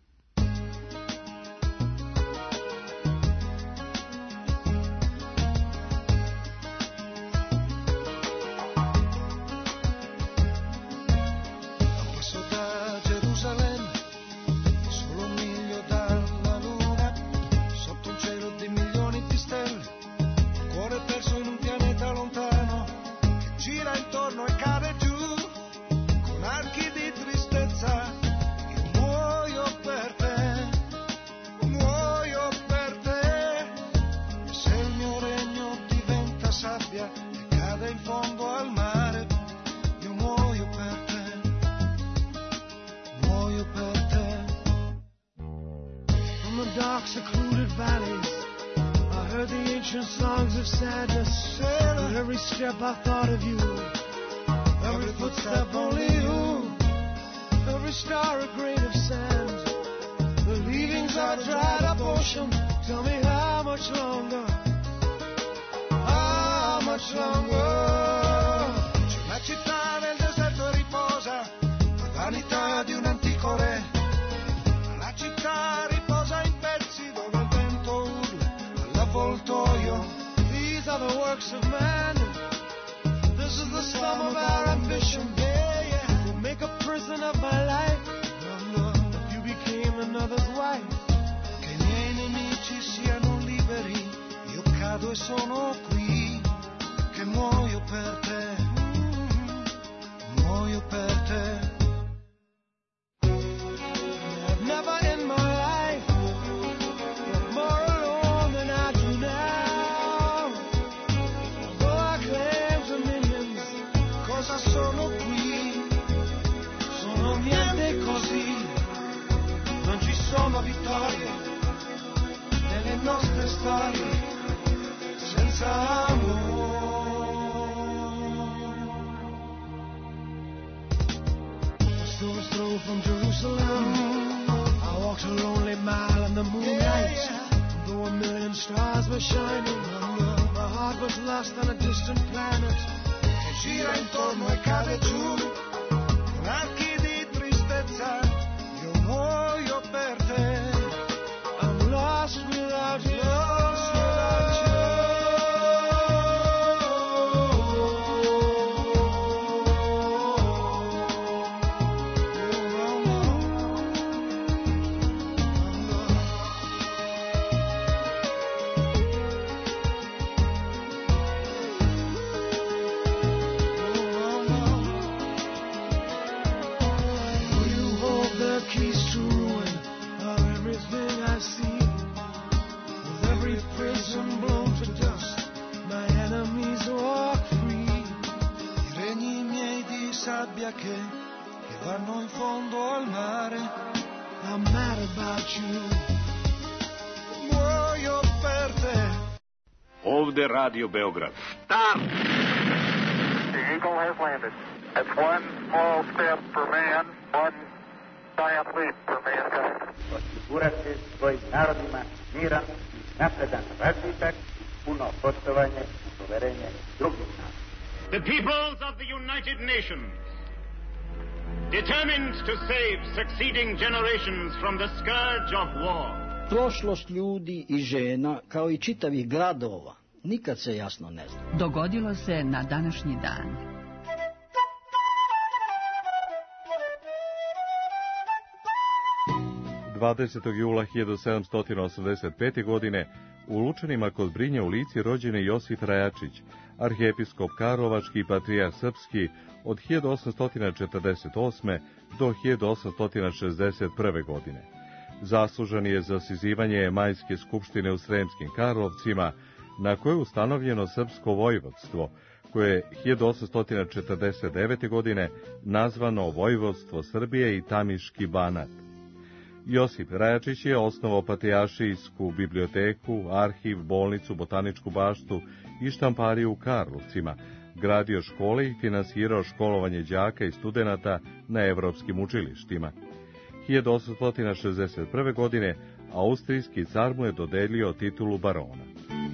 Ovde Radio Beograd. Stop! The Eagle has landed. It's one small step for man, one giant leap for mankind. Osigurati svojim narodima miran i napredan razvitak, puno poštovanje i poverenje drugih naroda. The peoples of the United Nations determined to save succeeding generations from the scourge of war. Prošlost ljudi i žena, kao i čitavih gradova, nikad se jasno ne zna. Dogodilo se na današnji dan. dvadesetog jula hiljadu sedamsto osamdeset pete. godine u Lučanima kod Brinje u Lici rođen je Josif Rajačić, arhijepiskop Karlovački i patrijarh srpski od hiljadu osamsto četrdeset osme. do hiljadu osamsto šezdeset prve. godine. Zaslužan je za sazivanje Majske skupštine u Sremskim Karlovcima, na kojoj je ustanovljeno srpsko vojvodstvo, koje je hiljadu osamsto četrdeset devete. godine nazvano Vojvodstvo Srbije i Tamiški Banat. Josip Rajačić je osnovao patrijaršijsku biblioteku, arhiv, bolnicu, botaničku baštu i štampariju u Karlovcima, gradio škole i finansirao školovanje đaka i studenata na evropskim učilištima. hiljadu osamsto šezdeset prve. godine austrijski car mu je dodelio titulu barona.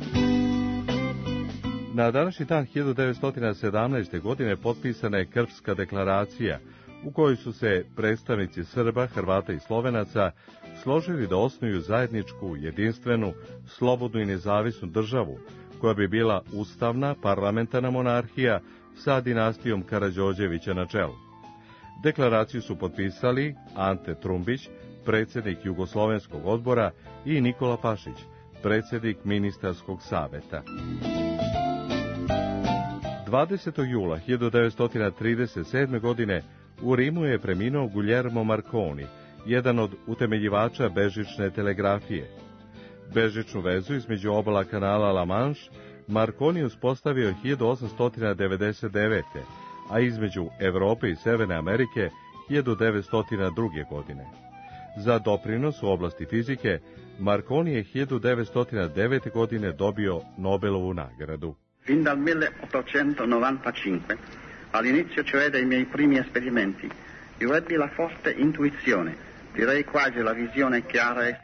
Na današnji dan hiljadu devetsto sedamnaeste. godine potpisana je Krfska deklaracija, u kojoj su se predstavnici Srba, Hrvata i Slovenaca složili da osnuju zajedničku, jedinstvenu, slobodnu i nezavisnu državu, koja bi bila ustavna, parlamentarna monarhija sa dinastijom Karađorđevića na čelu. Deklaraciju su potpisali Ante Trumbić, predsjednik Jugoslovenskog odbora, i Nikola Pašić, predsjednik Ministarskog saveta. dvadesetog jula hiljadu devetsto trideset sedme. godine u Rimu je preminuo Guglielmo Marconi, jedan od utemeljivača bežične telegrafije. Bežičnu vezu između obala kanala La Manche Marconi uspostavio hiljadu osamsto devedeset devete. a između Evrope i Severne Amerike hiljadu devetsto druge. godine. Za doprinos u oblasti fizike Marconi je hiljadu devetsto devete. godine dobio Nobelovu nagradu. Fin dal milleottocentonovantacinque, all'inizio cioè dei miei primi esperimenti, io ebbi la forte intuizione, direi quasi la visione chiara e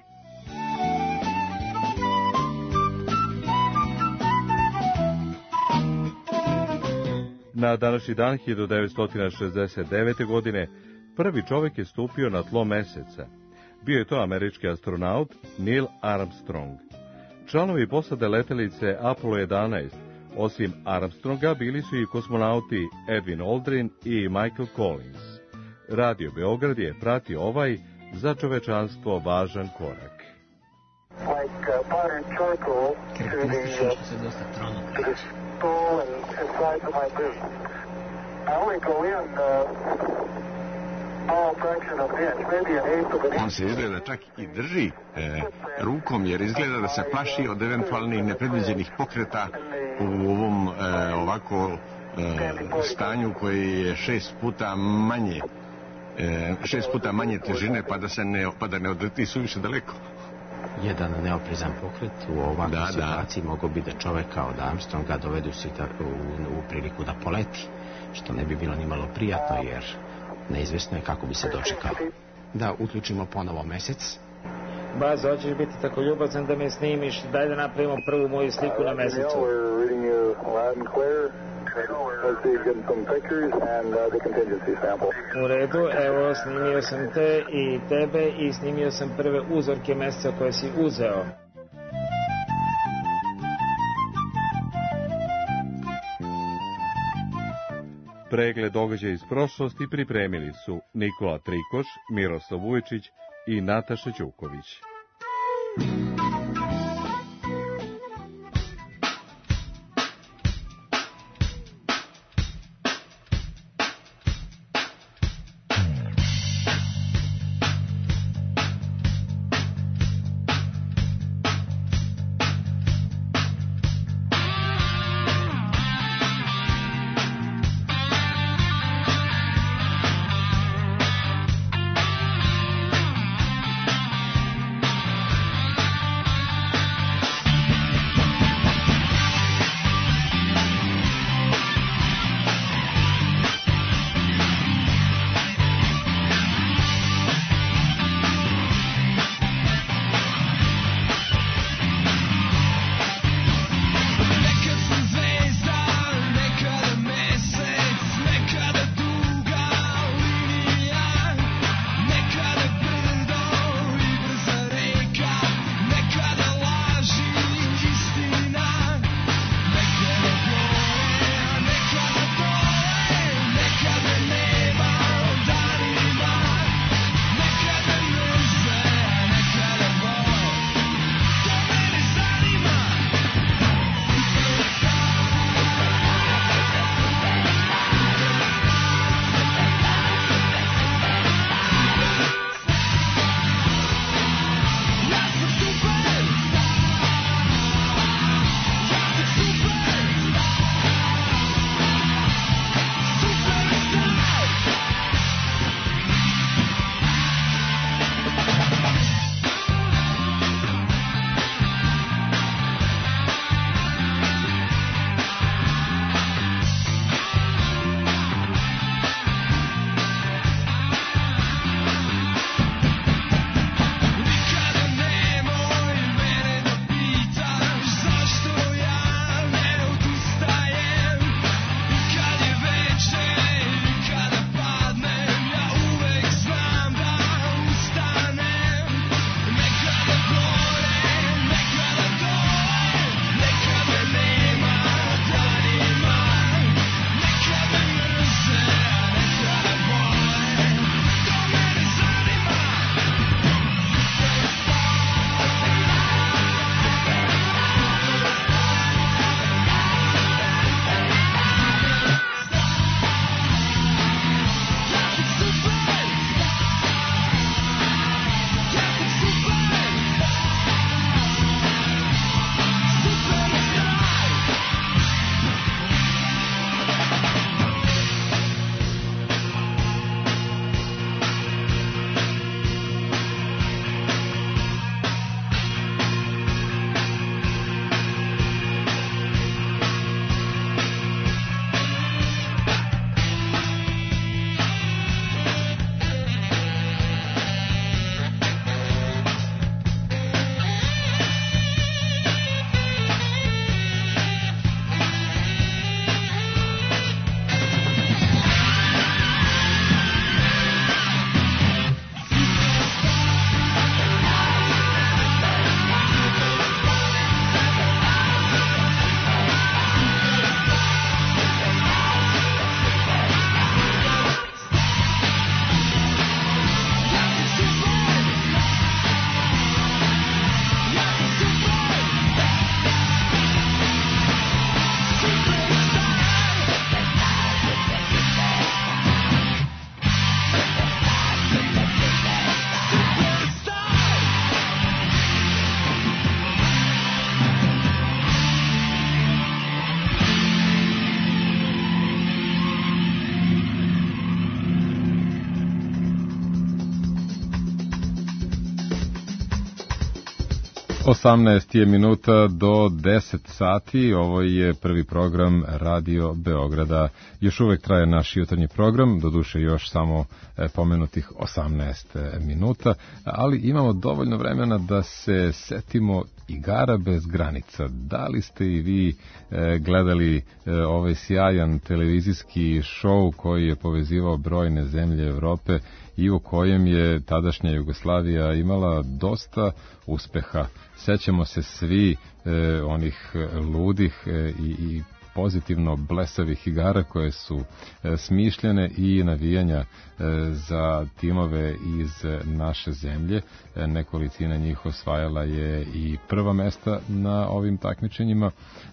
Na današnji dan hiljadu devetsto šezdeset devete. godine prvi čovjek je stupio na tlo meseca. Bio je to američki astronaut Neil Armstrong. Članovi posade letelice Apollo jedanaest, osim Armstronga, bili su i kosmonauti Edwin Aldrin i Michael Collins. Radio Beograd je pratio ovaj za čovečanstvo važan korak. Like uh, powder and charcoal to the, uh, to the skull and, and sides of my boot. I only go in uh, all fraction of an inch, maybe an eighth of an inch. On se izgleda čak i drži e, rukom, jer izgleda da se plaši od eventualnih nepredviđenih pokreta u ovom e, ovako e, stanju koji je šest puta manje e, šest puta manje težine, pa da se ne, pa da ne odleti suviše daleko. Jedan neoprezan pokret u ovakvoj da, situaciji da. Mogao bi da čoveka od Armstronga dovede u, u, u priliku da poleti, što ne bi bilo ni malo prijatno, jer neizvesno je kako bi se dočekalo. Da uključimo ponovo mesec. Baza, hoćeš biti tako ljubazan da me snimiš? Daj da napravimo prvu moju sliku na mesecu. U redu, evo, snimio sam te i tebe i snimio sam prve uzorke meseca koje si uzeo. Pregled događaja iz prošlosti pripremili su Nikola Trikoš, Miroslav Vujčić i Nataša Ćuković. osamnaest je minuta do deset sati, ovo je prvi program Radio Beograda. Još uvek traje naš jutarnji program, doduše još samo pomenutih osamnaest minuta, ali imamo dovoljno vremena da se setimo igara bez granica. Da li ste i vi e, gledali e, ovaj sjajan televizijski šou koji je povezivao brojne zemlje Evrope i u kojem je tadašnja Jugoslavija imala dosta uspeha? Sećamo se svi e, onih ludih e, i, i pozitivno blesavih igara koje su e, smišljene i navijanja e, za timove iz naše zemlje. E, nekolicina njih osvajala je i prva mesta na ovim takmičenjima, e,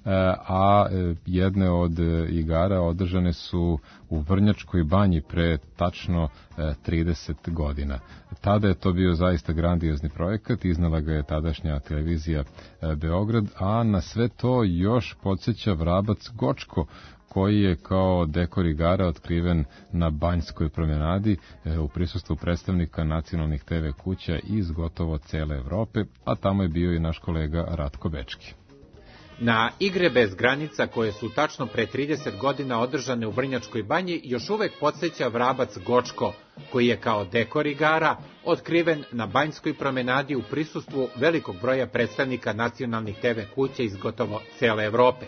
a e, jedne od e, igara održane su u Vrnjačkoj banji pre tačno e, trideset godina. Tada je to bio zaista grandiozni projekat, iznala ga je tadašnja televizija e, Beograd, a na sve to još podsjeća vrabac Gočko, koji je kao dekor igara otkriven na Banjskoj promenadi e, u prisustvu predstavnika nacionalnih te ve kuća iz gotovo cele Evrope, a tamo je bio i naš kolega Ratko Bečki. Na igre bez granica koje su tačno pre trideset godina održane u Vrnjačkoj banji još uvek podsjeća vrabac Gočko, koji je kao dekor igara otkriven na Banjskoj promenadi u prisustvu velikog broja predstavnika nacionalnih te ve kuća iz gotovo cele Evrope.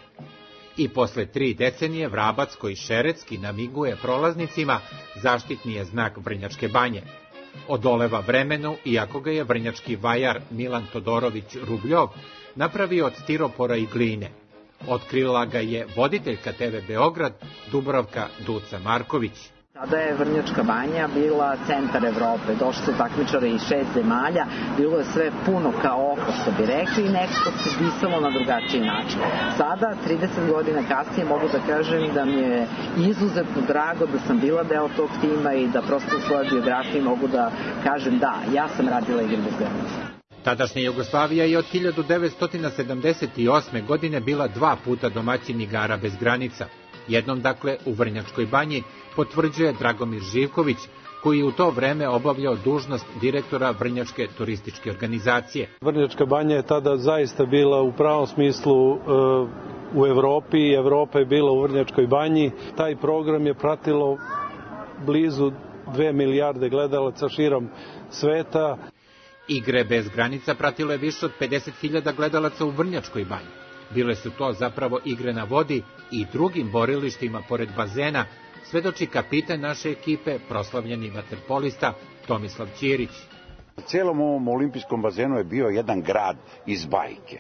I posle tri decenije vrabac koji šeretski namiguje prolaznicima zaštitni je znak Vrnjačke banje. Odoleva vremenu, iako ga je vrnjački vajar Milan Todorović Rubljov napravio od stiropora i gline. Otkrila ga je voditeljka te ve Beograd Dubravka Duca Marković. Tada je Vrnjačka banja bila centar Evrope, došli su takmičari iz šest zemalja, bilo je sve puno kao oko, što bi rekli, i nekako se disalo na drugačiji način. Sada, trideset godina kasnije, mogu da kažem da mi je izuzetno drago da sam bila deo tog tima i da prosto u svojoj biografiji mogu da kažem da, ja sam radila igre bez granica. Tadašnja Jugoslavija je od hiljadu devetsto sedamdeset osme. godine bila dva puta domaćin igara bez granica. Jednom, dakle, u Vrnjačkoj banji, potvrđuje Dragomir Živković, koji u to vreme obavljao dužnost direktora Vrnjačke turističke organizacije. Vrnjačka banja je tada zaista bila u pravom smislu e, u Evropi, i Evropa je bila u Vrnjačkoj banji. Taj program je pratilo blizu dve milijarde gledalaca širom sveta. Igre bez granica pratilo je više od pedeset hiljada gledalaca u Vrnjačkoj banji. Bile su to zapravo igre na vodi i drugim borilištima pored bazena, svedoči kapitan naše ekipe, proslavljeni vaterpolista Tomislav Ćirić. U celom ovom olimpijskom bazenu je bio jedan grad iz bajke.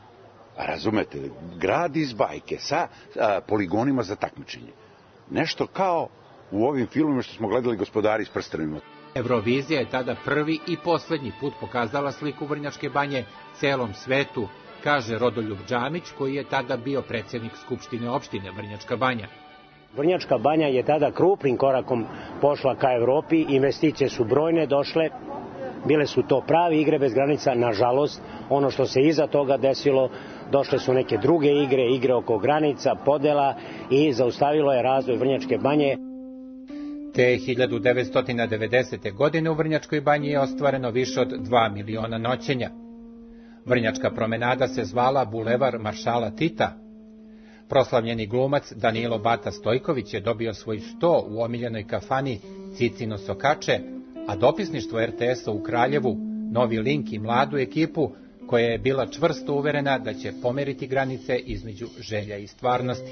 Razumete, grad iz bajke sa a, poligonima za takmičenje. Nešto kao u ovim filmima što smo gledali Gospodari s prstenima. Eurovizija je tada prvi i poslednji put pokazala sliku Vrnjačke banje celom svetu, kaže Rodoljub Džamić, koji je tada bio predsjednik Skupštine opštine Vrnjačka banja. Vrnjačka banja je tada krupnim korakom pošla ka Evropi, investicije su brojne došle, bile su to pravi igre bez granica, nažalost, ono što se iza toga desilo, došle su neke druge igre, igre oko granica, podela i zaustavilo je razvoj Vrnjačke banje. Te hiljadu devetsto devedesete. godine u Vrnjačkoj banji je ostvareno više od dva miliona noćenja. Vrnjačka promenada se zvala Bulevar Maršala Tita. Proslavljeni glumac Danilo Bata Stojković je dobio svoj sto u omiljenoj kafani Cicino Sokače, a dopisništvo er te es-a u Kraljevu, Novi Link i mladu ekipu, koja je bila čvrsto uverena da će pomeriti granice između želja i stvarnosti.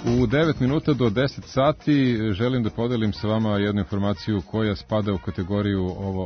U devet minuta do deset sati želim da podelim sa vama jednu informaciju koja spada u kategoriju ovo